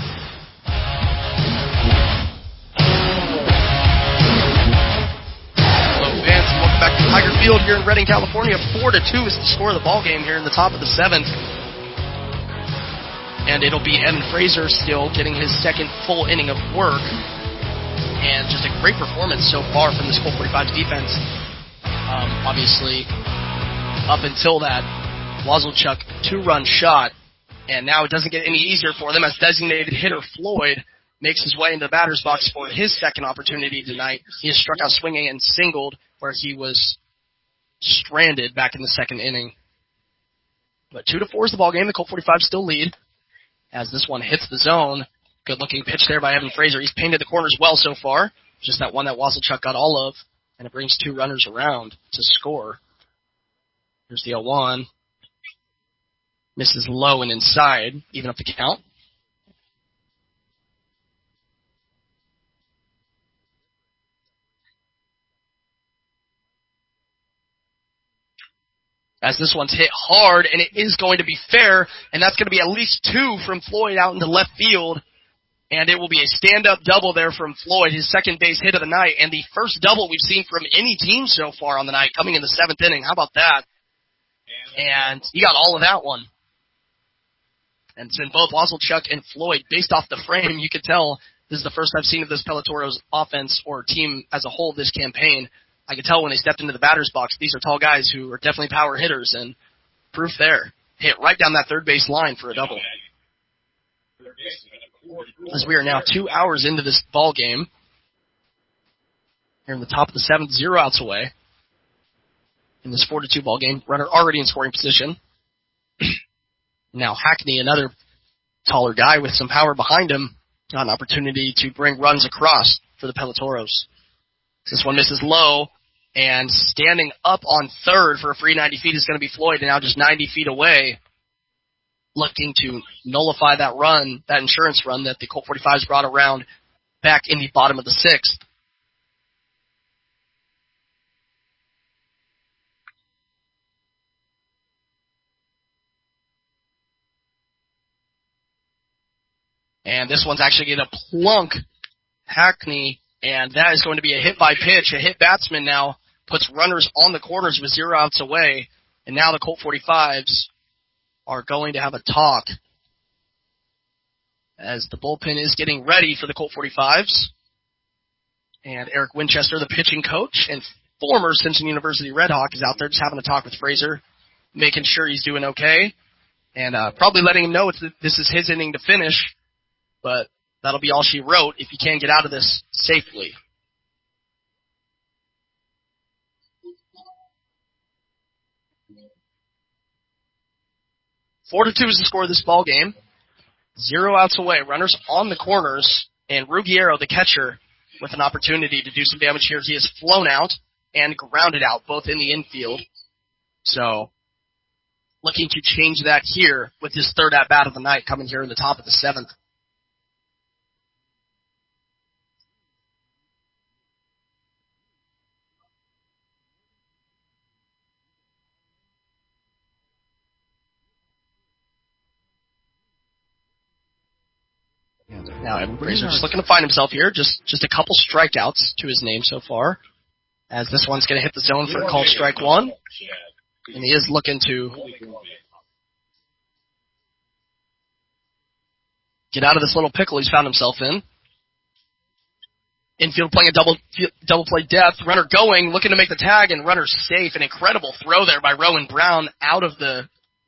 Back to Tiger Field here in Redding, California. 4-2 is the score of the ball game here in the top of the 7th. And it'll be Evan Fraser still getting his second full inning of work. And just a great performance so far from this Colt 45's defense. Obviously, up until that Wazelchuk 2-run shot. And now it doesn't get any easier for them as designated hitter Floyd makes his way into the batter's box for his second opportunity tonight. He has struck out swinging and singled where he was stranded back in the second inning. But 2-4 is the ball game. The Colt 45 still lead as this one hits the zone. Good-looking pitch there by Evan Fraser. He's painted the corners well so far. Just that one that Wazelchuk got all of, and it brings 2 runners around to score. Here's the 0-1. Misses low and inside, even up the count. As this one's hit hard, and it is going to be fair, and that's going to be at least 2 from Floyd out into left field, and it will be a stand-up double there from Floyd, his second base hit of the night, and the first double we've seen from any team so far on the night, coming in the 7th inning. How about that? And he got all of that one. And it's been both Wazelchuk and Floyd. Based off the frame, you could tell this is the first I've seen of this Pelotoro's offense or team as a whole this campaign. I could tell when they stepped into the batter's box, these are tall guys who are definitely power hitters, and proof there. Hit right down that third base line for a double. As we are now 2 hours into this ball game, here in the top of the 7th, 0 outs away. In this 4-2 ball game, runner already in scoring position. Now Hackney, another taller guy with some power behind him, got an opportunity to bring runs across for the Pelotoros. This one misses low. And standing up on third for a free 90 feet is going to be Floyd, and now just 90 feet away, looking to nullify that run, that insurance run that the Colt 45s brought around back in the bottom of the 6th. And this one's actually going to plunk Hackney, and that is going to be a hit by pitch. A hit batsman now puts runners on the corners with 0 outs away, and now the Colt 45s are going to have a talk as the bullpen is getting ready for the Colt 45s. And Eric Winchester, the pitching coach and former Simpson University Red Hawk, is out there just having a talk with Fraser, making sure he's doing okay, and probably letting him know this is his inning to finish, but that'll be all she wrote if you can get out of this safely. Four to 2 is the score of this ball game. 0 outs away. Runners on the corners, and Ruggiero, the catcher, with an opportunity to do some damage here. He has flown out and grounded out, both in the infield. So, looking to change that here with his third at-bat of the night coming here in the top of the 7th. Now Evan Fraser just looking to find himself here. Just a couple strikeouts to his name so far. As this one's going to hit the zone for a called strike 1. And he is looking to get out of this little pickle he's found himself in. Infield playing a double play depth. Runner going, looking to make the tag, and runner safe. An incredible throw there by Rowan Brown out of the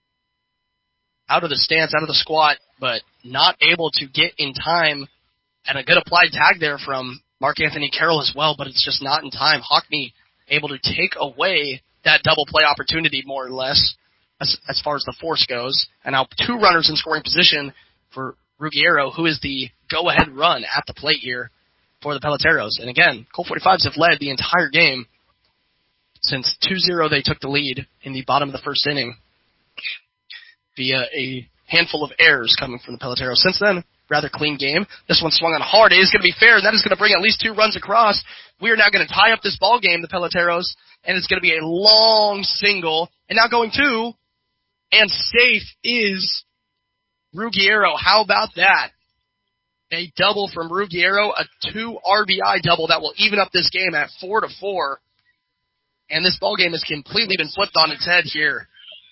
stance, out of the squat, but not able to get in time. And a good applied tag there from Mark Anthony Carroll as well, but it's just not in time. Hockney able to take away that double play opportunity more or less as far as the force goes. And now 2 runners in scoring position for Ruggiero, who is the go-ahead run at the plate here for the Peloteros. And again, Colt 45s have led the entire game since 2-0 they took the lead in the bottom of the first inning via a handful of errors coming from the Peloteros. Since then, rather clean game. This one swung on hard. It is going to be fair, and that is going to bring at least 2 runs across. We are now going to tie up this ball game, the Peloteros, and it's going to be a long single. And now going 2, and safe is Ruggiero. How about that? A double from Ruggiero, a 2 RBI double that will even up this game at 4-4. And this ball game has completely been flipped on its head here.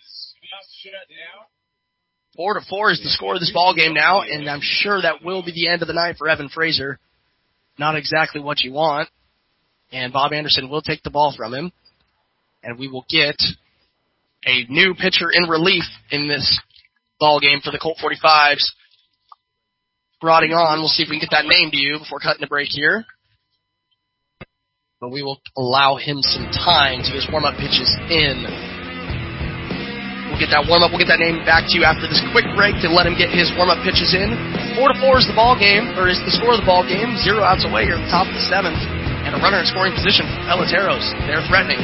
4-4 is the score of this ball game now, and I'm sure that will be the end of the night for Evan Fraser. Not exactly what you want. And Bob Anderson will take the ball from him. And we will get a new pitcher in relief in this ball game for the Colt 45s. Rotting on. We'll see if we can get that name to you before cutting a break here. But we will allow him some time to get his warm-up pitches in. We'll get that warm-up. We'll get that name back to you after this quick break to let him get his warm-up pitches in. 4-4 is the ball game, or is the score of the ball game. 0 outs away here at the top of the 7th. And a runner in scoring position for Peloteros. They're threatening.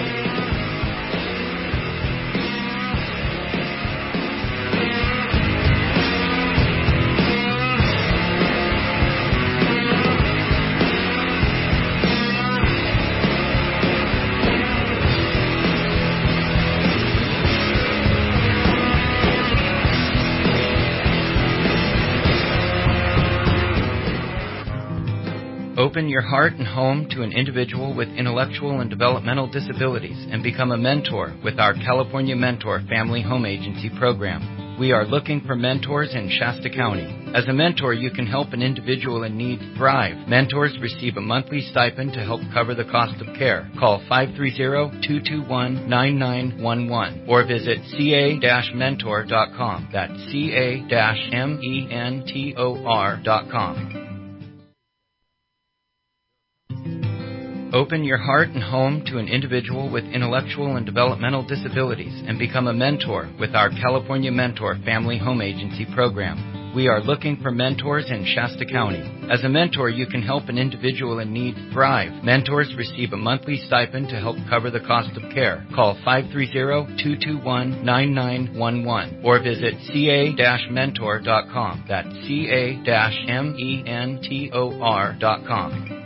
Open your heart and home to an individual with intellectual and developmental disabilities and become a mentor with our California Mentor Family Home Agency program. We are looking for mentors in Shasta County. As a mentor, you can help an individual in need thrive. Mentors receive a monthly stipend to help cover the cost of care. Call 530-221-9911 or visit ca-mentor.com. That's ca-mentor.com. Open your heart and home to an individual with intellectual and developmental disabilities and become a mentor with our California Mentor Family Home Agency program. We are looking for mentors in Shasta County. As a mentor, you can help an individual in need thrive. Mentors receive a monthly stipend to help cover the cost of care. Call 530-221-9911 or visit ca-mentor.com. That's ca-mentor.com.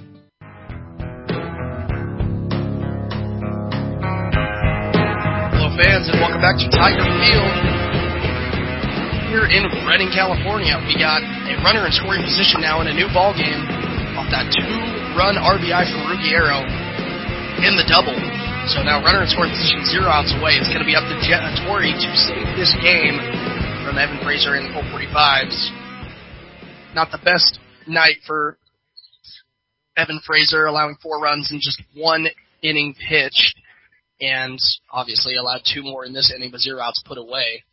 Fans, and welcome back to Tiger Field here in Redding, California. We got a runner in scoring position now in a new ball game off that 2-run RBI from Ruggiero in the double. So now runner in scoring position, 0 outs away. It's going to be up to Torrey to save this game from Evan Fraser and the Colt 45s. Not the best night for Evan Fraser, allowing 4 runs in just 1 inning pitched. And obviously allowed 2 more in this inning, but 0 outs put away.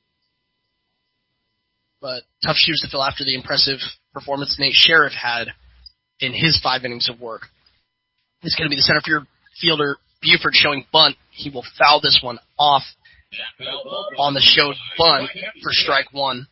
But tough shoes to fill after the impressive performance Nate Sheriff had in his 5 innings of work. It's going to be the center fielder, Buford, showing bunt. He will foul this one off on the showed bunt for strike 1.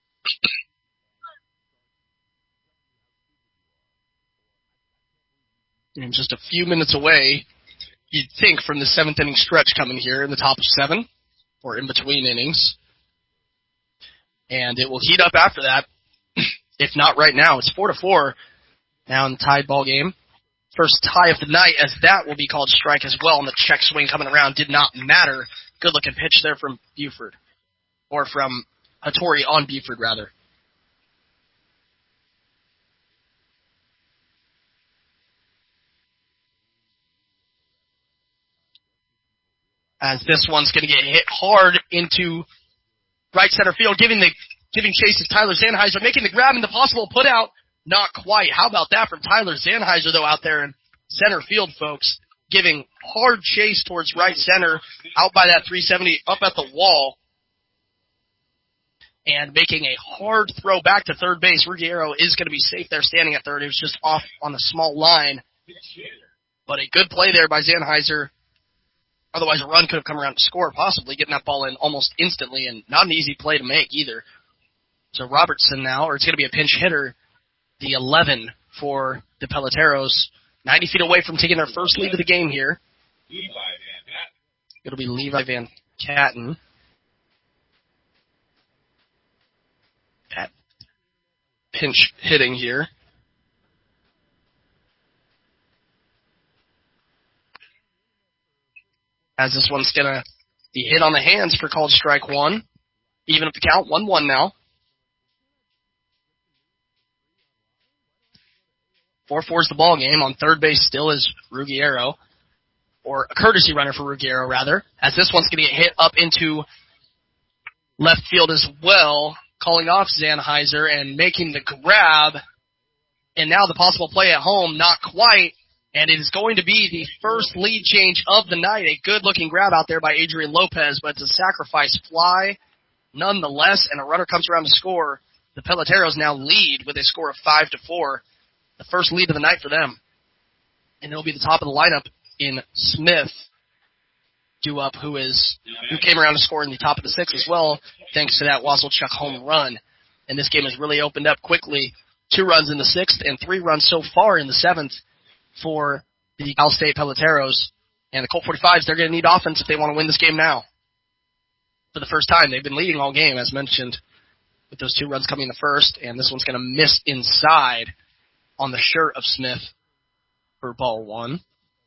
And just a few minutes away, you'd think, from the 7th inning stretch coming here in the top of 7, or in between innings. And it will heat up after that, if not right now. It's 4-4 now in the tied ball game. First tie of the night, as that will be called strike as well, and the check swing coming around did not matter. Good-looking pitch there from Buford, or from Hattori on Buford, rather. As this one's going to get hit hard into right center field, giving chase to Tyler Sennheiser, making the grab and the possible put out. Not quite. How about that from Tyler Sennheiser, though, out there in center field, folks, giving hard chase towards right center, out by that 370, up at the wall, and making a hard throw back to third base. Ruggiero is going to be safe there, standing at third. It was just off on a small line, but a good play there by Sennheiser. Otherwise, a run could have come around to score, possibly getting that ball in almost instantly, and not an easy play to make either. So Robertson now, or it's going to be a pinch hitter, the 11 for the Peloteros. 90 feet away from taking their first lead of the game here. It'll be Levi Van Catten. At pinch hitting here. As this one's going to be hit on the hands for called strike one. Even up the count, 1-1 now. 4-4's the ball game. On third base still is Ruggiero. Or a courtesy runner for Ruggiero, rather. As this one's going to get hit up into left field as well. Calling off Zanheiser and making the grab. And now the possible play at home, not quite. And it is going to be the first lead change of the night. A good-looking grab out there by Adrian Lopez, but it's a sacrifice fly nonetheless, and a runner comes around to score. The Peloteros now lead with a score of 5-4. The first lead of the night for them. And it'll be the top of the lineup in Smith, due up, who came around to score in the top of the sixth as well, thanks to that Wazelchuk home run. And this game has really opened up quickly. 2 runs in the sixth and 3 runs so far in the seventh for the Cal State Peloteros. And the Colt 45s, they're going to need offense if they want to win this game now. For the first time, they've been leading all game, as mentioned, with those 2 runs coming in the first. And this one's going to miss inside on the shirt of Smith for ball 1.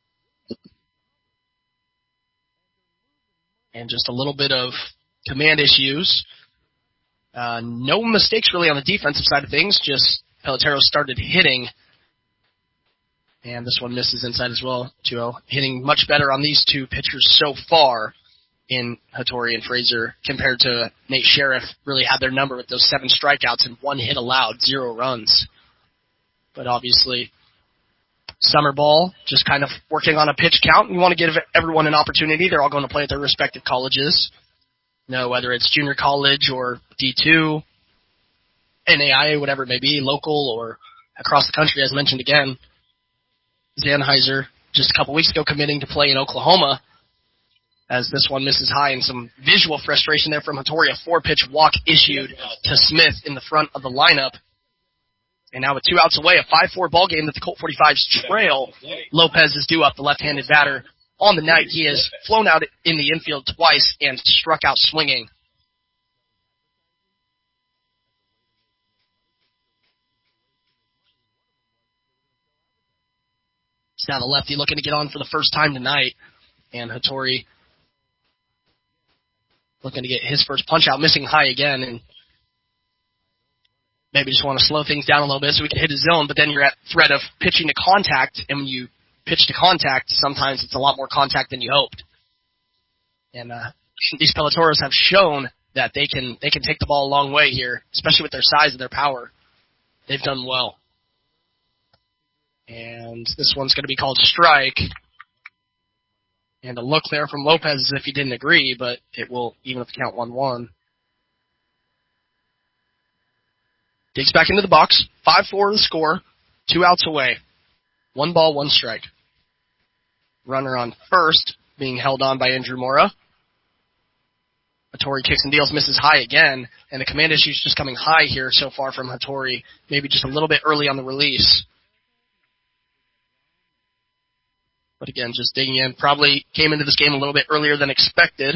And just a little bit of command issues. No mistakes really on the defensive side of things, just Peloteros started hitting. And this one misses inside as well, 2-0. Hitting much better on these 2 pitchers so far in Hattori and Fraser compared to Nate Sheriff. Really had their number with those 7 strikeouts and 1 hit allowed, 0 runs. But obviously, summer ball, just kind of working on a pitch count. You want to give everyone an opportunity. They're all going to play at their respective colleges. Whether it's junior college or D2, NAIA, whatever it may be, local or across the country, as mentioned again. Zanheiser, just a couple weeks ago, committing to play in Oklahoma, as this one misses high, and some visual frustration there from Hattori. A 4-pitch walk issued to Smith in the front of the lineup. And now with 2 outs away, a 5-4 ball game that the Colt 45s trail. Lopez is due up, the left-handed batter. On the night, he has flown out in the infield twice and struck out swinging. It's now the lefty looking to get on for the first time tonight. And Hattori looking to get his first punch out, missing high again. And maybe just want to slow things down a little bit so we can hit his zone. But then you're at threat of pitching to contact. And when you pitch to contact, sometimes it's a lot more contact than you hoped. And these Peloteros have shown that they can take the ball a long way here, especially with their size and their power. They've done well. And this one's going to be called strike. And a look there from Lopez as if he didn't agree, but it will even up the count 1-1. Digs back into the box. 5-4 the score. 2 outs away. 1 ball, 1 strike. Runner on first being held on by Andrew Mora. Hattori kicks and deals, misses high again. And the command issue is just coming high here so far from Hattori. Maybe just a little bit early on the release. But again, just digging in. Probably came into this game a little bit earlier than expected.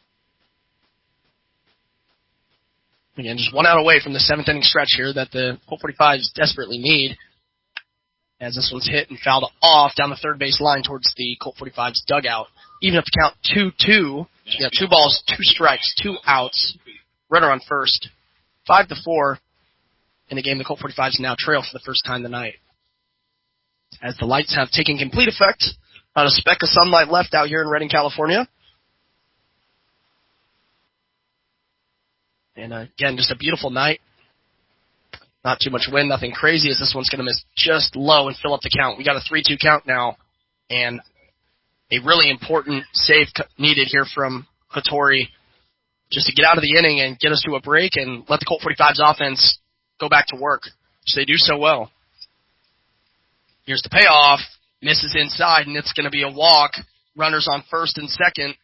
Again, just 1 out away from the 7th inning stretch here that the Colt 45s desperately need. As this one's hit and fouled off down the third base line towards the Colt 45s dugout. Even up to count 2-2. Yeah, 2 balls, 2 strikes, 2 outs. Runner on first. 5-4 in the game. The Colt 45s now trail for the first time tonight. As the lights have taken complete effect. Not a speck of sunlight left out here in Redding, California. And again, just a beautiful night. Not too much wind, nothing crazy, as this one's going to miss just low and fill up the count. We got a 3-2 count now, and a really important save needed here from Hattori just to get out of the inning and get us to a break and let the Colt 45's offense go back to work, which they do so well. Here's the payoff. Misses inside, and it's going to be a walk. Runners on first and second.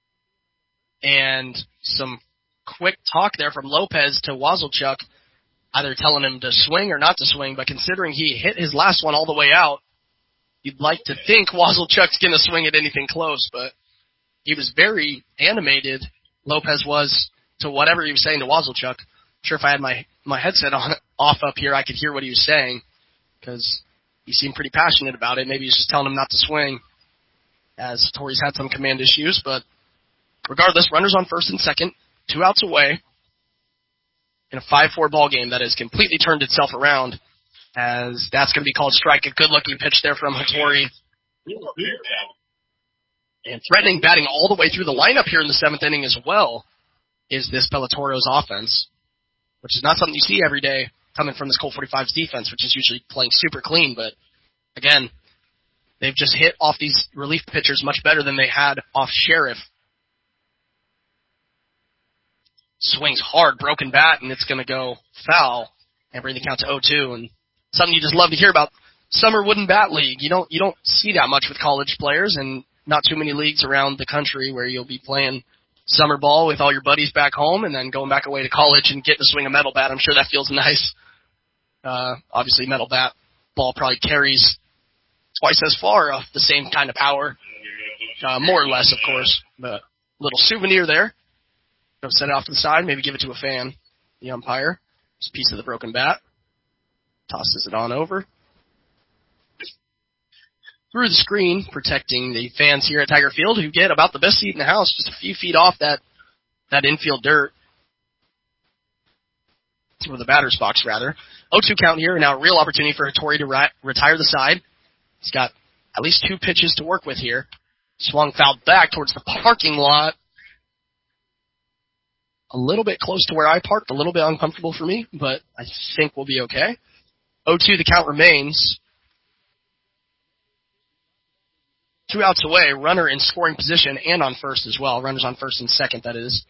And some quick talk there from Lopez to Wazelchuk. either telling him to swing or not to swing, but considering he hit his last one all the way out, you'd like to think Wazelchuk's going to swing at anything close, but he was very animated, Lopez was, to whatever he was saying to Wazelchuk. I'm sure if I had my headset off up here, I could hear what he was saying, because he seemed pretty passionate about it. Maybe he's just telling him not to swing, as Hattori's had some command issues, but regardless, runners on first and second, 2 outs away, in a 5-4 ball game that has completely turned itself around, as that's going to be called strike. A good-looking pitch there from Hattori. And threatening batting all the way through the lineup here in the 7th inning as well is this Pelotoro's offense, which is not something you see every day coming from this Colt 45's defense, which is usually playing super clean. But, again, they've just hit off these relief pitchers much better than they had off Sheriff. Swings hard, broken bat, and it's going to go foul and bring the count to 0-2. And something you just love to hear about Summer Wooden Bat League. You don't see that much with college players, and not too many leagues around the country where you'll be playing summer ball with all your buddies back home and then going back away to college and getting to swing a metal bat. I'm sure that feels nice. Obviously, metal bat ball probably carries twice as far of the same kind of power. More or less, of course, but a little souvenir there. Set it off to the side, maybe give it to a fan, the umpire. Just a piece of the broken bat. Tosses it on over. Through the screen, protecting the fans here at Tiger Field, who get about the best seat in the house, just a few feet off that infield dirt. Or the batter's box, rather. 0-2 count here, and now a real opportunity for Hattori to retire the side. He's got at least 2 pitches to work with here. Swung foul back towards the parking lot. A little bit close to where I parked, a little bit uncomfortable for me, but I think we'll be okay. 0-2, the count remains. 2 outs away, runner in scoring position and on first as well. Runners on first and second, that is.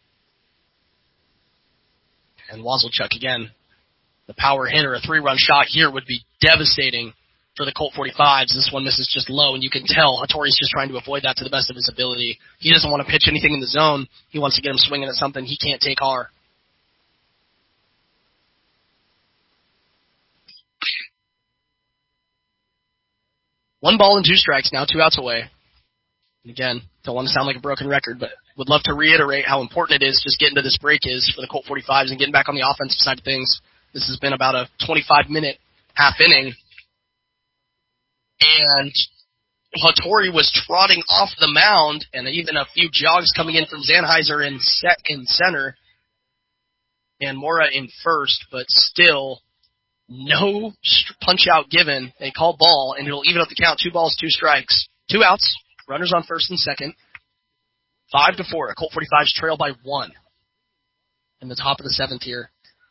And Wazelchuk again, the power hitter. A 3-run shot here would be devastating for the Colt 45s. This one misses just low, and you can tell Hattori's just trying to avoid that to the best of his ability. He doesn't want to pitch anything in the zone. He wants to get him swinging at something he can't take hard. One ball and 2 strikes, now 2 outs away. And again, don't want to sound like a broken record, but would love to reiterate how important it is just getting to this break is for the Colt 45s and getting back on the offensive side of things. This has been about a 25-minute half inning. And Hattori was trotting off the mound, and even a few jogs coming in from Zanheiser in center, and Mora in first, but still no punch-out given. They call ball, and it'll even up the count. 2 balls, 2 strikes. 2 outs, runners on first and second. 5-4, a Colt 45s trail by 1 in the top of the 7th here.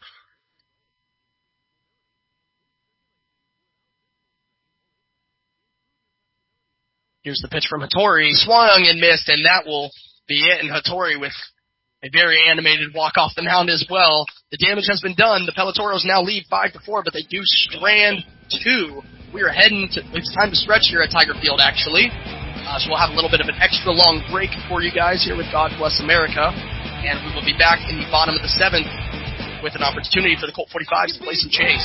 Here's the pitch from Hattori. Swung and missed, and that will be it. And Hattori with a very animated walk off the mound as well. The damage has been done. The Pelotoros now lead 5-4, but they do strand 2. We are heading to, it's time to stretch here at Tiger Field, actually. So we'll have a little bit of an extra long break for you guys here with God Bless America. And we will be back in the bottom of the 7th with an opportunity for the Colt 45s to play some chase.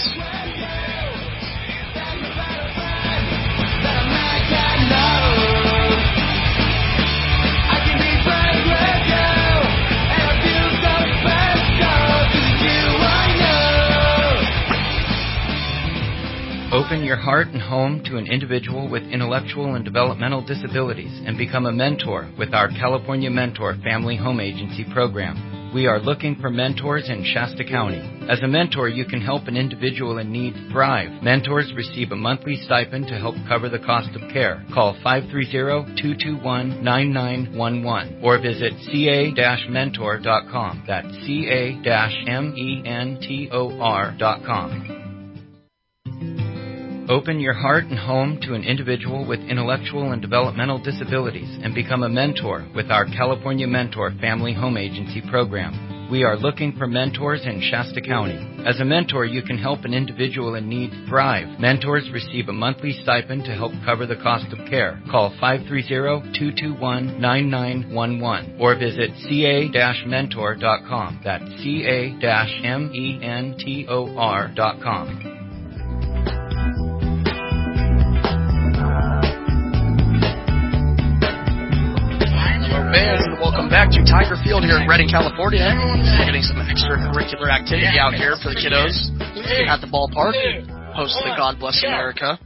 Open your heart and home to an individual with intellectual and developmental disabilities and become a mentor with our California Mentor Family Home Agency program. We are looking for mentors in Shasta County. As a mentor, you can help an individual in need thrive. Mentors receive a monthly stipend to help cover the cost of care. Call 530-221-9911 or visit ca-mentor.com. That's ca-mentor.com. Open your heart and home to an individual with intellectual and developmental disabilities and become a mentor with our California Mentor Family Home Agency program. We are looking for mentors in Shasta County. As a mentor, you can help an individual in need thrive. Mentors receive a monthly stipend to help cover the cost of care. Call 530-221-9911 or visit ca-mentor.com. That's ca-mentor.com. And welcome back to Tiger Field here in Redding, California. We're getting some extracurricular activity out here for the kiddos at the ballpark. Host the God Bless America.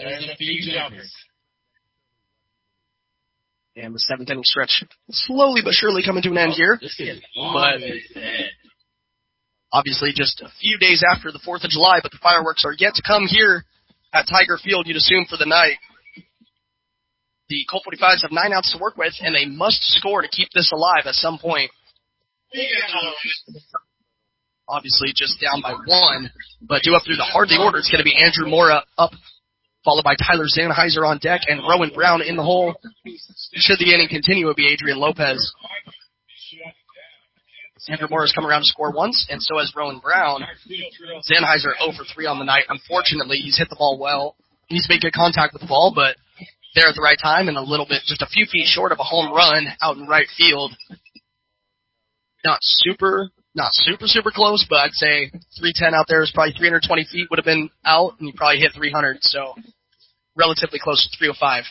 And the seventh inning stretch slowly but surely coming to an end here. But obviously just a few days after the 4th of July, but the fireworks are yet to come here at Tiger Field, you'd assume, for the night. The Colt 45s have 9 outs to work with, and they must score to keep this alive at some point. Obviously just down by 1, but due up through the heart of the order, it's going to be Andrew Mora up, followed by Tyler Zanheiser on deck, and Rowan Brown in the hole. Should the inning continue, it would be Adrian Lopez. Andrew Mora's come around to score once, and so has Rowan Brown. Zanheiser 0 for 3 on the night. Unfortunately, he's hit the ball well. He needs to make good contact with the ball, but there at the right time and a little bit, just a few feet short of a home run out in right field. Not super close, but I'd say 310 out there is probably 320 feet would have been out, and he probably hit 300, so relatively close to 305.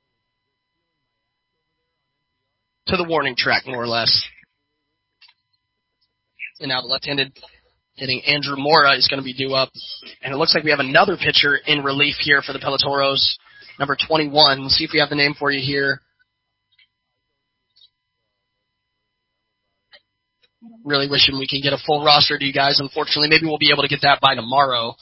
To the warning track, more or less. And now the left-handed hitting Andrew Mora is going to be due up. And it looks like we have another pitcher in relief here for the Pelotoros, number 21. We'll see if we have the name for you here. Really wishing we could get a full roster to you guys. Unfortunately, maybe we'll be able to get that by tomorrow.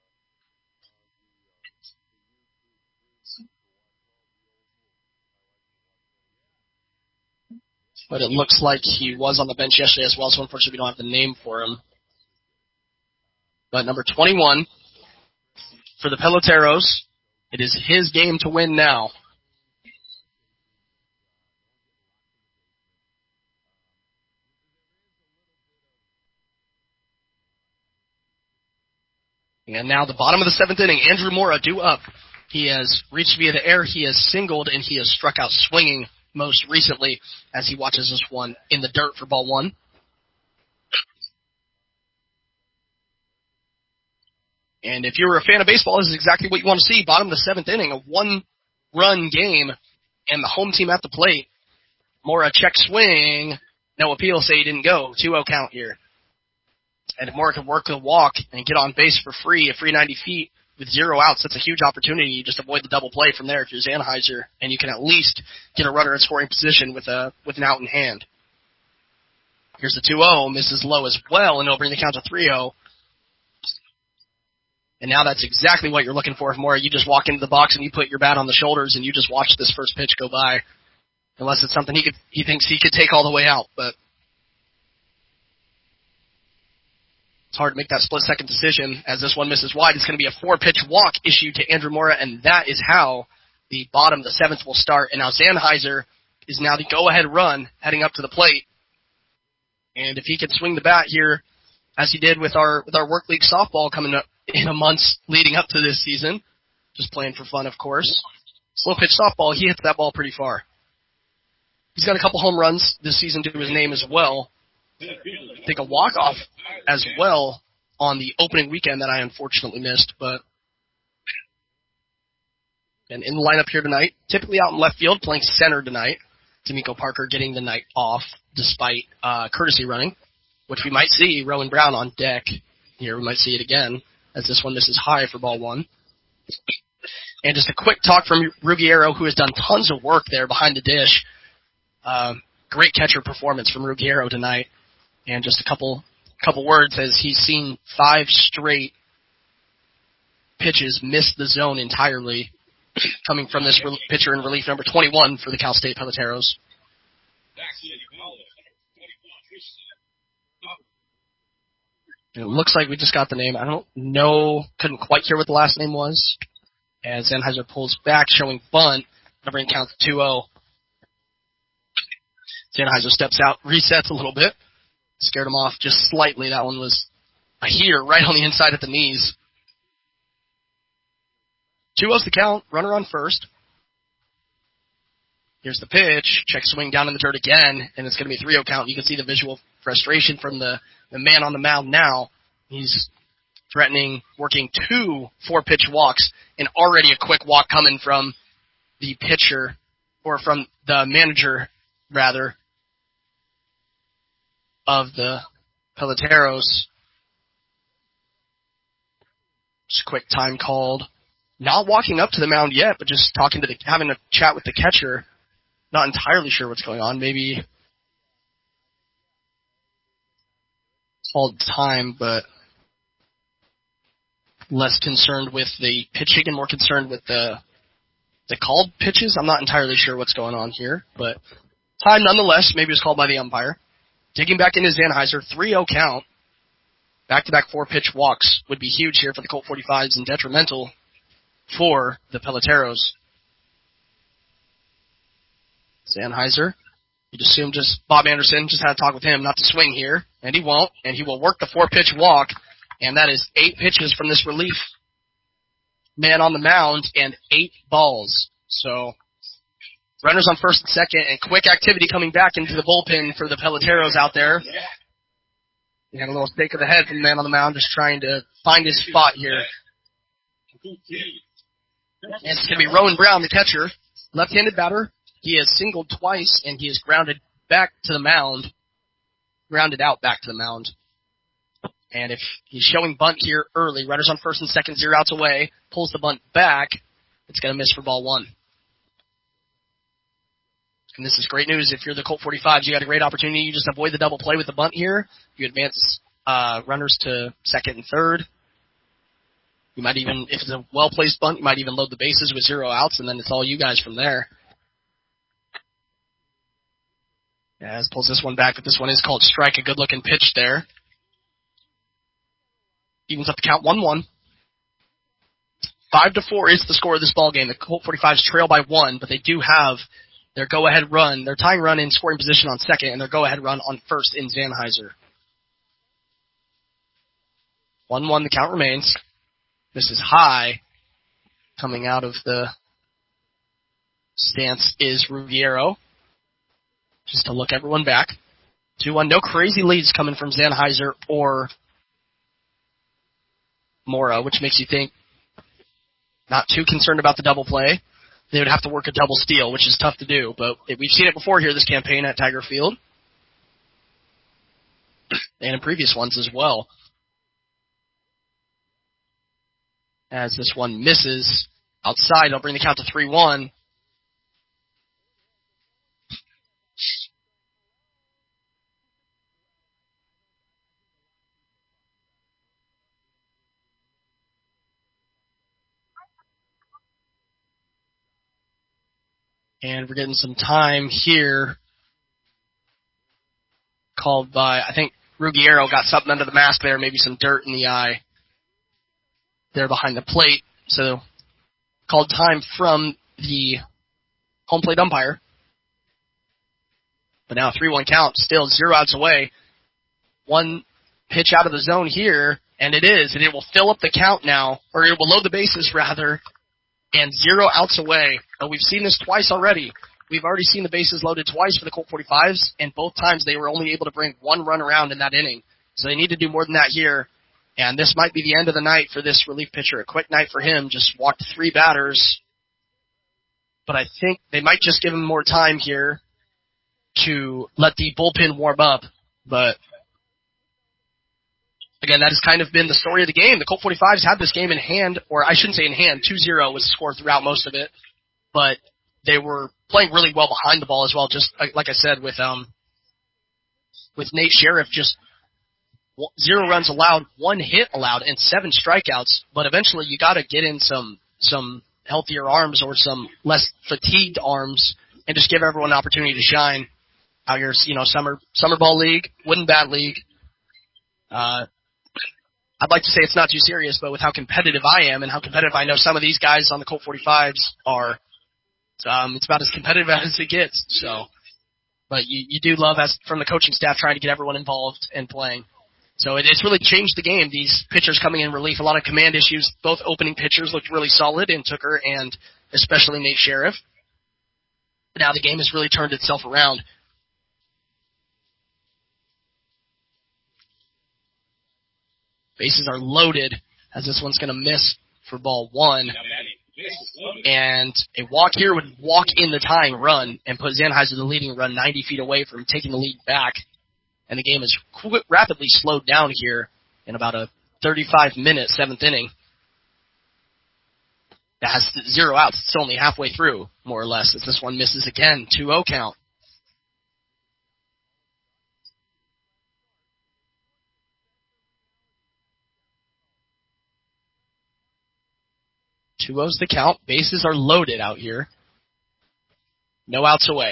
But it looks like he was on the bench yesterday as well, so unfortunately we don't have the name for him. But number 21 for the Peloteros, it is his game to win now. And now the bottom of the 7th inning, Andrew Mora due up. He has reached via the air, he has singled, and he has struck out swinging most recently as he watches this one in the dirt for ball 1. And if you're a fan of baseball, this is exactly what you want to see. Bottom of the 7th inning, a 1-run game, and the home team at the plate. Mora check swing. No appeal, say he didn't go. 2-0 count here. And if Mora can work the walk and get on base for free, a free 90 feet with 0 outs, that's a huge opportunity. You just avoid the double play from there if you're Zanheiser, and you can at least get a runner in scoring position with an out in hand. Here's the 2-0, misses low as well, and it'll bring the count to 3-0. And now that's exactly what you're looking for from Mora. You just walk into the box and you put your bat on the shoulders and you just watch this first pitch go by. Unless it's something he thinks he could take all the way out, but it's hard to make that split-second decision as this one misses wide. It's going to be a 4-pitch walk issued to Andrew Mora, and that is how the bottom of the 7th will start. And now Zanheiser is now the go-ahead run heading up to the plate. And if he can swing the bat here, as he did with our work league softball coming up in the months leading up to this season, just playing for fun, of course, slow-pitch softball, he hits that ball pretty far. He's got a couple home runs this season to his name as well. I think a walk-off as well on the opening weekend that I unfortunately missed. And in the lineup here tonight, typically out in left field, playing center tonight, D'Amico Parker getting the night off despite courtesy running, which we might see Rowan Brown on deck here. We might see it again as this one misses high for ball 1. And just a quick talk from Ruggiero, who has done tons of work there behind the dish. Great catcher performance from Ruggiero tonight. And just a couple words as he's seen 5 straight pitches miss the zone entirely, coming from this pitcher in relief, number 21 for the Cal State Peloteros. It looks like we just got the name. I don't know, couldn't quite hear what the last name was. As Zanheiser pulls back, showing bunt, number count 2-0. Zanheiser steps out, resets a little bit. Scared him off just slightly. That one was a heater right on the inside at the knees. 2-0's the count. Runner on first. Here's the pitch. Check swing down in the dirt again, and it's going to be a 3-0 count. You can see the visual frustration from the man on the mound now. He's threatening working 2 4-pitch walks, and already a quick walk coming from the pitcher, or from the manager, rather, of the Peloteros. Just a quick time called. Not walking up to the mound yet, but just having a chat with the catcher. Not entirely sure what's going on. Maybe called time, but less concerned with the pitching and more concerned with the called pitches. I'm not entirely sure what's going on here, but time nonetheless. Maybe it was called by the umpire. Digging back into Zanheiser, 3-0 count. Back-to-back 4-pitch walks would be huge here for the Colt 45s and detrimental for the Peloteros. Zanheiser, you'd assume just Bob Anderson just had to talk with him not to swing here, and he won't, and he will work the 4-pitch walk, and that is 8 pitches from this relief man on the mound and 8 balls. So runners on first and second, and quick activity coming back into the bullpen for the Peloteros out there. He had a little shake of the head from the man on the mound, just trying to find his spot here. And it's going to be Rowan Brown, the catcher, left-handed batter. He has singled twice, and he is grounded out back to the mound. And if he's showing bunt here early, runners on first and second, 0 outs away, pulls the bunt back, it's going to miss for ball 1. And this is great news. If you're the Colt 45s, you got a great opportunity. You just avoid the double play with the bunt here. You advance runners to second and third. You might even, if it's a well-placed bunt, you might even load the bases with 0 outs, and then it's all you guys from there. As pulls this one back, but this one is called strike. A good-looking pitch there. Evens up the count 1-1. 5-4 is the score of this ballgame. The Colt 45s trail by 1, but they do have their go-ahead run, their tying run in scoring position on second, and their go-ahead run on first in Zanheiser. 1-1, the count remains. This is high. Coming out of the stance is Ruggiero. Just to look everyone back. 2-1, no crazy leads coming from Zanheiser or Mora, which makes you think not too concerned about the double play. They would have to work a double steal, which is tough to do, but we've seen it before here this campaign at Tiger Field. And in previous ones as well. As this one misses outside, they'll bring the count to 3-1. And we're getting some time here called by, I think Ruggiero got something under the mask there, maybe some dirt in the eye there behind the plate. So called time from the home plate umpire. But now 3-1 count, still 0 outs away. 1 pitch out of the zone here, and it is, and it will fill up the count now, or it will load the bases rather, and 0 outs away. We've seen this twice already. We've already seen the bases loaded twice for the Colt 45s, and both times they were only able to bring 1 run around in that inning. So they need to do more than that here, and this might be the end of the night for this relief pitcher. A quick night for him, just walked 3 batters, but I think they might just give him more time here to let the bullpen warm up, but again, that has kind of been the story of the game. The Colt 45s had this game in hand, or I shouldn't say in hand, 2-0 was the score throughout most of it, but they were playing really well behind the ball as well, just like I said, with Nate Sheriff, just 0 runs allowed, 1 hit allowed, and 7 strikeouts, but eventually you got to get in some healthier arms or some less fatigued arms and just give everyone an opportunity to shine out here, summer ball league, wooden bat league. I'd like to say it's not too serious, but with how competitive I am and how competitive I know some of these guys on the Colt 45s are, it's about as competitive as it gets. So But you do love, as from the coaching staff, trying to get everyone involved and playing. So it's really changed the game. These pitchers coming in relief, a lot of command issues. Both opening pitchers looked really solid in Tooker and especially Nate Sheriff. Now the game has really turned itself around. Bases are loaded as this one's going to miss for ball one. And a walk here would walk in the tying run and put Zannheiser, the leading run, 90 feet away from taking the lead back. And the game is rapidly slowed down here in about a 35-minute seventh inning. That has 0 outs. It's only halfway through, more or less, as this one misses again. 2-0 count. Two O's the count. Bases are loaded out here. No outs away.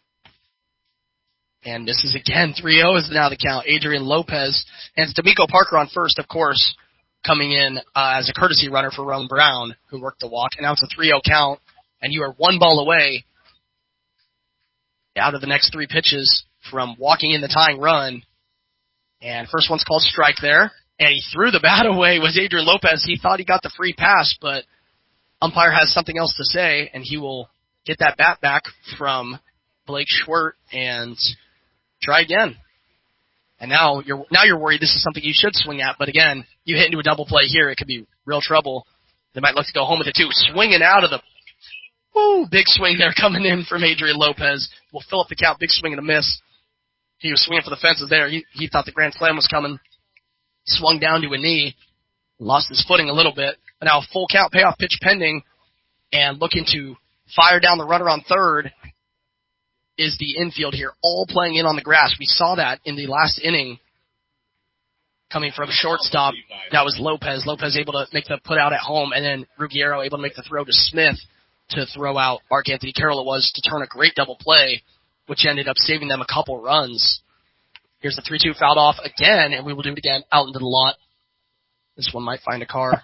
And misses again. 3-0 is now the count. Adrian Lopez and D'Amico Parker on first, of course, coming in as a courtesy runner for Roan Brown, who worked the walk. And now it's a 3-0 count, and you are one ball away out of the next three pitches from walking in the tying run. And first one's called strike there. And he threw the bat away was Adrian Lopez. He thought he got the free pass, but umpire has something else to say, and he will get that bat back from Blake Schwert and try again. And now you're worried this is something you should swing at, but again, you hit into a double play here, it could be real trouble. They might look to go home with it too. Swinging out of the big swing there coming in from Adrian Lopez. Will fill up the count. Big swing and a miss. He was swinging for the fences there. He thought the grand slam was coming. Swung down to a knee. Lost his footing a little bit. But now full count payoff pitch pending. And looking to fire down the runner on third is the infield here. All playing in on the grass. We saw that in the last inning. Coming from shortstop. That was Lopez. Lopez able to make the put out at home. And then Ruggiero able to make the throw to Smith to throw out Mark Anthony Carroll. It was to turn a great double play, which ended up saving them a couple runs. Here's the 3-2 fouled off again, and we will do it again out into the lot. This one might find a car.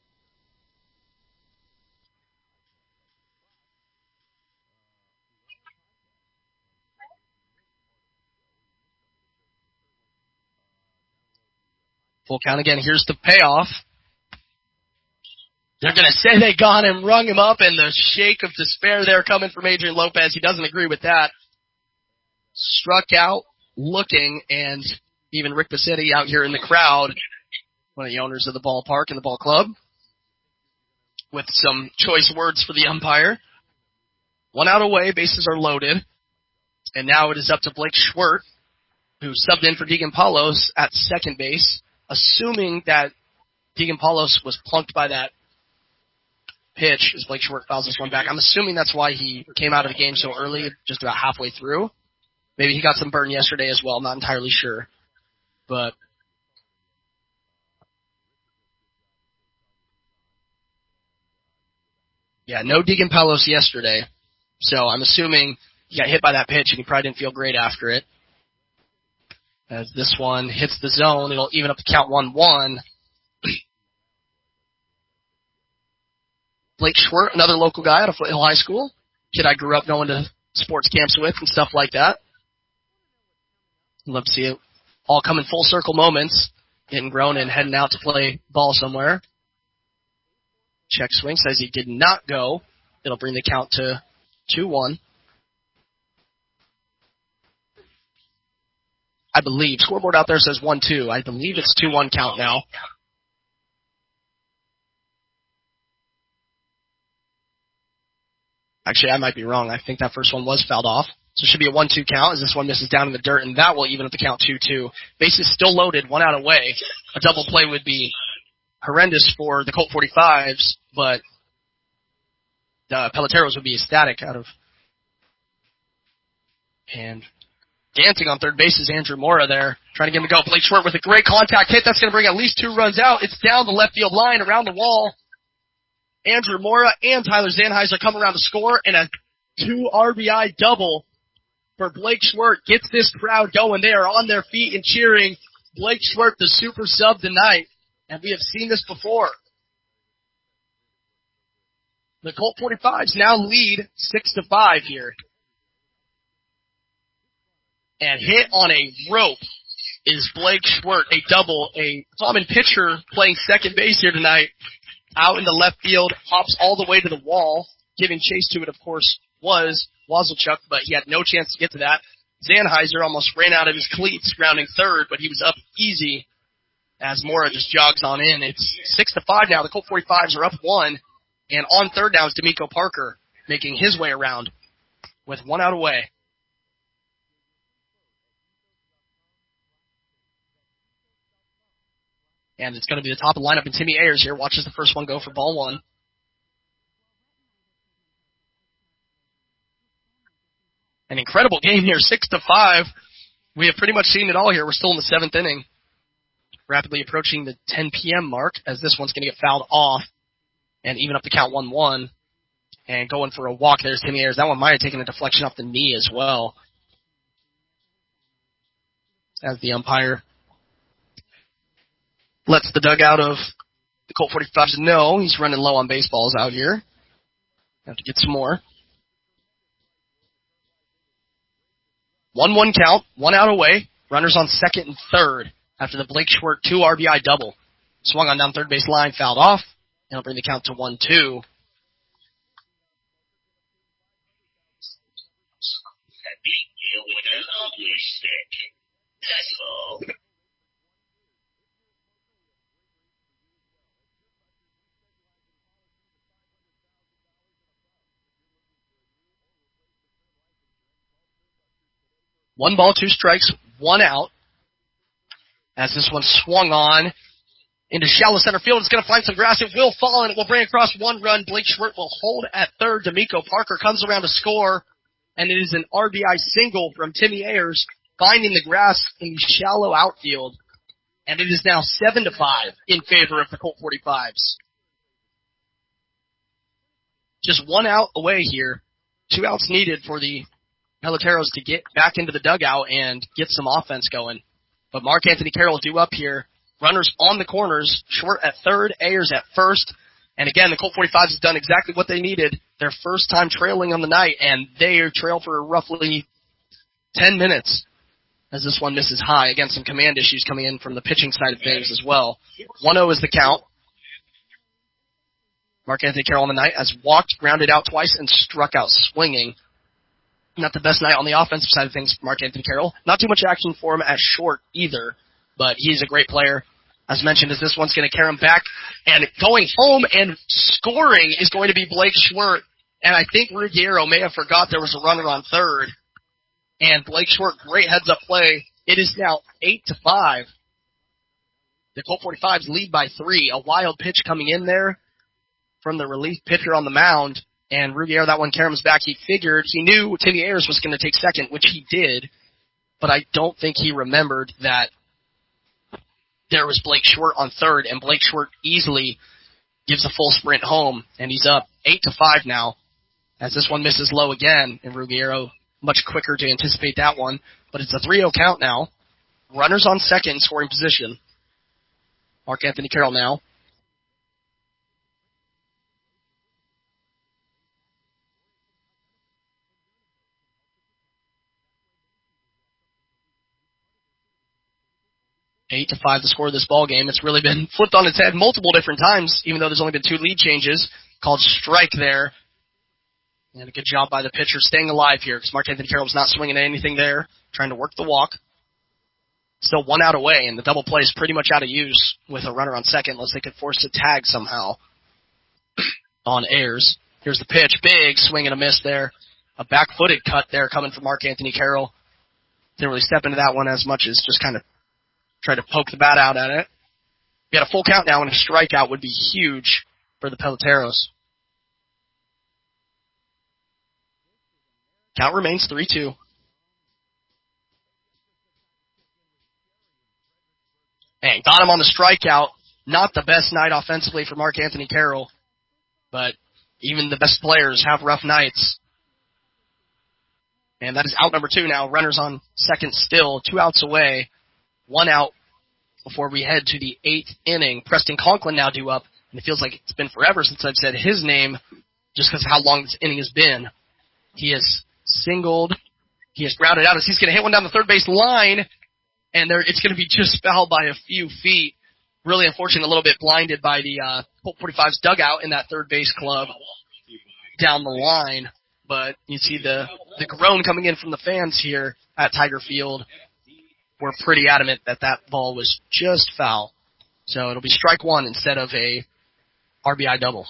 Full count again. Here's the payoff. They're going to say they got him, rung him up, and the shake of despair there coming from Adrian Lopez. He doesn't agree with that. Struck out, looking, and even Rick Bassetti out here in the crowd, one of the owners of the ballpark and the ball club, with some choice words for the umpire. 1 out away, bases are loaded, and now it is up to Blake Schwert, who subbed in for Deegan Paulos at second base, assuming that Deegan Paulos was plunked by that pitch as Blake Schwert fouls this one back. I'm assuming that's why he came out of the game so early, just about halfway through. Maybe he got some burn yesterday as well. I'm not entirely sure. But yeah, no Deegan Paulos yesterday. So I'm assuming he got hit by that pitch and he probably didn't feel great after it. As this one hits the zone, it'll even up the count 1-1. Blake Schwert, another local guy out of Foothill High School. Kid I grew up going to sports camps with and stuff like that. Love to see it all come in full circle moments. Getting grown and heading out to play ball somewhere. Check swing says he did not go. It'll bring the count to 2-1. I believe. Scoreboard out there says 1-2. I believe it's 2-1 count now. Actually, I might be wrong. I think that first one was fouled off. So it should be a 1-2 count as this one misses down in the dirt, and that will even up the count 2-2. Bases still loaded, 1 out away. A double play would be horrendous for the Colt 45s, but the Peloteros would be ecstatic out of. And dancing on third base is Andrew Mora there, trying to get him to go. Blake Schwert with a great contact hit. That's going to bring at least 2 runs out. It's down the left field line around the wall. Andrew Mora and Tyler Zannheiser come around to score, and a 2 RBI double for Blake Schwert gets this crowd going. They are on their feet and cheering. Blake Schwert, the super sub tonight, and we have seen this before. The Colt 45s now lead 6-5 here. And hit on a rope is Blake Schwert, a double, a common pitcher playing second base here tonight, out in the left field, hops all the way to the wall. Giving chase to it, of course, was Wazelchuk, but he had no chance to get to that. Zanheiser almost ran out of his cleats grounding third, but he was up easy as Mora just jogs on in. It's 6-5 now. The Colt 45s are up 1, and on third now is D'Amico Parker making his way around with 1 out away. And it's going to be the top of the lineup, and Timmy Ayers here watches the first one go for ball 1. An incredible game here, 6-5. We have pretty much seen it all here. We're still in the 7th inning. Rapidly approaching the 10 p.m. mark as this one's going to get fouled off and even up the count 1-1. And going for a walk, there's Timmy Ayers. That one might have taken a deflection off the knee as well. As the umpire lets the dugout of the Colt 45s know he's running low on baseballs out here. Have to get some more. 1-1 count, 1 out away. Runners on second and third after the Blake Schwert 2 RBI double. Swung on down third base line, fouled off. And it'll bring the count to 1-2. With an ugly stick. That's all. One ball, 2 strikes, 1 out. As this one swung on into shallow center field, it's going to find some grass. It will fall, and it will bring across 1 run. Blake Schwert will hold at third. D'Amico Parker comes around to score, and it is an RBI single from Timmy Ayers, finding the grass in the shallow outfield. And it is now 7-5 in favor of the Colt 45s. Just 1 out away here. 2 outs needed for the Peloteros to get back into the dugout and get some offense going. But Mark Anthony Carroll due up here. Runners on the corners. Schwert at third, Ayers at first. And again, the Colt 45s has done exactly what they needed. Their first time trailing on the night, and they trail for roughly 10 minutes as this one misses high. Again, some command issues coming in from the pitching side of things as well. 1-0 is the count. Mark Anthony Carroll on the night has walked, grounded out twice, and struck out swinging. Not the best night on the offensive side of things for Mark Anthony Carroll. Not too much action for him at short either, but he's a great player. As mentioned, as this one's going to carry him back, and going home and scoring is going to be Blake Schwert. And I think Ruggiero may have forgot there was a runner on third. And Blake Schwert, great heads-up play. It is now 8-5. The Colt 45s lead by 3. A wild pitch coming in there from the relief pitcher on the mound. And Ruggiero, that one carries back. He knew Timmy Ayers was going to take second, which he did. But I don't think he remembered that there was Blake Schwert on third. And Blake Schwert easily gives a full sprint home. And he's up 8-5 now. As this one misses low again. And Ruggiero much quicker to anticipate that one. But it's a 3-0 count now. Runners on second, scoring position. Mark Anthony Carroll now. Eight to 5 the score of this ball game. It's really been flipped on its head multiple different times, even though there's only been 2 lead changes. Called strike there. And a good job by the pitcher staying alive here, because Mark Anthony Carroll was not swinging at anything there, trying to work the walk. Still 1 out away, and the double play is pretty much out of use with a runner on second, unless they could force a tag somehow on Ayers. Here's the pitch. Big swing and a miss there. A back-footed cut there coming from Mark Anthony Carroll. Didn't really step into that one as much as just kind of try to poke the bat out at it. If you had a full count now, and a strikeout would be huge for the Peloteros. Count remains 3-2. And got him on the strikeout. Not the best night offensively for Mark Anthony Carroll, but even the best players have rough nights. And that is out number 2 now. Runners on second still. 2 outs away. 1 out before we head to the 8th inning. Preston Conklin now due up, and it feels like it's been forever since I've said his name just because of how long this inning has been. He has singled He has grounded out as he's going to hit one down the third base line, and it's going to be just fouled by a few feet. Really unfortunate, a little bit blinded by the Colt 45's dugout in that third base club down the line. But you see the groan coming in from the fans here at Tiger Field. We're pretty adamant that ball was just foul. So it'll be strike one instead of a RBI double.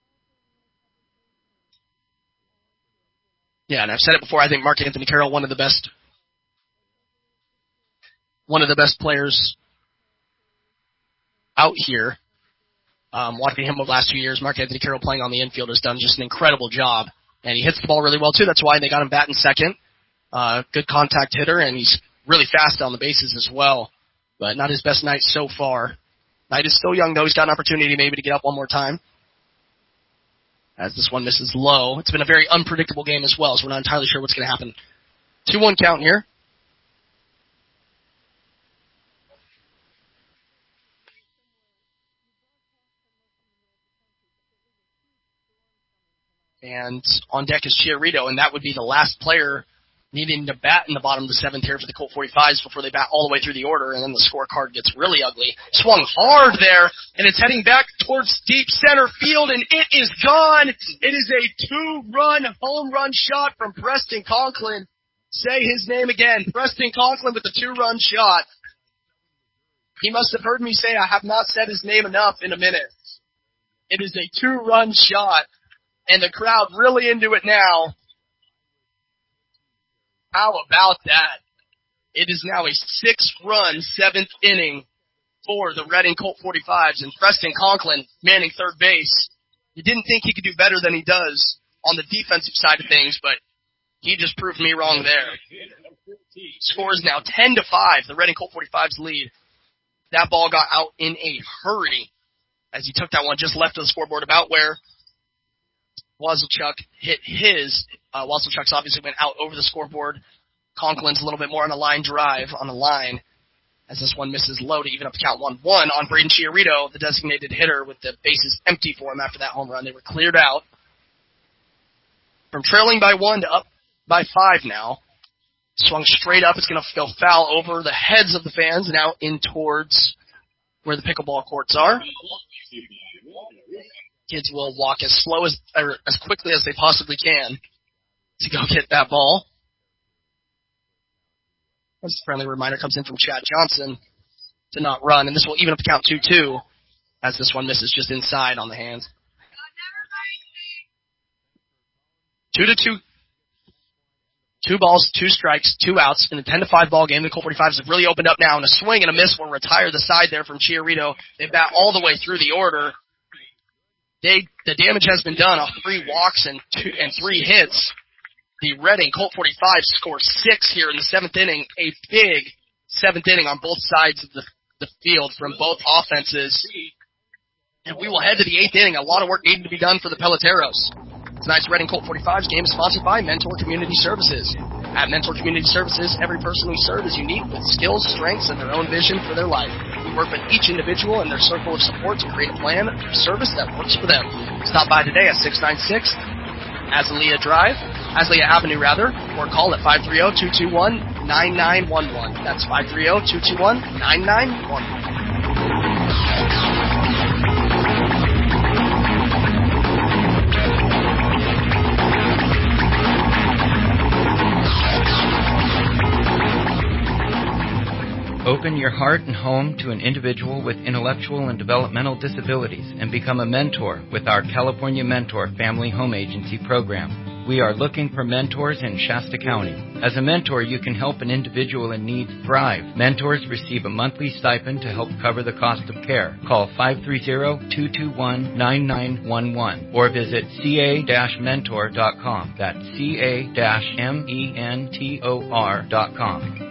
Yeah, and I've said it before, I think Mark Anthony Carroll, one of the best players out here. Watching him over the last 2 years, Mark Anthony Carroll playing on the infield has done just an incredible job. And he hits the ball really well, too. That's why they got him batting second. Good contact hitter, and he's really fast on the bases as well. But not his best night so far. Knight is still young, though. He's got an opportunity maybe to get up one more time. As this one misses low. It's been a very unpredictable game as well, so we're not entirely sure what's going to happen. 2-1 count here. And on deck is Chiarito, and that would be the last player needing to bat in the bottom of the seventh here for the Colt 45s before they bat all the way through the order, and then the scorecard gets really ugly. Swung hard there, and it's heading back towards deep center field, and it is gone. It is a 2-run home run shot from Preston Conklin. Say his name again, Preston Conklin with the 2-run shot. He must have heard me say I have not said his name enough in a minute. It is a 2-run shot, and the crowd really into it now. How about that? It is now a 6-run 7th inning for the Reading Colt 45s, and Preston Conklin manning third base. You didn't think he could do better than he does on the defensive side of things, but he just proved me wrong there. Score is now 10-5, the Reading Colt 45s lead. That ball got out in a hurry as he took that one just left of the scoreboard, about where Wasilchuk hit his. Wasilchuk's obviously went out over the scoreboard. Conklin's a little bit more on a line drive on the line as this one misses low to even up the count 1-1 on Braden Chiarito, the designated hitter, with the bases empty for him after that home run. They were cleared out. From trailing by 1 to up by 5 now. Swung straight up. It's going to go foul over the heads of the fans and out in towards where the pickleball courts are. Kids will walk as quickly as they possibly can to go get that ball. This friendly reminder comes in from Chad Johnson to not run, and this will even up the count 2-2 as this one misses just inside on the hands. 2-2. 2 balls, 2 strikes, 2 outs in a 10-5 ball game. The Colt 45s have really opened up now, and a swing and a miss will retire the side there from Chiarito. They bat all the way through the order. The damage has been done off 3 walks and 3 hits. The Reading Colt 45s score 6 here in the 7th inning. A big 7th inning on both sides of the field from both offenses. And we will head to the 8th inning. A lot of work needing to be done for the Peloteros. Tonight's Reading Colt 45s game is sponsored by Mentor Community Services. At Mentor Community Services, every person we serve is unique with skills, strengths, and their own vision for their life. We work with each individual and their circle of support to create a plan of service that works for them. Stop by today at 696 Azalea Avenue, or call at 530-221-9911. That's 530-221-9911. Open your heart and home to an individual with intellectual and developmental disabilities and become a mentor with our California Mentor Family Home Agency program. We are looking for mentors in Shasta County. As a mentor, you can help an individual in need thrive. Mentors receive a monthly stipend to help cover the cost of care. Call 530-221-9911 or visit ca-mentor.com. That's ca-mentor.com.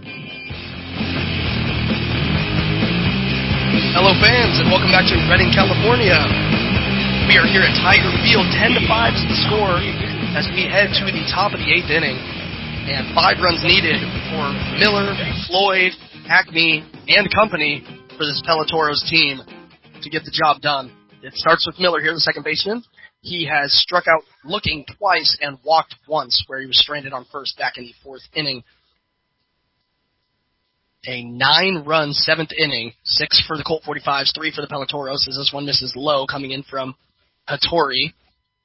Hello, fans, and welcome back to Reading, California. We are here at Tiger Field, 10-5 is the score as we head to the top of the 8th inning. And 5 runs needed for Miller, Floyd, Acme, and company for this Peloteros team to get the job done. It starts with Miller here, the second baseman. He has struck out looking twice and walked once, where he was stranded on first back in the 4th inning. A 9-run 7th inning, 6 for the Colt 45s, 3 for the Peletoros, as this one misses low, coming in from Hattori.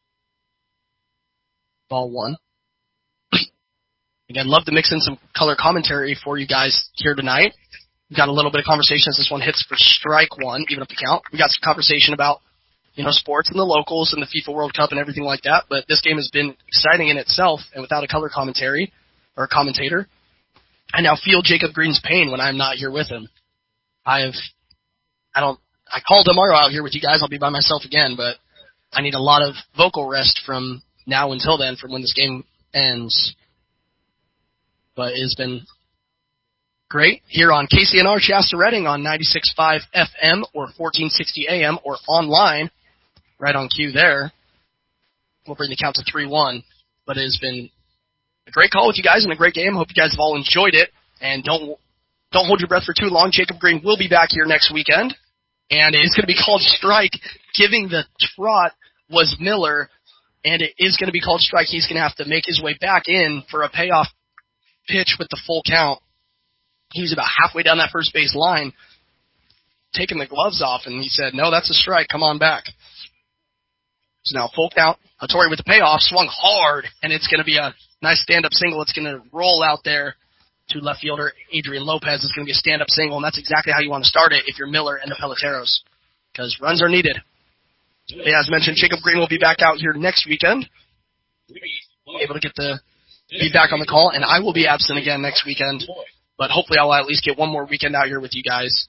Ball 1. Again, love to mix in some color commentary for you guys here tonight. We got a little bit of conversation as this one hits for strike 1, even up the count. We got some conversation about, sports and the locals and the FIFA World Cup and everything like that, but this game has been exciting in itself, and without a color commentary or a commentator, I now feel Jacob Green's pain when I'm not here with him. I called tomorrow out here with you guys. I'll be by myself again, but I need a lot of vocal rest from now until then, from when this game ends. But it's been great here on KCNR Shasta Redding on 96.5 FM or 1460 AM or online, right on cue there. We'll bring the count to 3-1. But it has been a great call with you guys and a great game. Hope you guys have all enjoyed it. And don't hold your breath for too long. Jacob Green will be back here next weekend. And it's going to be called strike. Giving the trot was Miller. And it is going to be called strike. He's going to have to make his way back in for a payoff pitch with the full count. He was about halfway down that first base line, taking the gloves off, and he said, no, that's a strike. Come on back. So now full count. Hattori with the payoff, swung hard, and it's going to be a nice stand-up single. It's going to roll out there to left fielder Adrian Lopez. It's going to be a stand-up single, and that's exactly how you want to start it if you're Miller and the Peletoros, because runs are needed. As mentioned, Jacob Green will be back out here next weekend, able to be back on the call, and I will be absent again next weekend. But hopefully I'll at least get one more weekend out here with you guys.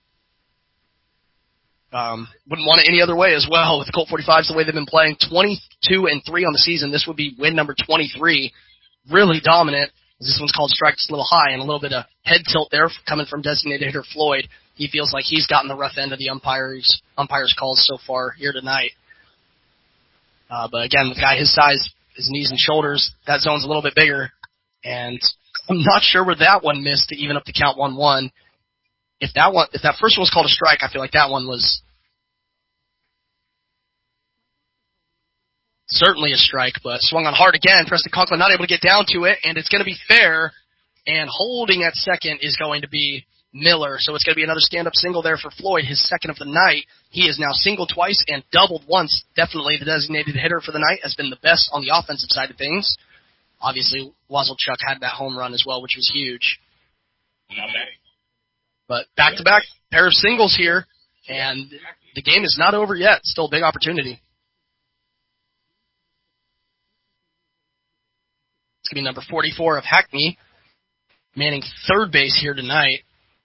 Wouldn't want it any other way as well with the Colt 45s, the way they've been playing. 22-3 on the season. This would be win number 23. Really dominant. This one's called strike, just a little high, and a little bit of head tilt there coming from designated hitter Floyd. He feels like he's gotten the rough end of the umpires' calls so far here tonight. But again, with a guy his size, his knees and shoulders, that zone's a little bit bigger. And I'm not sure where that one missed to even up the count 1-1. If that first one was called a strike, I feel like that one was certainly a strike, but swung on hard again. Preston Conklin not able to get down to it, and it's going to be fair. And holding at second is going to be Miller. So it's going to be another stand-up single there for Floyd, his second of the night. He is now singled twice and doubled once. Definitely the designated hitter for the night, has been the best on the offensive side of things. Obviously, Wazelchuk had that home run as well, which was huge. But back-to-back pair of singles here, and the game is not over yet. Still a big opportunity. It's going to be number 44 of Hackney, manning third base here tonight.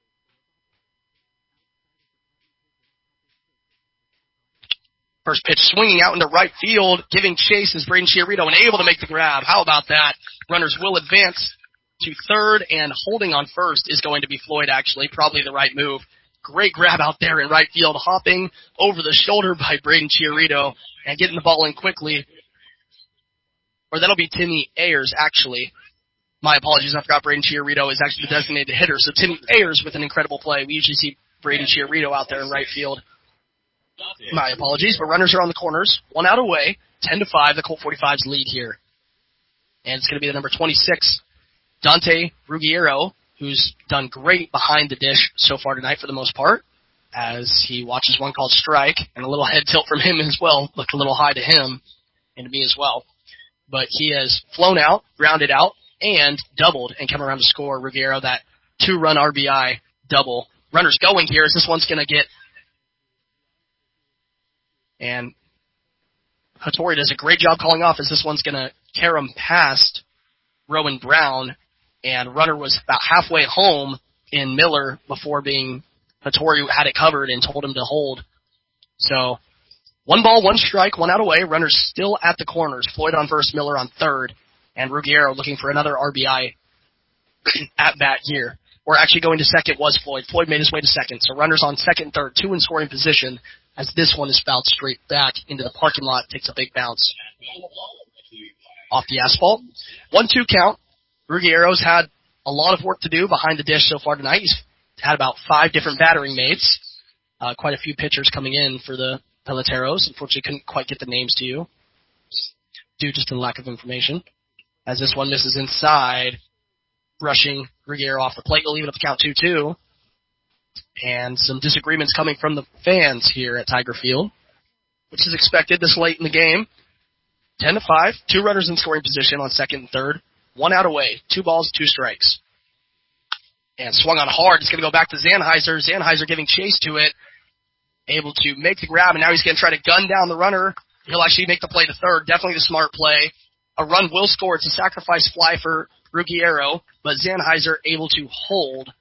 First pitch swinging out into right field, giving chase is Braden Chiarito, and able to make the grab. How about that? Runners will advance to third, and holding on first is going to be Floyd, actually. Probably the right move. Great grab out there in right field, hopping over the shoulder by Braden Chiarito and getting the ball in quickly. Or that'll be Timmy Ayers, actually. My apologies, I forgot Braden Chiarito is actually the designated hitter. So Timmy Ayers with an incredible play. We usually see Braden Chiarito out there in right field. My apologies, but runners are on the corners. 1 out away, 10-5, the Colt 45s lead here. And it's going to be the number 26, Dante Ruggiero, who's done great behind the dish so far tonight for the most part, as he watches one called strike, and a little head tilt from him as well. Looked a little high to him, and to me as well. But he has flown out, grounded out, and doubled, and come around to score Ruggiero that 2-run RBI double. Runners going here as this one's going to get... And Hattori does a great job calling off as this one's going to tear him past Rowan Brown. And runner was about halfway home in Miller before Hattori had it covered and told him to hold. So 1 ball, 1 strike, 1 out away. Runners still at the corners. Floyd on first, Miller on third. And Ruggiero looking for another RBI at bat here. Or actually going to second was Floyd. Floyd made his way to second. So runners on second and third, 2 in scoring position, as this one is fouled straight back into the parking lot, takes a big bounce off the asphalt. 1-2 count. Ruggiero's had a lot of work to do behind the dish so far tonight. He's had about 5 different battering mates. Quite a few pitchers coming in for the Peletoros. Unfortunately, couldn't quite get the names to you. due just to lack of information. As this one misses inside, rushing Ruggiero off the plate, will leave it up to count 2-2. And some disagreements coming from the fans here at Tiger Field, which is expected this late in the game. 10-5, 2 runners in scoring position on second and third, 1 out away, 2 balls, 2 strikes. And swung on hard. It's going to go back to Zanheiser. Zanheiser giving chase to it, able to make the grab, and now he's going to try to gun down the runner. He'll actually make the play to third. Definitely the smart play. A run will score. It's a sacrifice fly for Ruggiero, but Zanheiser able to hold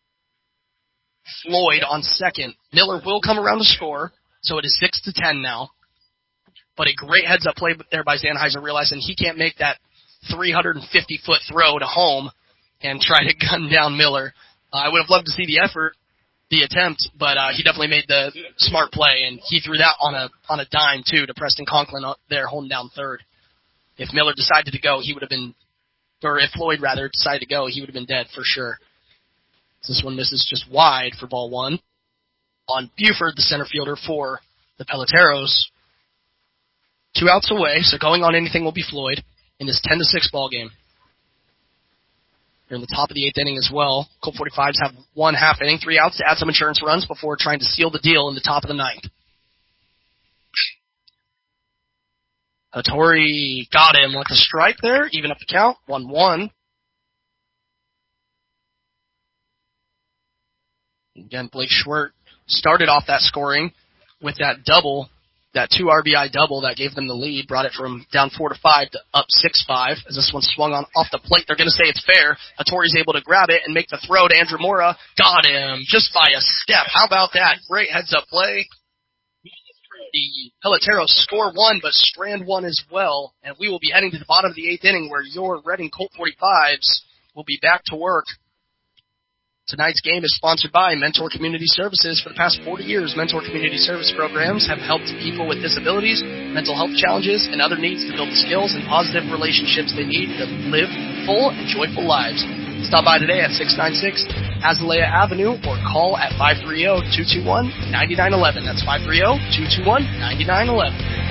Floyd on second. Miller will come around to score, so it is 6-10 now. But a great heads-up play there by Zanheiser, realizing he can't make that 350-foot throw to home and try to gun down Miller. I would have loved to see the effort, the attempt, but he definitely made the smart play, and he threw that on a dime, too, to Preston Conklin there holding down third. If Miller decided to go, he would have been, or if Floyd, rather, decided to go, he would have been dead for sure. This one misses just wide for ball 1. On Buford, the center fielder for the Peloteros. 2 outs away, so going on anything will be Floyd in this 10-6 ball game. They're in the top of the 8th inning as well. Colt 45s have 1 half inning, 3 outs to add some insurance runs before trying to seal the deal in the top of the 9th. Hattori got him like a strike there, even up the count, 1-1. Again, Blake Schwerdt started off that scoring with that double, that 2 RBI double that gave them the lead, brought it from down 4-5 to up 6-5. As this one swung on off the plate, they're going to say it's fair. Hattori's able to grab it and make the throw to Andrew Mora. Got him just by a step. How about that? Great heads-up play. The Peloteros score 1, but strand 1 as well. And we will be heading to the bottom of the 8th inning where your Reading Colt 45s will be back to work. Tonight's game is sponsored by Mentor Community Services. For the past 40 years, Mentor Community Service programs have helped people with disabilities, mental health challenges, and other needs to build the skills and positive relationships they need to live full and joyful lives. Stop by today at 696 Azalea Avenue or call at 530-221-9911. That's 530-221-9911.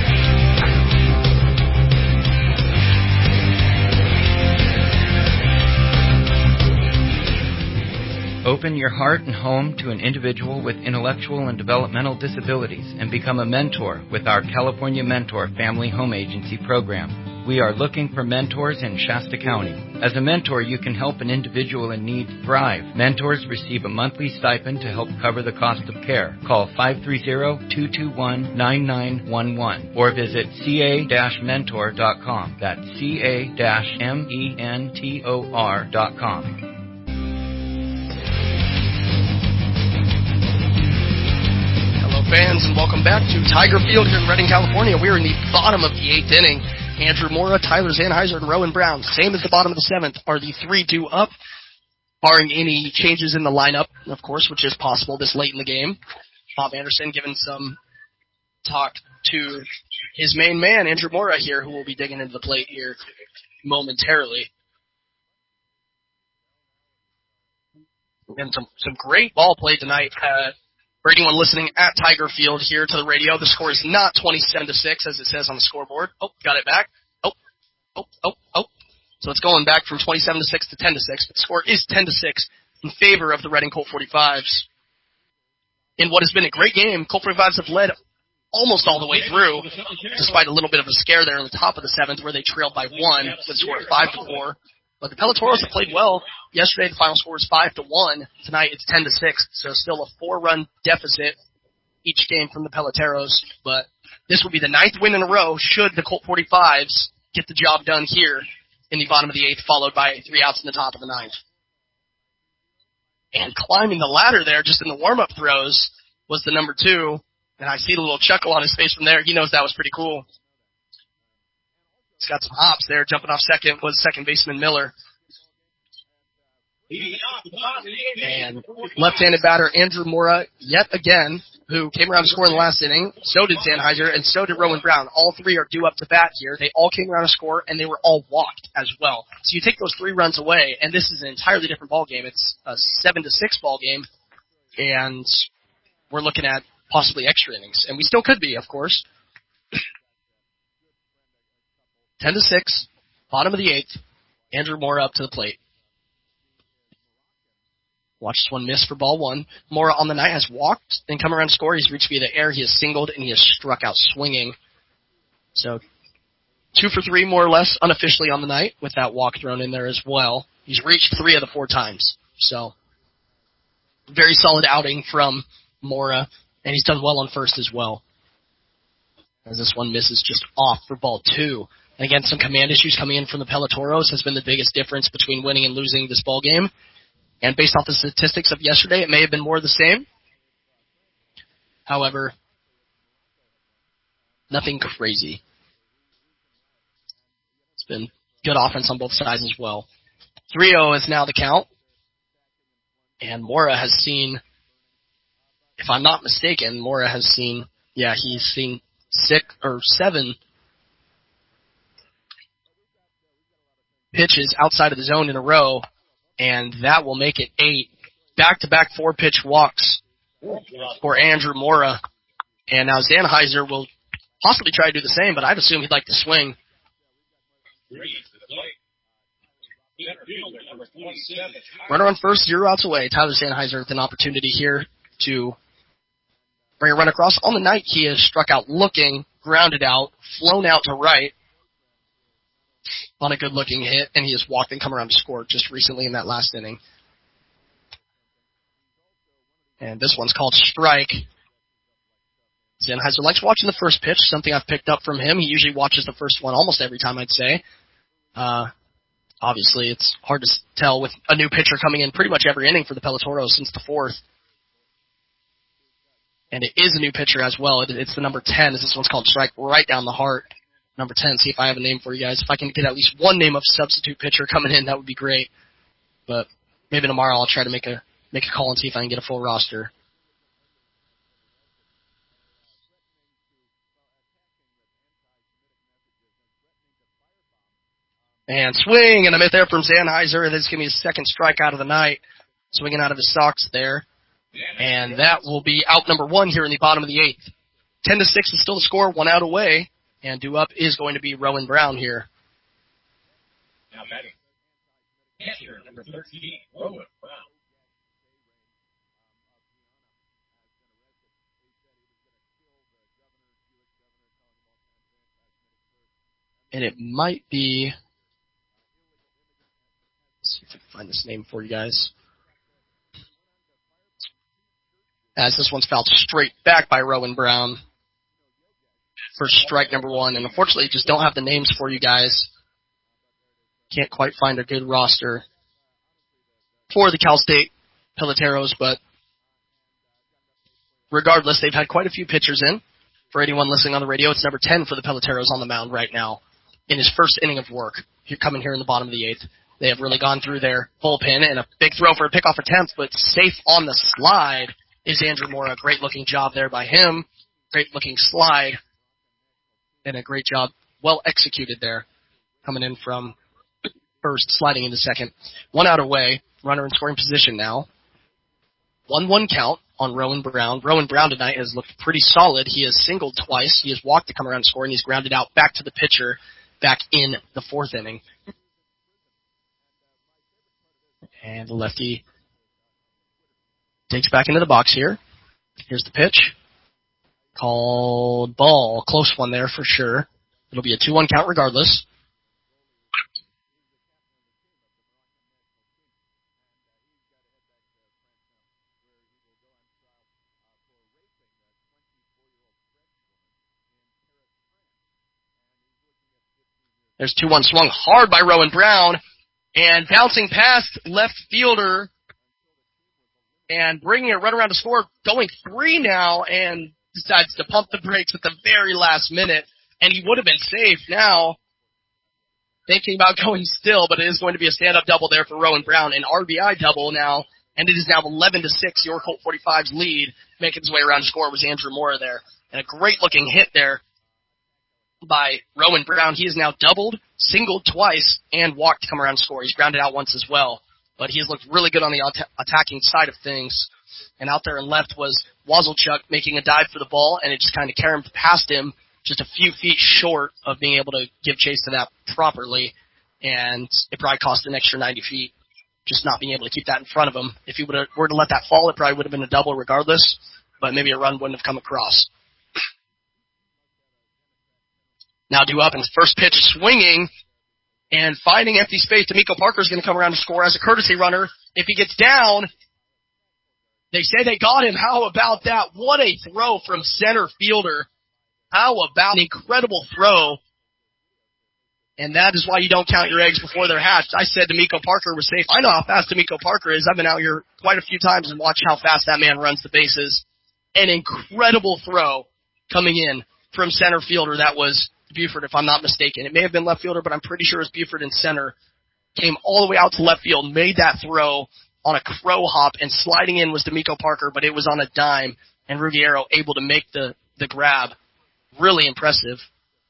Open your heart and home to an individual with intellectual and developmental disabilities and become a mentor with our California Mentor Family Home Agency program. We are looking for mentors in Shasta County. As a mentor, you can help an individual in need thrive. Mentors receive a monthly stipend to help cover the cost of care. Call 530-221-9911 or visit ca-mentor.com. That's ca-mentor.com. Fans, and welcome back to Tiger Field here in Redding, California. We are in the bottom of the 8th inning. Andrew Mora, Tyler Zanheiser, and Rowan Brown, same as the bottom of the 7th, are the 3 due up, barring any changes in the lineup, of course, which is possible this late in the game. Bob Anderson giving some talk to his main man, Andrew Mora, here, who will be digging into the plate here momentarily. And some great ball play tonight. For anyone listening at Tiger Field here to the radio, the score is not 27-6 as it says on the scoreboard. Oh, got it back. Oh. So it's going back from 27-6 to 10-6, but the score is 10-6 in favor of the Reading Colt 45s. In what has been a great game, Colt 45s have led almost all the way through, despite a little bit of a scare there in the top of the 7th where they trailed by 1 with a score of 5-4. But the Peloteros have played well. Yesterday, the final score was 5-1. Tonight, it's 10-6. So still a 4-run deficit each game from the Peloteros. But this will be the 9th win in a row should the Colt 45s get the job done here in the bottom of the 8th, followed by 3 outs in the top of the 9th. And climbing the ladder there, just in the warm-up throws, was the number 2. And I see the little chuckle on his face from there. He knows that was pretty cool. He's got some hops there. Jumping off second was second baseman Miller. And left-handed batter Andrew Mora, yet again, who came around to score in the last inning. So did Zanheiser, and so did Rowan Brown. All 3 are due up to bat here. They all came around to score, and they were all walked as well. So you take those 3 runs away, and this is an entirely different ball game. It's a 7-6 ball game, and we're looking at possibly extra innings. And we still could be, of course. 10-6, bottom of the 8th. Andrew Mora up to the plate. Watch this one miss for ball 1. Mora on the night has walked, then come around to score. He's reached via the air. He has singled, and he has struck out swinging. So 2 for 3, more or less, unofficially on the night, with that walk thrown in there as well. He's reached 3 of the 4 times. So very solid outing from Mora, and he's done well on first as well. As this one misses just off for ball 2. And again, some command issues coming in from the Pelotauros has been the biggest difference between winning and losing this ball game. And based off the statistics of yesterday, it may have been more of the same. However, nothing crazy. It's been good offense on both sides as well. 3-0 is now the count. And Mora has seen, if I'm not mistaken, he's seen 6 or 7 pitches outside of the zone in a row, and that will make it 8. Back-to-back 4-pitch walks for Andrew Mora. And now Zanheiser will possibly try to do the same, but I'd assume he'd like to swing. Runner on first, 0 outs away. Tyler Zanheiser with an opportunity here to bring a run across. On the night, he has struck out looking, grounded out, flown out to right on a good-looking hit, and he has walked and come around to score just recently in that last inning. And this one's called strike. Zanheiser likes watching the first pitch, something I've picked up from him. He usually watches the first one almost every time, I'd say. Obviously, it's hard to tell with a new pitcher coming in pretty much every inning for the Pelotauros since the 4th. And it is a new pitcher as well. It's the number 10, as this one's called strike, right down the heart. Number 10, see if I have a name for you guys. If I can get at least one name of substitute pitcher coming in, that would be great. But maybe tomorrow I'll try to make a call and see if I can get a full roster. And swing and a miss there from Zanheiser. This is going to be his second strikeout of the night. Swinging out of his socks there. And that will be out number 1 here in the bottom of the 8th. 10-6 is still the score, 1 out away. And due up is going to be Rowan Brown here. Now batting. Catcher, number 13, Rowan Brown. And it might be... Let's see if I can find this name for you guys. As this one's fouled straight back by Rowan Brown for strike number 1. And unfortunately, just don't have the names for you guys. Can't quite find a good roster for the Cal State Pelotauros, but regardless, they've had quite a few pitchers in. For anyone listening on the radio, it's number 10 for the Pelotauros on the mound right now in his first inning of work. Here coming here in the bottom of the 8th. They have really gone through their bullpen, and a big throw for a pickoff attempt, but safe on the slide is Andrew Mora. Great-looking job there by him. Great-looking slide. And a great job, well executed there, coming in from first, sliding into second. 1 out away, runner in scoring position now. 1-1 count on Rowan Brown. Rowan Brown tonight has looked pretty solid. He has singled twice. He has walked to come around and score, and he's grounded out back to the pitcher back in the 4th inning. And the lefty takes back into the box here. Here's the pitch. Called ball. Close one there for sure. It'll be a 2-1 count regardless. There's 2-1 swung hard by Rowan Brown. And bouncing past left fielder. And bringing a run around to score. Going 3 now. And decides to pump the brakes at the very last minute. And he would have been safe now. Thinking about going still. But it is going to be a stand-up double there for Rowan Brown. An RBI double now. And it is now 11-6. Your Colt 45's lead. Making his way around to score was Andrew Mora there. And a great-looking hit there by Rowan Brown. He has now doubled, singled twice, and walked to come around and score. He's grounded out once as well. But he has looked really good on the attacking side of things. And out there in left was Wazelchuk making a dive for the ball, and it just kind of caromed past him just a few feet short of being able to give chase to that properly, and it probably cost an extra 90 feet just not being able to keep that in front of him. If he were to let that fall, it probably would have been a double regardless, but maybe a run wouldn't have come across. Now due up, and first pitch swinging and finding empty space. D'Amico Parker is going to come around to score as a courtesy runner. If he gets down, they say they got him. How about that? What a throw from center fielder. How about an incredible throw? And that is why you don't count your eggs before they're hatched. I said D'Amico Parker was safe. I know how fast D'Amico Parker is. I've been out here quite a few times and watched how fast that man runs the bases. An incredible throw coming in from center fielder. That was Buford, if I'm not mistaken. It may have been left fielder, but I'm pretty sure it was Buford in center. Came all the way out to left field, made that throw on a crow hop, and sliding in was D'Amico Parker, but it was on a dime, and Ruggiero able to make the grab. Really impressive.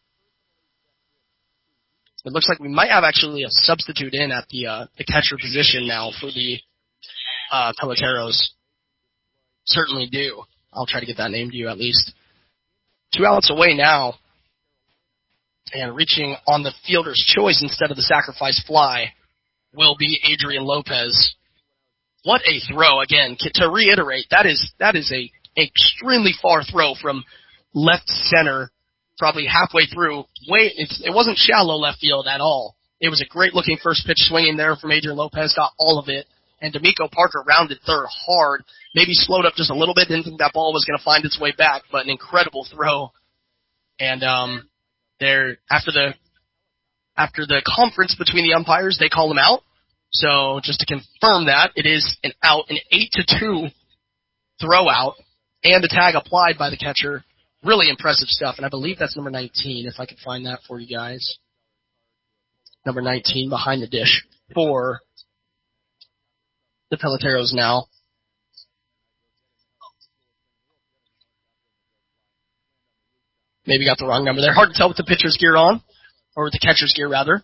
It looks like we might have actually a substitute in at the catcher position now for the Peloteros. Certainly do. I'll try to get that name to you at least. 2 outs away now. And reaching on the fielder's choice instead of the sacrifice fly will be Adrian Lopez. What a throw, again. To reiterate, that is a extremely far throw from left center, probably halfway through. It wasn't shallow left field at all. It was a great-looking first pitch swinging there from Adrian Lopez, got all of it. And D'Amico Parker rounded third hard, maybe slowed up just a little bit, didn't think that ball was going to find its way back, but an incredible throw. And there after the conference between the umpires, they call him out. So just to confirm that, it is an out, an 8-2 throw out, and a tag applied by the catcher. Really impressive stuff, and I believe that's number 19, if I could find that for you guys. Number 19 behind the dish for the Peloteros now. Maybe got the wrong number there. Hard to tell with the pitcher's gear on, or with the catcher's gear, rather.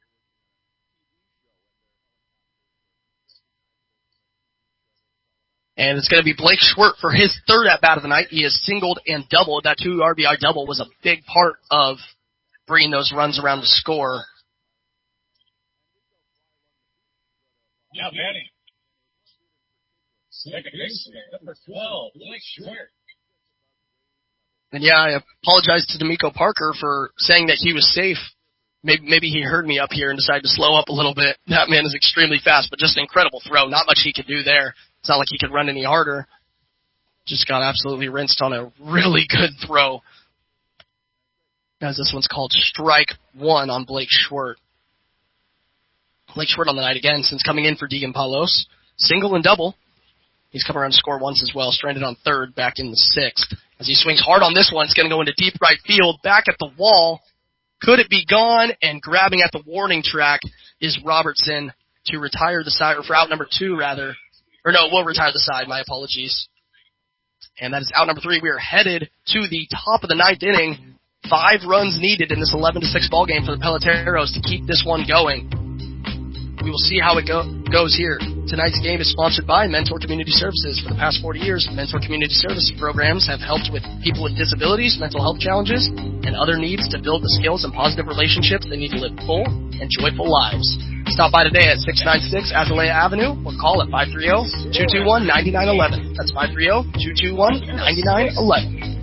And it's going to be Blake Schwert for his third at-bat of the night. He has singled and doubled. That 2 RBI double was a big part of bringing those runs around to score. Yeah, Manny. Second baseman, number 12, Blake Schwert. And yeah, I apologize to D'Amico Parker for saying that he was safe. Maybe he heard me up here and decided to slow up a little bit. That man is extremely fast, but just an incredible throw. Not much he could do there. It's not like he could run any harder. Just got absolutely rinsed on a really good throw. As this one's called strike 1 on Blake Schwert. Blake Schwert on the night again since coming in for Deegan Palos. Single and double. He's come around to score once as well, stranded on third back in the 6th. As he swings hard on this one, it's going to go into deep right field, back at the wall. Could it be gone? And grabbing at the warning track is Robertson to retire the side, or for out number 2, rather. Or no, we'll retire the side, my apologies. And that is out number 3. We are headed to the top of the 9th inning. 5 runs needed in this 11-6 ball game for the Peloteros to keep this one going. We will see how it goes here. Tonight's game is sponsored by Mentor Community Services. For the past 40 years, Mentor Community Service programs have helped with people with disabilities, mental health challenges, and other needs to build the skills and positive relationships they need to live full and joyful lives. Stop by today at 696 Azalea Avenue or call at 530-221-9911. That's 530-221-9911.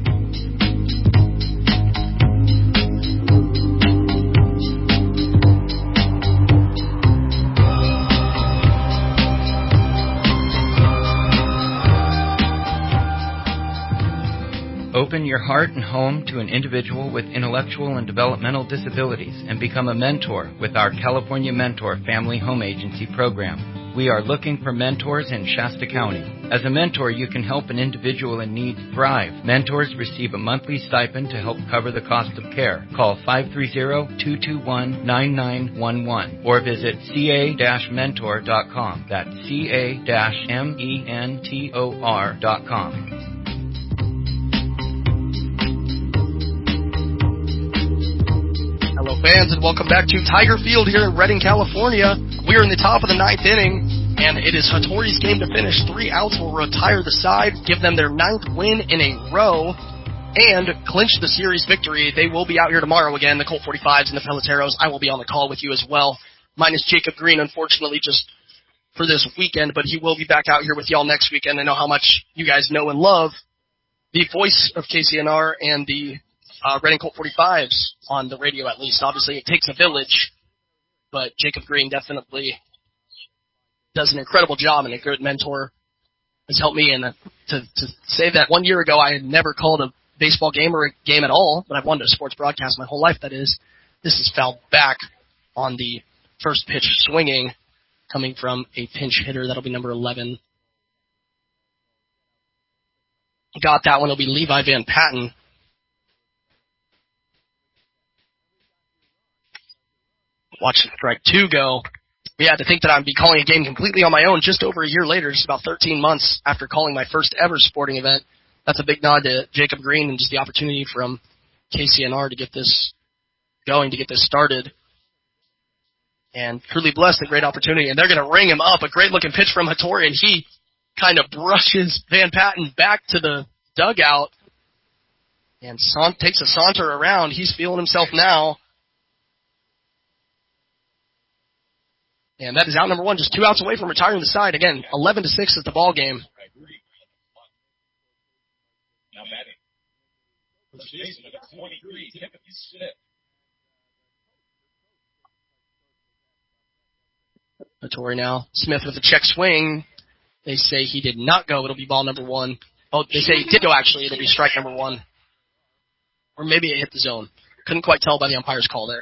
Open your heart and home to an individual with intellectual and developmental disabilities and become a mentor with our California Mentor Family Home Agency program. We are looking for mentors in Shasta County. As a mentor, you can help an individual in need thrive. Mentors receive a monthly stipend to help cover the cost of care. Call 530-221-9911 or visit ca-mentor.com. That's ca-mentor.com. Hello, fans, and welcome back to Tiger Field here in Redding, California. We're in the top of the 9th inning, and it is Hattori's game to finish. 3 outs will retire the side, give them their 9th win in a row. and clinch the series victory. They will be out here tomorrow again, the Colt 45s and the Peloteros. I will be on the call with you as well. Minus Jacob Green, unfortunately, just for this weekend, but he will be back out here with y'all next weekend. I know how much you guys know and love the voice of KCNR and the Reading Colt 45s on the radio, at least. Obviously, it takes a village, but Jacob Green definitely does an incredible job and a good mentor. Has helped me, and to say that 1 year ago I had never called a baseball game or a game at all, but I've wanted a sports broadcast my whole life, that is. This is fouled back on the first pitch swinging, coming from a pinch hitter. That'll be number 11. Got that one. It'll be Levi Van Patten. Watch strike 2 go. We had to think that I'd be calling a game completely on my own just over a year later, just about 13 months after calling my first ever sporting event. That's a big nod to Jacob Green and just the opportunity from KCNR to get this going, to get this started. And truly blessed, a great opportunity. And they're going to ring him up. A great-looking pitch from Hattori, and he kind of brushes Van Patten back to the dugout and takes a saunter around. He's feeling himself now. And that is out number 1, just 2 outs away from retiring the side. Again, 11-6 is the ball game. Now batting. First baseman, number 23, Timothy Smith. Hattori now. Smith with a check swing. They say he did not go. It'll be ball number 1. Oh, they say he did go, actually. It'll be strike number 1. Or maybe it hit the zone. Couldn't quite tell by the umpire's call there.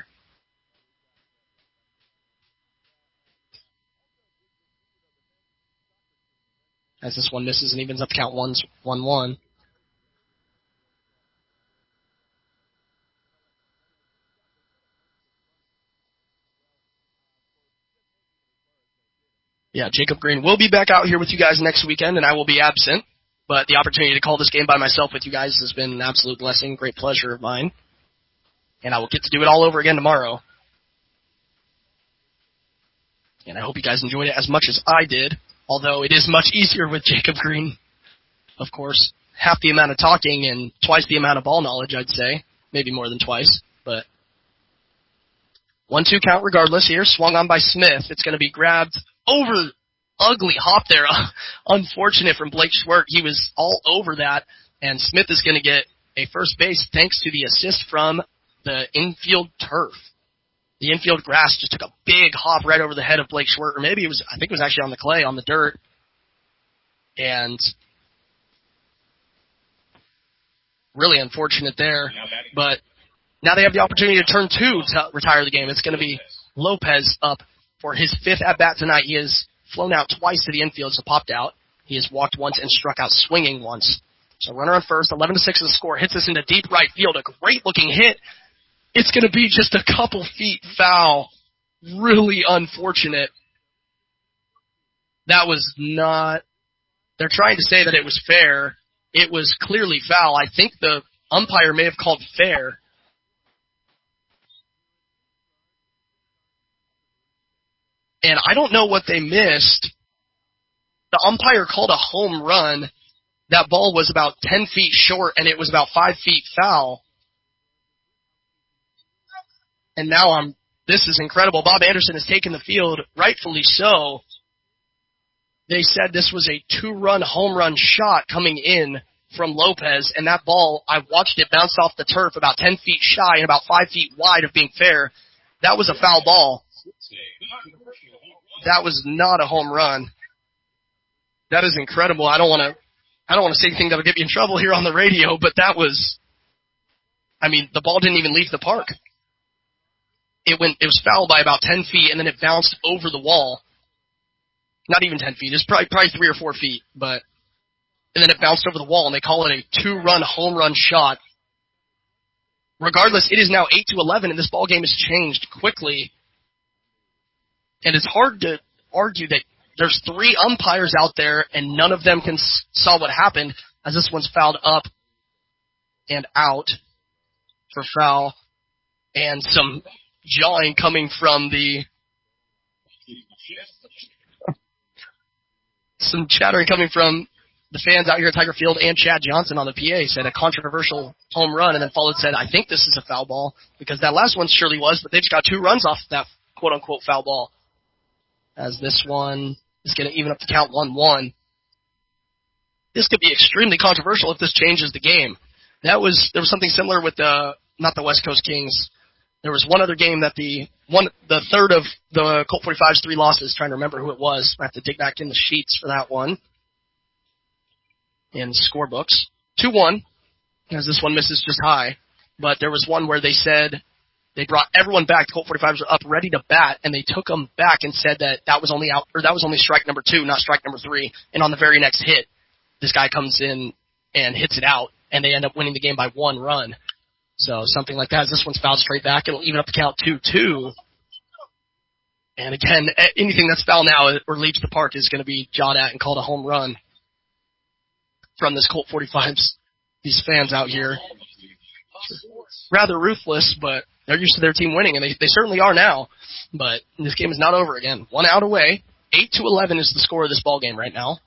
As this one misses and evens up the count 1-1. Yeah, Jacob Green will be back out here with you guys next weekend, and I will be absent. But the opportunity to call this game by myself with you guys has been an absolute blessing, great pleasure of mine. And I will get to do it all over again tomorrow. And I hope you guys enjoyed it as much as I did, although it is much easier with Jacob Green. Of course, half the amount of talking and twice the amount of ball knowledge, I'd say. Maybe more than twice, but 1-2 count regardless here. Swung on by Smith. It's going to be grabbed over. Ugly hop there. Unfortunate from Blake Schwerk. He was all over that, and Smith is going to get a first base thanks to the assist from the infield turf. The infield grass just took a big hop right over the head of Blake Schwerk, or maybe I think it was actually on the clay, on the dirt. And really unfortunate there. But now they have the opportunity to turn 2 to retire the game. It's going to be Lopez up for his 5th at-bat tonight. He has flown out twice to the infield, so popped out. He has walked once and struck out swinging once. So runner on first, 11-6 is the score. Hits us into deep right field. A great-looking hit. It's going to be just a couple feet foul. Really unfortunate. That was not... They're trying to say that it was fair. It was clearly foul. I think the umpire may have called fair. And I don't know what they missed. The umpire called a home run. That ball was about 10 feet short, and it was about 5 feet foul. And now this is incredible. Bob Anderson has taken the field, rightfully so. They said this was a 2-run home run shot coming in from Lopez, and that ball, I watched it bounce off the turf about 10 feet shy and about 5 feet wide of being fair. That was a foul ball. That was not a home run. That is incredible. I don't want to say anything that'll get me in trouble here on the radio, but that was, the ball didn't even leave the park. It was fouled by about 10 feet, and then it bounced over the wall. Not even 10 feet. It's probably 3 or 4 feet, and then it bounced over the wall, and they call it a 2-run home run shot. Regardless, it is now 8-11, and this ball game has changed quickly. And it's hard to argue that there's 3 umpires out there, and none of them saw what happened, as this one's fouled up and out for foul. And some jawing coming from some chattering coming from the fans out here at Tiger Field and Chad Johnson on the PA said a controversial home run, and then said, I think this is a foul ball, because that last one surely was, but they just got 2 runs off that quote-unquote foul ball. As this one is going to even up the count 1-1. This could be extremely controversial if this changes the game. There was something similar with not the West Coast Kings. There was one other game that the third of the Colt 45's 3 losses, trying to remember who it was. I have to dig back in the sheets for that one. In scorebooks. 2-1, as this one misses just high. But there was one where they said they brought everyone back. The Colt 45s were up ready to bat, and they took them back and said that was only strike number 2, not strike number 3. And on the very next hit, this guy comes in and hits it out, and they end up winning the game by 1 run. So something like that. As this one's fouled straight back, it'll even up the count 2-2. And again, anything that's foul now or leaves the park is going to be jawed at and called a home run from this Colt 45s. These fans out here, rather ruthless, but they're used to their team winning, and they certainly are now. But this game is not over again. 1 out away. 8-11 is the score of this ball game right now.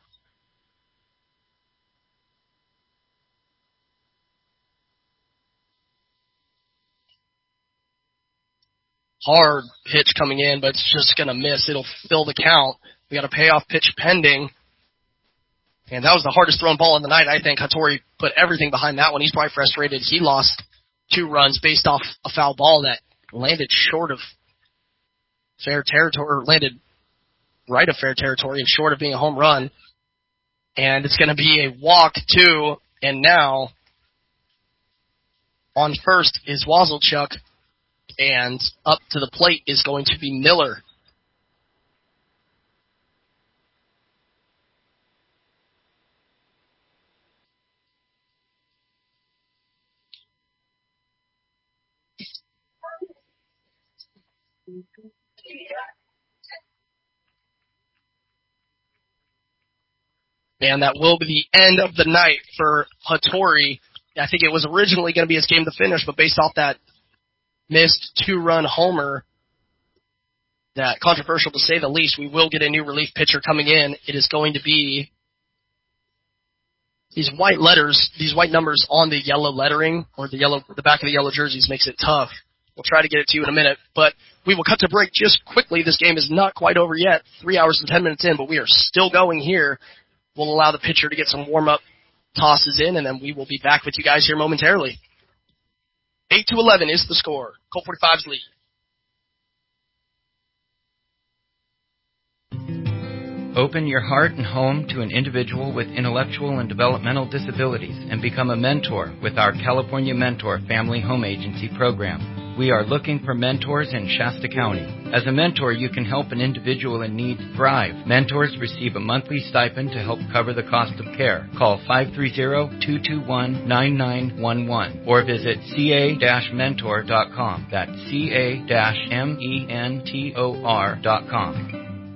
Hard pitch coming in, but it's just going to miss. It'll fill the count. We got a payoff pitch pending. And that was the hardest thrown ball of the night, I think. Hattori put everything behind that one. He's probably frustrated. He lost 2 runs based off a foul ball that landed short of fair territory, or landed right of fair territory and short of being a home run. And it's going to be a walk, too. And now, on first is Wazelchuk. And up to the plate is going to be Miller. And that will be the end of the night for Hattori. I think it was originally going to be his game to finish, but based off that missed 2-run homer, that controversial to say the least, we will get a new relief pitcher coming in. It is going to be these white letters, these white numbers on the yellow lettering, or the back of the yellow jerseys makes it tough. We'll try to get it to you in a minute, but we will cut to break just quickly. This game is not quite over yet, 3 hours and 10 minutes in, but we are still going here. We'll allow the pitcher to get some warm-up tosses in, and then we will be back with you guys here momentarily. 8-11 is the score. Colt 45's lead. Open your heart and home to an individual with intellectual and developmental disabilities and become a mentor with our California Mentor Family Home Agency program. We are looking for mentors in Shasta County. As a mentor, you can help an individual in need thrive. Mentors receive a monthly stipend to help cover the cost of care. Call 530-221-9911 or visit ca-mentor.com. That's ca-mentor.com.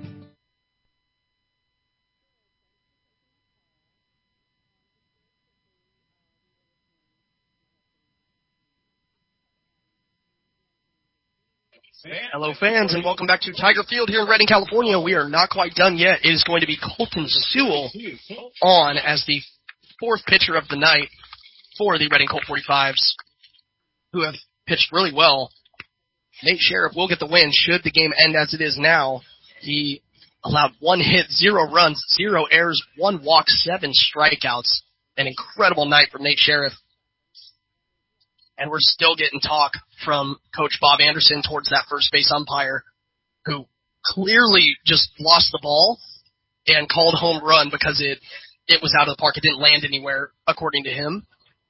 Hello, fans, and welcome back to Tiger Field here in Redding, California. We are not quite done yet. It is going to be Colton Sewell on as the 4th pitcher of the night for the Redding Colt 45s, who have pitched really well. Nate Sheriff will get the win should the game end as it is now. He allowed 1 hit, 0 runs, 0 errors, 1 walk, 7 strikeouts. An incredible night from Nate Sheriff. And we're still getting talk from Coach Bob Anderson towards that first base umpire, who clearly just lost the ball and called home run because it was out of the park. It didn't land anywhere, according to him.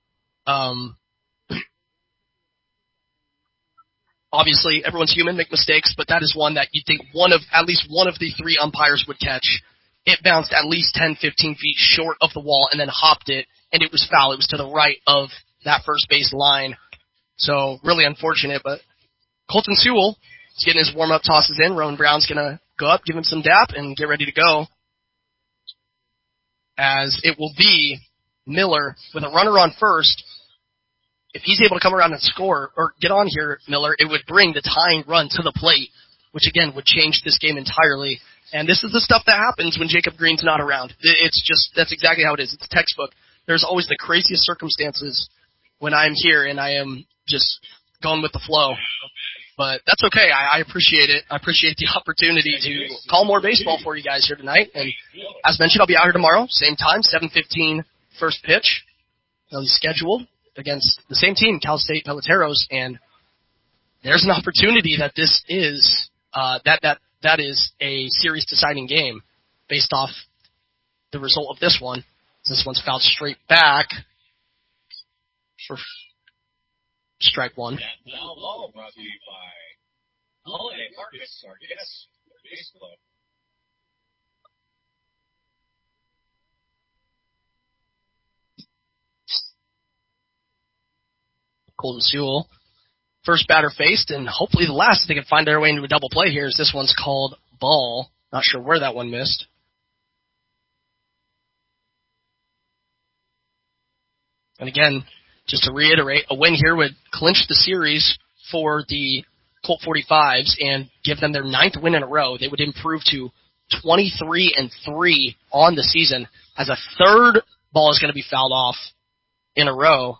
Obviously, everyone's human, make mistakes, but that is one that you'd think at least one of the 3 umpires would catch. It bounced at least 10, 15 feet short of the wall and then hopped it, and it was foul. It was to the right of that first base line. So really unfortunate, but Colton Sewell is getting his warm-up tosses in. Rowan Brown's going to go up, give him some dap, and get ready to go. As it will be Miller with a runner on first. If he's able to come around and score, or get on here, Miller, it would bring the tying run to the plate, which again would change this game entirely. And this is the stuff that happens when Jacob Green's not around. That's exactly how it is. It's textbook. There's always the craziest circumstances when I'm here and I am just going with the flow. But that's okay. I appreciate it. I appreciate the opportunity to call more baseball for you guys here tonight. And as mentioned, I'll be out here tomorrow, same time, 7:15 first pitch. It'll be scheduled against the same team, Cal State Peloteros, and there's an opportunity that this is that is a series deciding game based off the result of this one. This one's fouled straight back for strike one. Now ball brought to you by Holiday Markets, our guests, Base Club. Colton Sewell, first batter faced, and hopefully the last if they can find their way into a double play here, as this one's called ball. Not sure where that one missed. And again, just to reiterate, a win here would clinch the series for the Colt 45s and give them their 9th win in a row. They would improve to 23-3 on the season, as a third ball is going to be fouled off in a row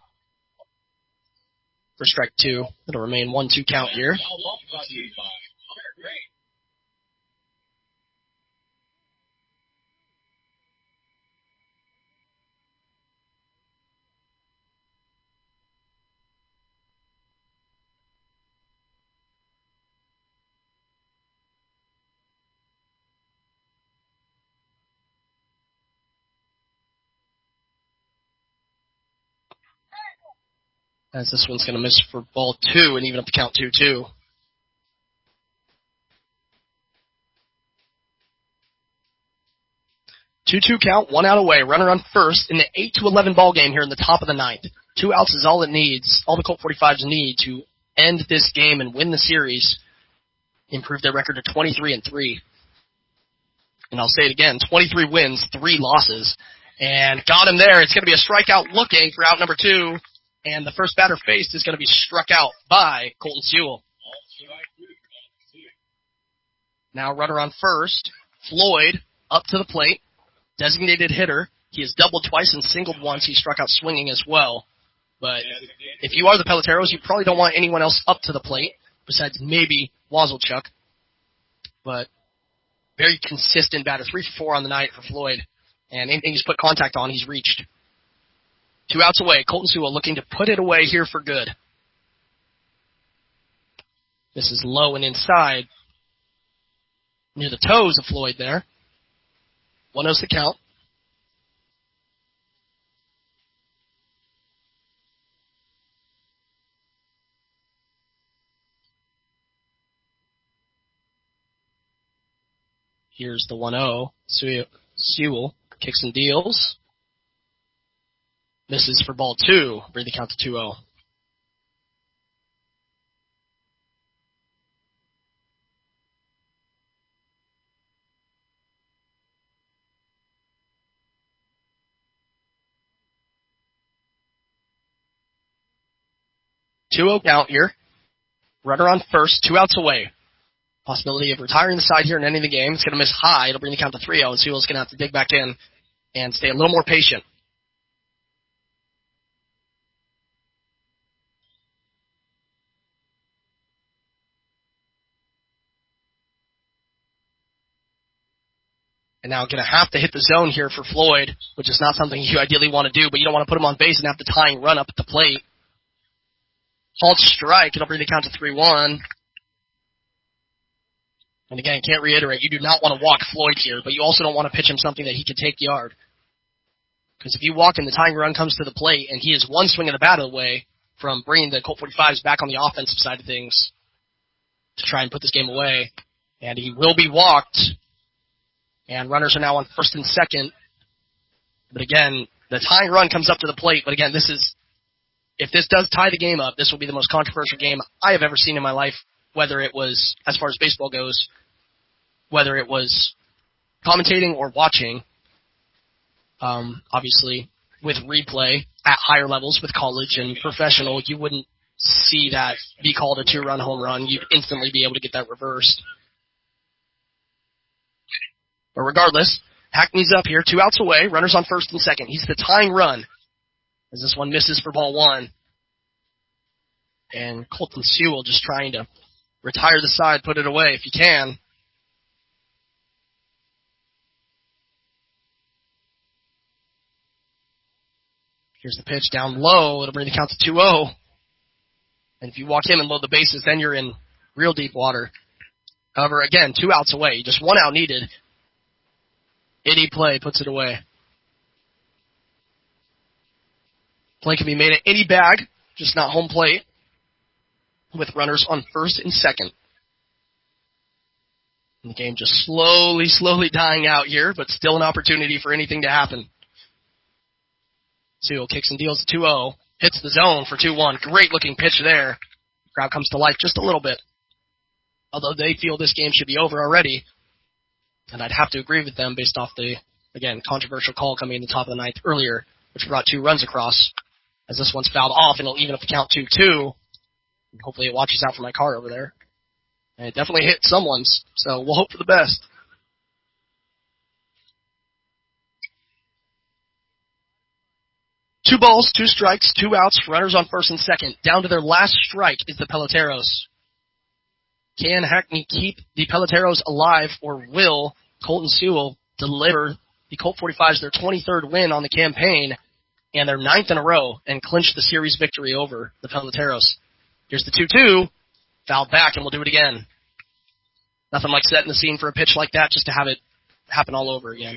for strike two. It'll remain 1-2 count here. As this one's going to miss for ball 2 and even up to count 2-2. Two count, 1 out away. Runner on first in the 8-11 ball game here in the top of the 9th. 2 outs is all it needs, all the Colt 45s need to end this game and win the series, improve their record to 23-3. And I'll say it again, 23 wins, 3 losses. And got him there. It's going to be a strikeout looking for out number 2. And the first batter faced is going to be struck out by Colton Sewell. Now runner on first. Floyd up to the plate. Designated hitter. He has doubled twice and singled once. He struck out swinging as well. But if you are the Peloteros, you probably don't want anyone else up to the plate besides maybe Wazelchuk. But very consistent batter. 3 for 4 on the night for Floyd. And anything he's put contact on, he's reached. 2 outs away. Colton Sewell looking to put it away here for good. This is low and inside. Near the toes of Floyd there. 1-0's the count. Here's the 1-0. Sewell kicks and deals. This is for ball 2. Bring the count to 2-0. Count here. Runner on first, 2 outs away. Possibility of retiring the side here and ending the game. It's going to miss high. It'll bring the count to 3-0, and Sewell's going to have to dig back in and stay a little more patient. And now going to have to hit the zone here for Floyd, which is not something you ideally want to do, but you don't want to put him on base and have the tying run up at the plate. Halt strike. It'll bring the count to 3-1. And again, can't reiterate, you do not want to walk Floyd here, but you also don't want to pitch him something that he can take yard. Because if you walk and the tying run comes to the plate, and he is one swing of the bat away from bringing the Colt 45s back on the offensive side of things to try and put this game away, and he will be walked. And runners are now on first and second. But again, the tying run comes up to the plate. But again, if this does tie the game up, this will be the most controversial game I have ever seen in my life, whether it was, as far as baseball goes, whether it was commentating or watching. Obviously, with replay at higher levels, with college and professional, you wouldn't see that be called a 2-run home run. You'd instantly be able to get that reversed. But regardless, Hackney's up here, 2 outs away, runners on first and second. He's the tying run as this one misses for ball one. And Colton Sewell just trying to retire the side, put it away if he can. Here's the pitch down low. It'll bring the count to 2-0. And if you walk in and load the bases, then you're in real deep water. However, again, 2 outs away. Just 1 out needed. Any play puts it away. Play can be made at any bag, just not home plate, with runners on first and second. And the game just slowly dying out here, but still an opportunity for anything to happen. Sewell kicks and deals at 2-0. Hits the zone for 2-1. Great looking pitch there. Crowd comes to life just a little bit. Although they feel this game should be over already. And I'd have to agree with them based off the, again, controversial call coming in the top of the ninth earlier, which brought 2 runs across. As this one's fouled off, and it'll even up the count 2-2. And hopefully it watches out for my car over there. And it definitely hit someone's, so we'll hope for the best. Two balls, 2 strikes, 2 outs, runners on first and second. Down to their last strike is the Peloteros. Can Hackney keep the Peloteros alive, or will Colton Sewell deliver the Colt 45s their 23rd win on the campaign and their 9th in a row and clinch the series victory over the Peloteros? Here's the 2-2, fouled back, and we'll do it again. Nothing like setting the scene for a pitch like that just to have it happen all over again.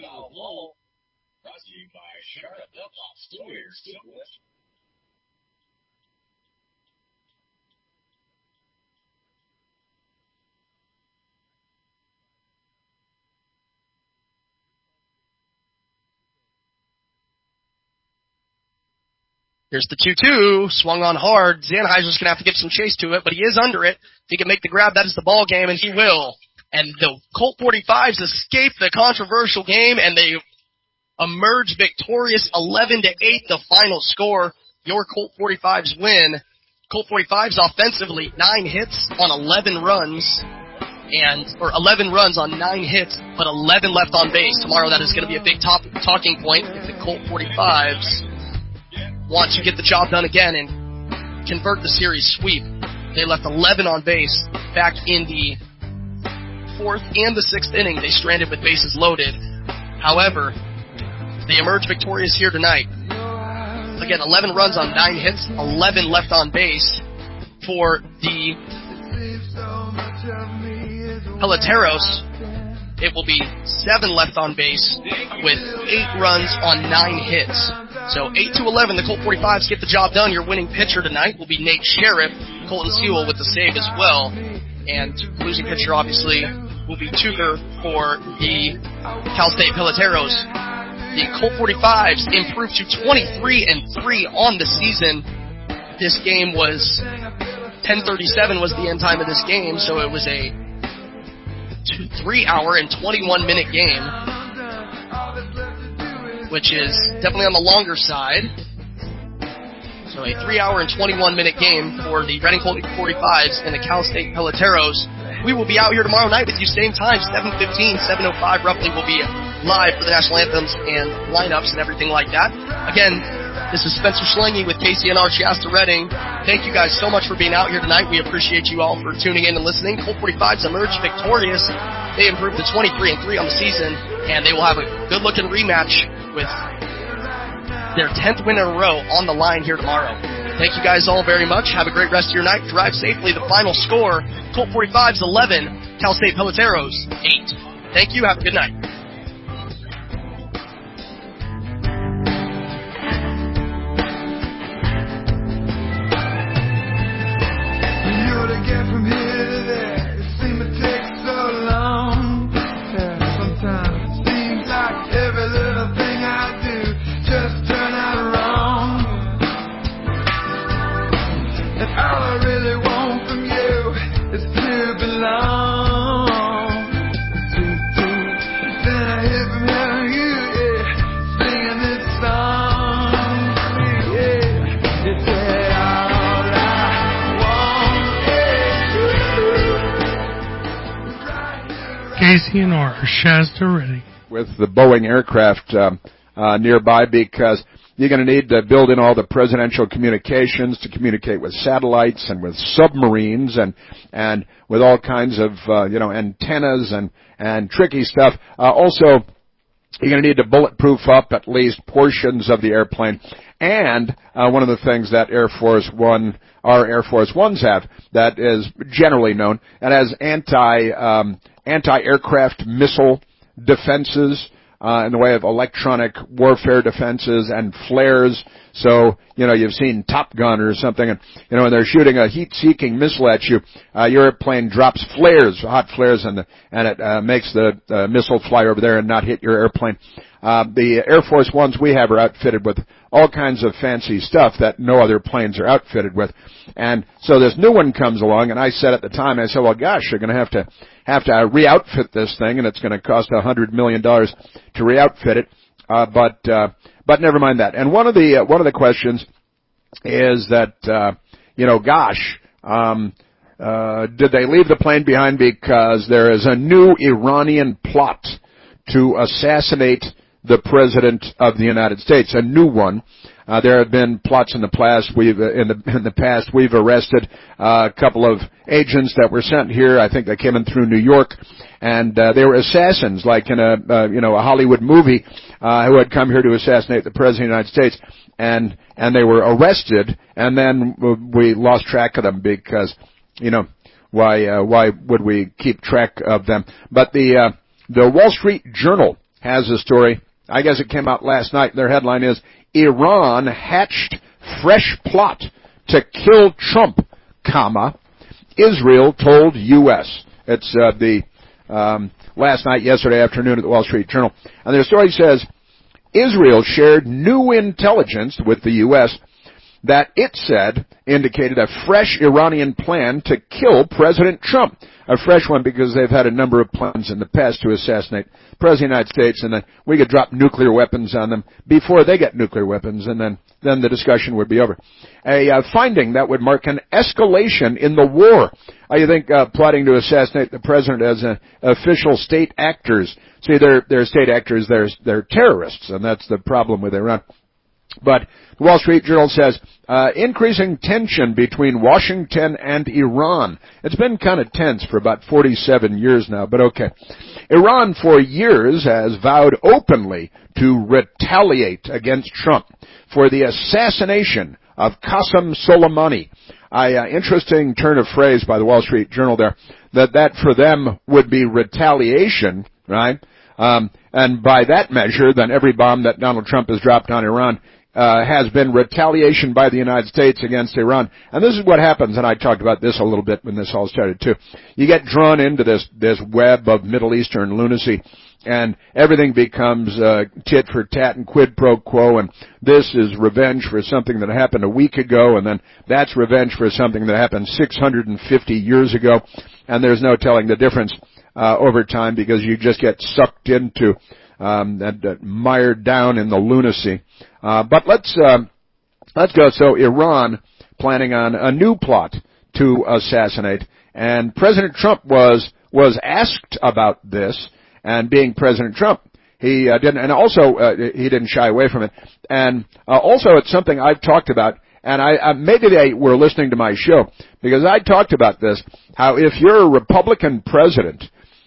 Here's the 2-2, swung on hard. Zanheiser's going to have to give some chase to it, but he is under it. If he can make the grab, that is the ball game, and he will. And the Colt 45s escape the controversial game, and they emerge victorious 11-8, the final score. Your Colt 45s win. Colt 45s offensively, 9 hits on 11 runs, or 11 runs on 9 hits, but 11 left on base. Tomorrow that is going to be a big talking point if the Colt 45s want to get the job done again and convert the series sweep. They left 11 on base back in the 4th and the 6th inning. They stranded with bases loaded. However, they emerged victorious here tonight. Again, 11 runs on 9 hits, 11 left on base for the Peloteros. It will be 7 left on base with 8 runs on 9 hits. So 8-11, the Colt 45s get the job done. Your winning pitcher tonight will be Nate Sheriff. Colton Sewell with the save as well. And losing pitcher, obviously, will be Tucker for the Cal State Peloteros. The Colt 45s improved to 23-3 on the season. This game was 10:37 was the end time of this game, so it was a 3-hour and 21-minute game, which is definitely on the longer side. So a 3-hour and 21-minute game for the Reading Colt 45s and the Cal State Peloteros. We will be out here tomorrow night with you, same time, 7:15, 7:05 roughly. We'll be live for the national anthems and lineups and everything like that. Again, this is Spencer Schlange with KCNR Shasta Reading. Thank you guys so much for being out here tonight. We appreciate you all for tuning in and listening. Colt 45s emerged victorious. They improved to 23-3 on the season, and they will have a good-looking rematch with their 10th win in a row on the line here tomorrow. Thank you guys all very much. Have a great rest of your night. Drive safely. The final score, Colt 45s 11, Cal State Peloteros 8. Thank you. Have a good night. KCNR, Shasta Redding. With the Boeing aircraft nearby, because you're going to need to build in all the presidential communications to communicate with satellites and with submarines and with all kinds of antennas and tricky stuff. Also, you're going to need to bulletproof up at least portions of the airplane. And one of the things that our Air Force Ones have that is generally known, and has anti-aircraft missile defenses in the way of electronic warfare defenses and flares. So, you've seen Top Gun or something, and, when they're shooting a heat-seeking missile at you, your airplane drops flares, hot flares, and it makes the missile fly over there and not hit your airplane. The Air Force Ones we have are outfitted with all kinds of fancy stuff that no other planes are outfitted with. And so this new one comes along, and I said at the time, I said, well, gosh, you're going to have to re-outfit this thing, and it's going to cost $100 million to re-outfit it. But never mind that. And one of the questions is that, did they leave the plane behind because there is a new Iranian plot to assassinate the President of the United States, a new one. There have been plots in the past. In the past, we've arrested a couple of agents that were sent here. I think they came in through New York, and they were assassins, like in a Hollywood movie, who had come here to assassinate the President of the United States, and they were arrested, and then we lost track of them because, why would we keep track of them? But the Wall Street Journal has a story. I guess it came out last night. Their headline is, Iran hatched fresh plot to kill Trump, Israel told U.S. It's yesterday afternoon at the Wall Street Journal. And their story says, Israel shared new intelligence with the U.S. that it said indicated a fresh Iranian plan to kill President Trump. A fresh one because they've had a number of plans in the past to assassinate the President of the United States, and then we could drop nuclear weapons on them before they get nuclear weapons, and then the discussion would be over. A finding that would mark an escalation in the war. You think plotting to assassinate the President as official state actors. See, they're state actors, they're terrorists, and that's the problem with Iran. But the Wall Street Journal says, increasing tension between Washington and Iran. It's been kind of tense for about 47 years now, but okay. Iran for years has vowed openly to retaliate against Trump for the assassination of Qasem Soleimani. Interesting turn of phrase by the Wall Street Journal there, that for them would be retaliation, right? And by that measure, then every bomb that Donald Trump has dropped on Iran has been retaliation by the United States against Iran. And this is what happens, and I talked about this a little bit when this all started too. You get drawn into this web of Middle Eastern lunacy, and everything becomes tit for tat and quid pro quo, and this is revenge for something that happened a week ago, and then that's revenge for something that happened 650 years ago, and there's no telling the difference over time because you just get sucked into and mired down in the lunacy. But let's go. So Iran planning on a new plot to assassinate, and President Trump was asked about this, and being President Trump, he didn't, and also he didn't shy away from it. And also, it's something I've talked about, and maybe they were listening to my show because I talked about this. How if you're a Republican president,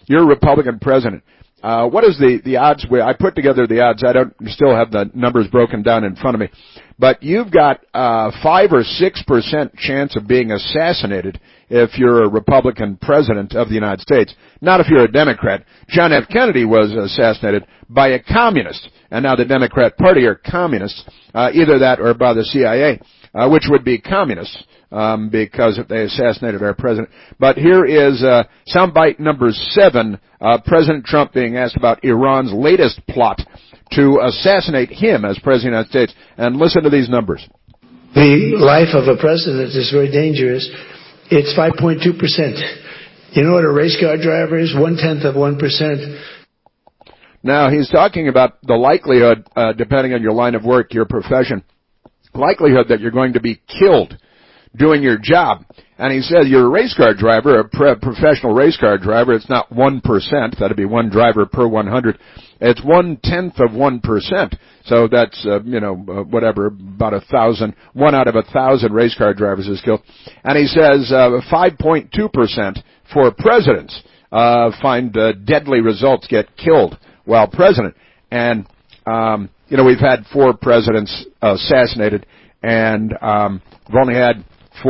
what is the odds? I put together the odds. I don't still have the numbers broken down in front of me, but you've got 5 or 6% chance of being assassinated if you're a Republican president of the United States. Not if you're a Democrat. John F. Kennedy was assassinated by a communist, and now the Democrat Party are communists. Either that or by the CIA, which would be communists. Because they assassinated our president. But here is soundbite number 7, President Trump being asked about Iran's latest plot to assassinate him as President of the United States. And listen to these numbers. The life of a president is very dangerous. It's 5.2%. You know what a race car driver is? 0.1%. Now, he's talking about the likelihood, depending on your line of work, your profession, likelihood that you're going to be killed doing your job. And he says you're a race car driver, a professional race car driver. It's not 1%. That'd be one driver per 100. It's 1/10 of 1%. So that's, whatever, about 1,000. 1 out of 1,000 race car drivers is killed. And he says 5.2% for presidents find deadly results, get killed while president. And, we've had 4 presidents assassinated, and we've only had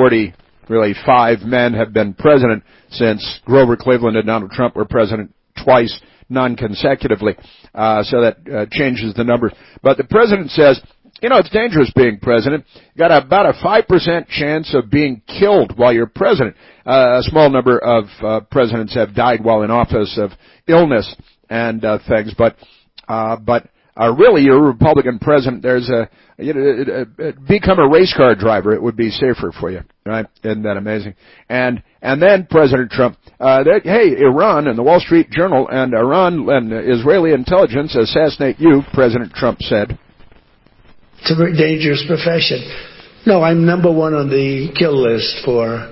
5 men have been president since Grover Cleveland and Donald Trump were president twice, non-consecutively. So that changes the number. But the president says, it's dangerous being president. You got about a 5% chance of being killed while you're president. A small number of presidents have died while in office of illness and things. But really, you're a Republican president. There's become a race car driver. It would be safer for you, right? Isn't that amazing? And then President Trump, Iran and the Wall Street Journal and Iran and Israeli intelligence assassinate you, President Trump said. It's a very dangerous profession. No, I'm number 1 on the kill list for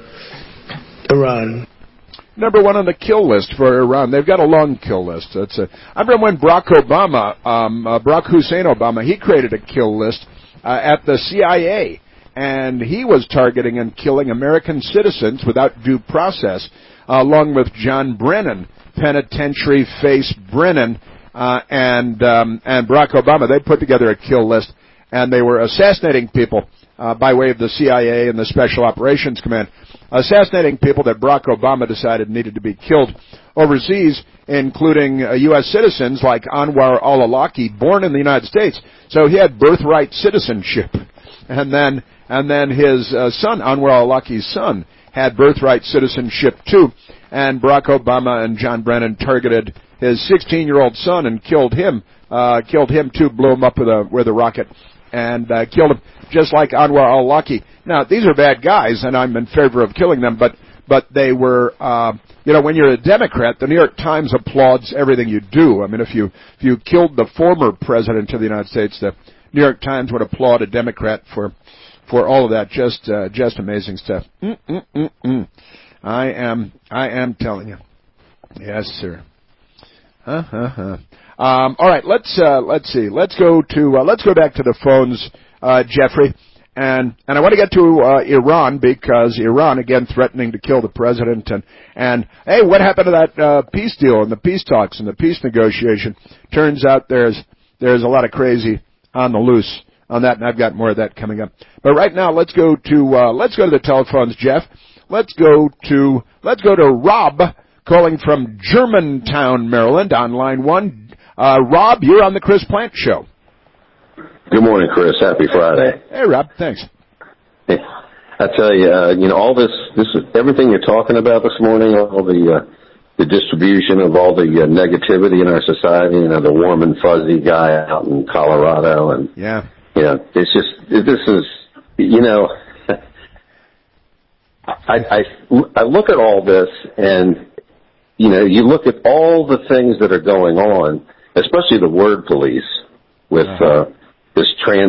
Iran. Number 1 on the kill list for Iran. They've got a long kill list. I remember when Barack Hussein Obama, he created a kill list at the CIA, and he was targeting and killing American citizens without due process, along with John Brennan, penitentiary face Brennan, and Barack Obama. They put together a kill list, and they were assassinating people by way of the CIA and the Special Operations Command, assassinating people that Barack Obama decided needed to be killed overseas, including U.S. citizens like Anwar al-Awlaki, born in the United States. So he had birthright citizenship. And then his son, Anwar al-Awlaki's son, had birthright citizenship too. And Barack Obama and John Brennan targeted his 16-year-old son and killed him too, blew him up with a rocket, and killed him, just like Anwar al-Awlaki. Now, these are bad guys, and I'm in favor of killing them, but they were, when you're a Democrat, the New York Times applauds everything you do. I mean, if you killed the former president of the United States, the New York Times would applaud a Democrat for all of that. Just amazing stuff. I am telling you. Yes, sir. All right, let's see. Let's go back to the phones, Jeffrey. And I want to get to Iran, because Iran, again, threatening to kill the president. And hey, what happened to that peace deal and the peace talks and the peace negotiation? Turns out there's a lot of crazy on the loose on that, and I've got more of that coming up. But right now, let's go to the telephones, Jeff. Let's go to Rob, calling from Germantown, Maryland, on line 1. Rob, you're on the Chris Plante Show. Good morning, Chris. Happy Friday. Hey, Rob. Thanks. Hey, I tell you, all this everything you're talking about this morning, all the distribution of all the negativity in our society, the warm and fuzzy guy out in Colorado, and it's just, this is, I look at all this, and you look at all the things that are going on, especially the word police with this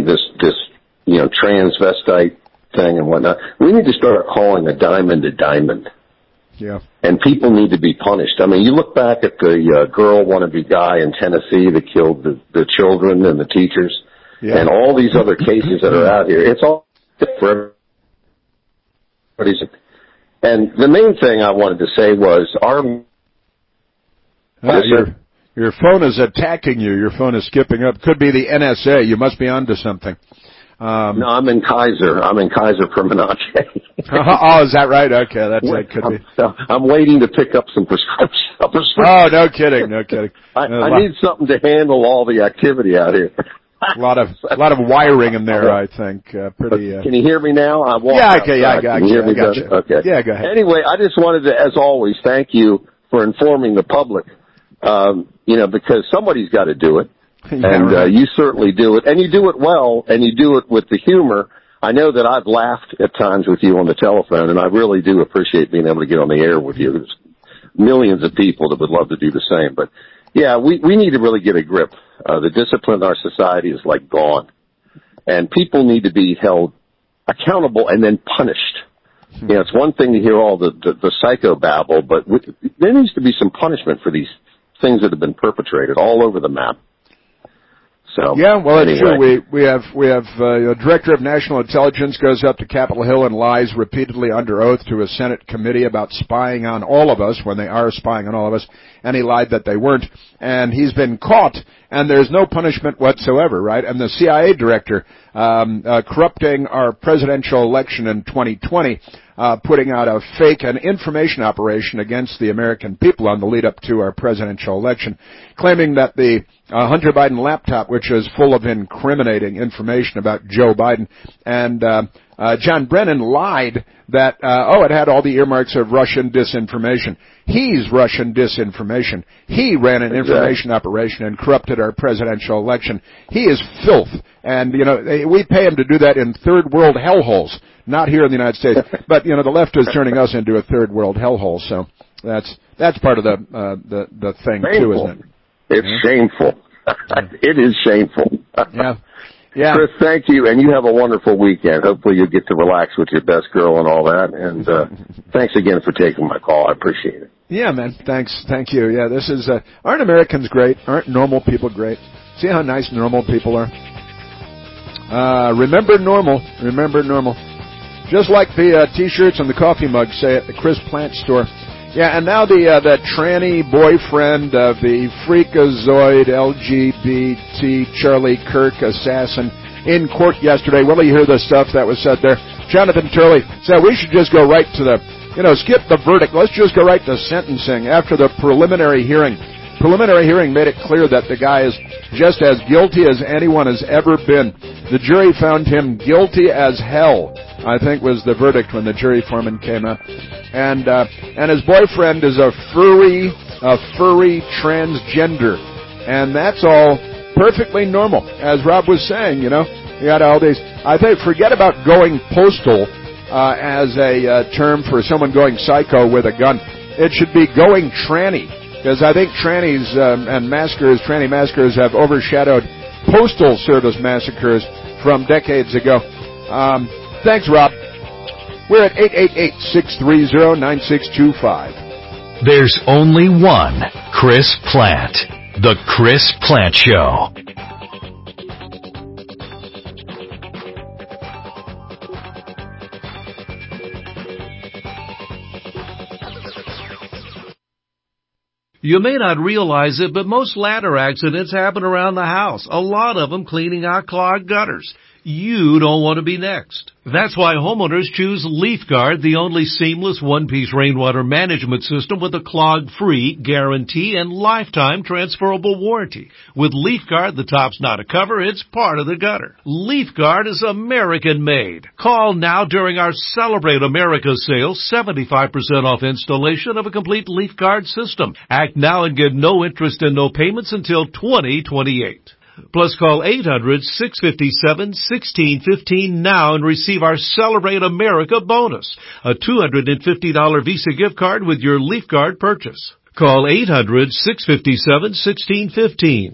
transvestite thing and whatnot. We need to start calling a diamond a diamond. Yeah. And people need to be punished. I mean, you look back at the girl wannabe guy in Tennessee that killed the children and the teachers, and all these other cases that are out here. It's all for everybody's. And the main thing I wanted to say was your phone is attacking you. Your phone is skipping up. Could be the NSA. You must be onto something. No, I'm in Kaiser. I'm in Kaiser Permanente. Oh, is that right? Okay, that could be. I'm waiting to pick up some prescriptions. Oh, no kidding. I need something to handle all the activity out here. A lot of wiring in there, I think. Pretty. Can you hear me now? I got you. Okay. Yeah, go ahead. Anyway, I just wanted to, as always, thank you for informing the public. Because somebody's got to do it. And you certainly do it, and you do it well, and you do it with the humor. I know that I've laughed at times with you on the telephone, and I really do appreciate being able to get on the air with you. There's millions of people that would love to do the same. But, yeah, we need to really get a grip. The discipline in our society is, gone. And people need to be held accountable and then punished. It's one thing to hear all the psychobabble, but there needs to be some punishment for these things that have been perpetrated all over the map. So yeah, well, anyway. it's true. We have a director of national intelligence goes up to Capitol Hill and lies repeatedly under oath to a Senate committee about spying on all of us when they are spying on all of us, and he lied that they weren't, and he's been caught, and there's no punishment whatsoever, right? And the CIA director corrupting our presidential election in 2020, putting out a fake and information operation against the American people on the lead up to our presidential election, claiming that the Hunter Biden laptop, which is full of incriminating information about Joe Biden, and John Brennan lied that, it had all the earmarks of Russian disinformation. He's Russian disinformation. He ran an information operation and corrupted our presidential election. He is filth. And, we pay him to do that in third world hellholes, not here in the United States. But, the left is turning us into a third world hellhole. So that's part of the thing, shameful. too, isn't it? It's shameful. It is shameful. Yeah. Chris, thank you, and you have a wonderful weekend. Hopefully you'll get to relax with your best girl and all that. And thanks again for taking my call. I appreciate it. Yeah, man. Thanks. Thank you. Yeah, this is, aren't Americans great? Aren't normal people great? See how nice normal people are? Remember normal. Remember normal. Just like the T-shirts and the coffee mugs say at the Chris Plant store. Yeah, and now the tranny boyfriend of the freakazoid LGBT Charlie Kirk assassin in court yesterday. Will you hear the stuff that was said there? Jonathan Turley said we should just go right to skip the verdict. Let's just go right to sentencing after the preliminary hearing. Preliminary hearing made it clear that the guy is just as guilty as anyone has ever been. The jury found him guilty as hell, I think was the verdict when the jury foreman came out. And his boyfriend is a furry transgender. And that's all perfectly normal. As Rob was saying, you got all these, I think, forget about going postal, as a term for someone going psycho with a gun. It should be going tranny. Because I think trannies and tranny massacres have overshadowed postal service massacres from decades ago. Thanks, Rob. We're at 888-630-9625. There's only one Chris Plant. The Chris Plant Show. You may not realize it, but most ladder accidents happen around the house. A lot of them cleaning out clogged gutters. You don't want to be next. That's why homeowners choose LeafGuard, the only seamless one-piece rainwater management system with a clog-free guarantee and lifetime transferable warranty. With LeafGuard, the top's not a cover, it's part of the gutter. LeafGuard is American-made. Call now during our Celebrate America sale, 75% off installation of a complete LeafGuard system. Act now and get no interest and no payments until 2028. Plus call 800-657-1615 now and receive our Celebrate America bonus, a $250 Visa gift card with your LeafGuard purchase. Call 800-657-1615.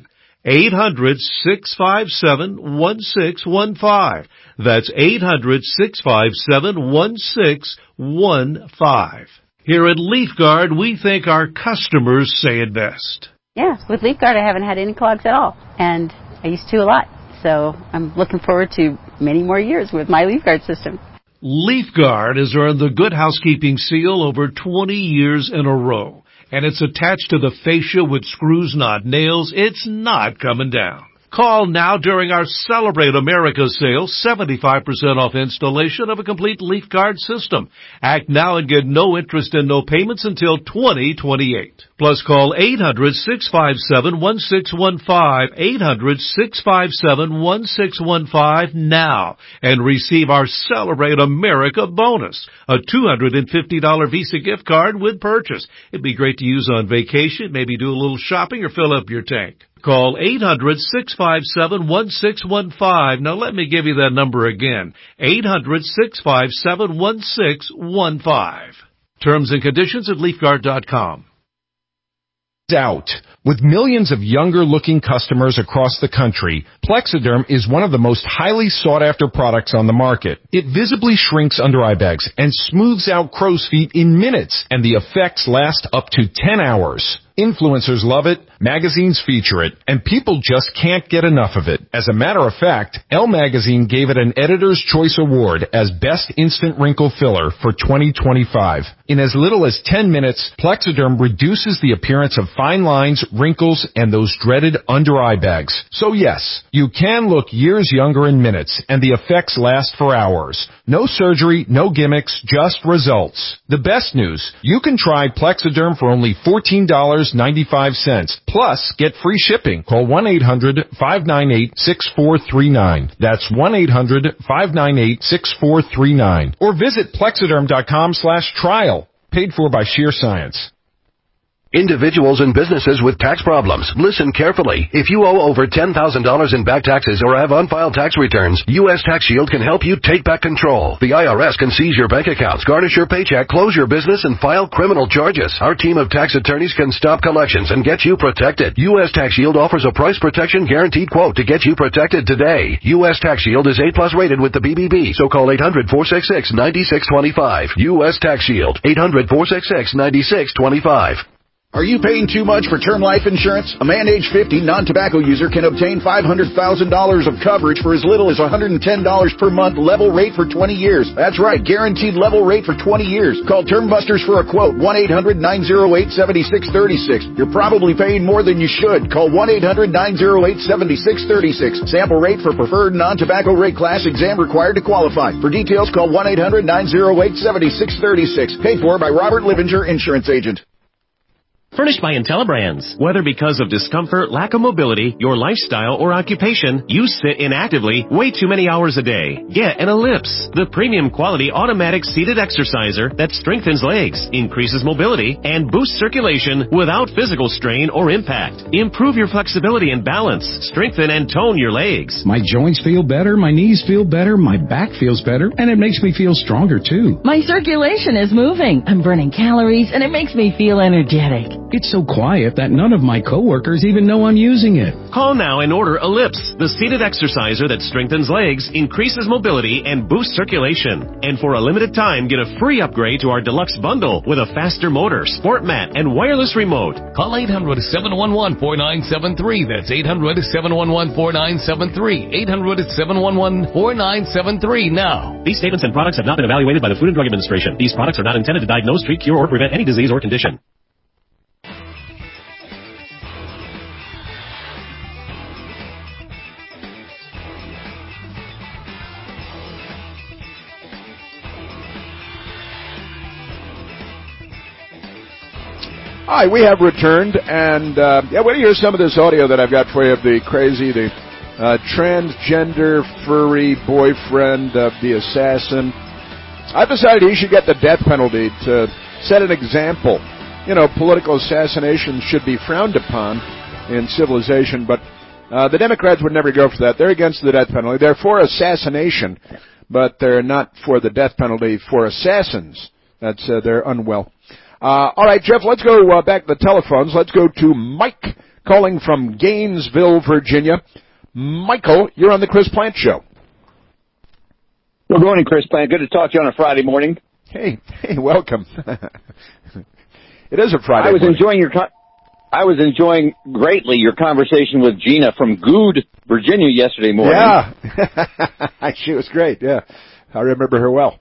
800-657-1615. That's 800-657-1615. Here at LeafGuard, we think our customers say it best. Yeah, with LeafGuard, I haven't had any clogs at all, and I used to a lot. So I'm looking forward to many more years with my LeafGuard system. LeafGuard has earned the Good Housekeeping seal over 20 years in a row, and it's attached to the fascia with screws, not nails. It's not coming down. Call now during our Celebrate America sale, 75% off installation of a complete LeafGuard system. Act now and get no interest and no payments until 2028. Plus call 800-657-1615, 800-657-1615 now and receive our Celebrate America bonus, a $250 Visa gift card with purchase. It'd be great to use on vacation, maybe do a little shopping or fill up your tank. Call 800-657-1615. Now let me give you that number again. 800-657-1615. Terms and conditions at LeafGuard.com. out. With millions of younger-looking customers across the country, Plexiderm is one of the most highly sought-after products on the market. It visibly shrinks under eye bags and smooths out crow's feet in minutes, and the effects last up to 10 hours. Influencers love it, magazines feature it, and people just can't get enough of it. As a matter of fact, Elle Magazine gave it an Editor's Choice Award as Best Instant Wrinkle Filler for 2025. In as little as 10 minutes, Plexiderm reduces the appearance of fine lines, wrinkles, and those dreaded under-eye bags. So yes, you can look years younger in minutes, and the effects last for hours. No surgery, no gimmicks, just results. The best news, you can try Plexiderm for only $14.95. Plus, get free shipping. Call 1-800-598-6439. That's 1-800-598-6439. Or visit Plexiderm.com/trial. Paid for by Sheer Science. Individuals and businesses with tax problems, listen carefully. If you owe over $10,000 in back taxes or have unfiled tax returns, U.S. Tax Shield can help you take back control. The IRS can seize your bank accounts, garnish your paycheck, close your business, and file criminal charges. Our team of tax attorneys can stop collections and get you protected. U.S. Tax Shield offers a price protection guaranteed quote to get you protected today. U.S. Tax Shield is A+ rated with the BBB, so call 800-466-9625. U.S. Tax Shield, 800-466-9625. Are you paying too much for term life insurance? A man age 50 non-tobacco user can obtain $500,000 of coverage for as little as $110 per month, level rate for 20 years. That's right, guaranteed level rate for 20 years. Call Term Busters for a quote, 1-800-908-7636. You're probably paying more than you should. Call 1-800-908-7636. Sample rate for preferred non-tobacco rate class, exam required to qualify. For details, call 1-800-908-7636. Paid for by Robert Livinger, Insurance Agent. Furnished by IntelliBrands. Whether because of discomfort, lack of mobility, your lifestyle, or occupation, you sit inactively way too many hours a day. Get an Ellipse, the premium quality automatic seated exerciser that strengthens legs, increases mobility, and boosts circulation without physical strain or impact. Improve your flexibility and balance. Strengthen and tone your legs. My joints feel better, my knees feel better, my back feels better, and it makes me feel stronger too. My circulation is moving. I'm burning calories, and it makes me feel energetic. It's so quiet that none of my coworkers even know I'm using it. Call now and order Ellipse, the seated exerciser that strengthens legs, increases mobility, and boosts circulation. And for a limited time, get a free upgrade to our deluxe bundle with a faster motor, sport mat, and wireless remote. Call 800-711-4973. That's 800-711-4973. 800-711-4973 now. These statements and products have not been evaluated by the Food and Drug Administration. These products are not intended to diagnose, treat, cure, or prevent any disease or condition. Hi, we have returned, and we're going to hear some of this audio that I've got for you of the transgender furry boyfriend of the assassin. I've decided he should get the death penalty to set an example. You know, political assassinations should be frowned upon in civilization, but the Democrats would never go for that. They're against the death penalty. They're for assassination, but they're not for the death penalty for assassins. That's they're unwell. All right, Jeff, let's go back to the telephones. Let's go to Mike calling from Gainesville, Virginia. Michael, you're on the Chris Plant Show. Good morning, Chris Plant. Good to talk to you on a Friday morning. Hey, welcome. It is a Friday morning. I was enjoying greatly your conversation with Gina from Good, Virginia yesterday morning. Yeah. She was great, yeah. I remember her well.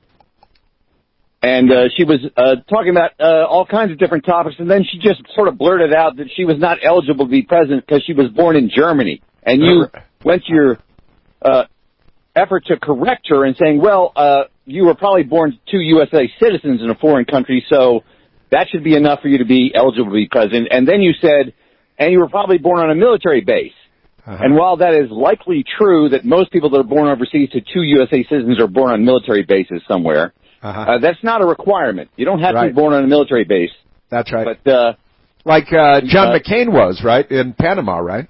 And she was talking about all kinds of different topics, and then she just sort of blurted out that she was not eligible to be president because she was born in Germany. And you went to your effort to correct her and saying, well, you were probably born to USA citizens in a foreign country, so that should be enough for you to be eligible to be president. And then you said, and you were probably born on a military base. And while that is likely true that most people that are born overseas to two USA citizens are born on military bases somewhere, that's not a requirement. You don't have to be born on a military base. That's right. But like John McCain was, right, in Panama, right?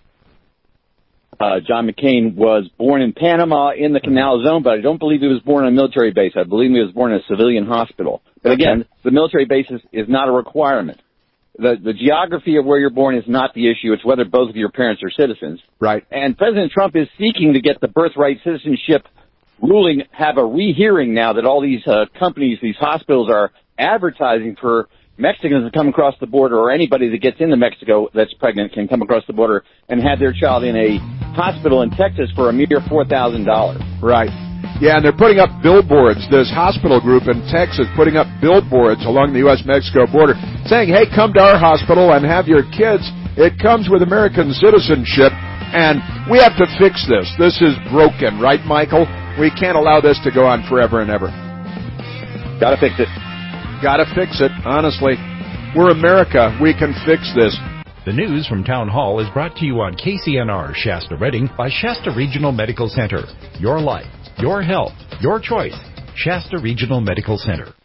John McCain was born in Panama in the Canal Zone, but I don't believe he was born on a military base. I believe he was born in a civilian hospital. But again, the military base is not a requirement. the geography of where you're born is not the issue. It's whether both of your parents are citizens. Right. And President Trump is seeking to get the birthright citizenship ruling have a rehearing now that all these companies, these hospitals are advertising for Mexicans to come across the border, or anybody that gets into Mexico that's pregnant can come across the border and have their child in a hospital in Texas for a mere $4,000. Right. Yeah, and they're putting up billboards. This hospital group in Texas putting up billboards along the U.S.-Mexico border saying, hey, come to our hospital and have your kids. It comes with American citizenship, and we have to fix this. This is broken, right, Michael? We can't allow this to go on forever and ever. Gotta fix it. Gotta fix it, honestly. We're America. We can fix this. The news from Town Hall is brought to you on KCNR Shasta Redding by Shasta Regional Medical Center. Your life, your health, your choice. Shasta Regional Medical Center.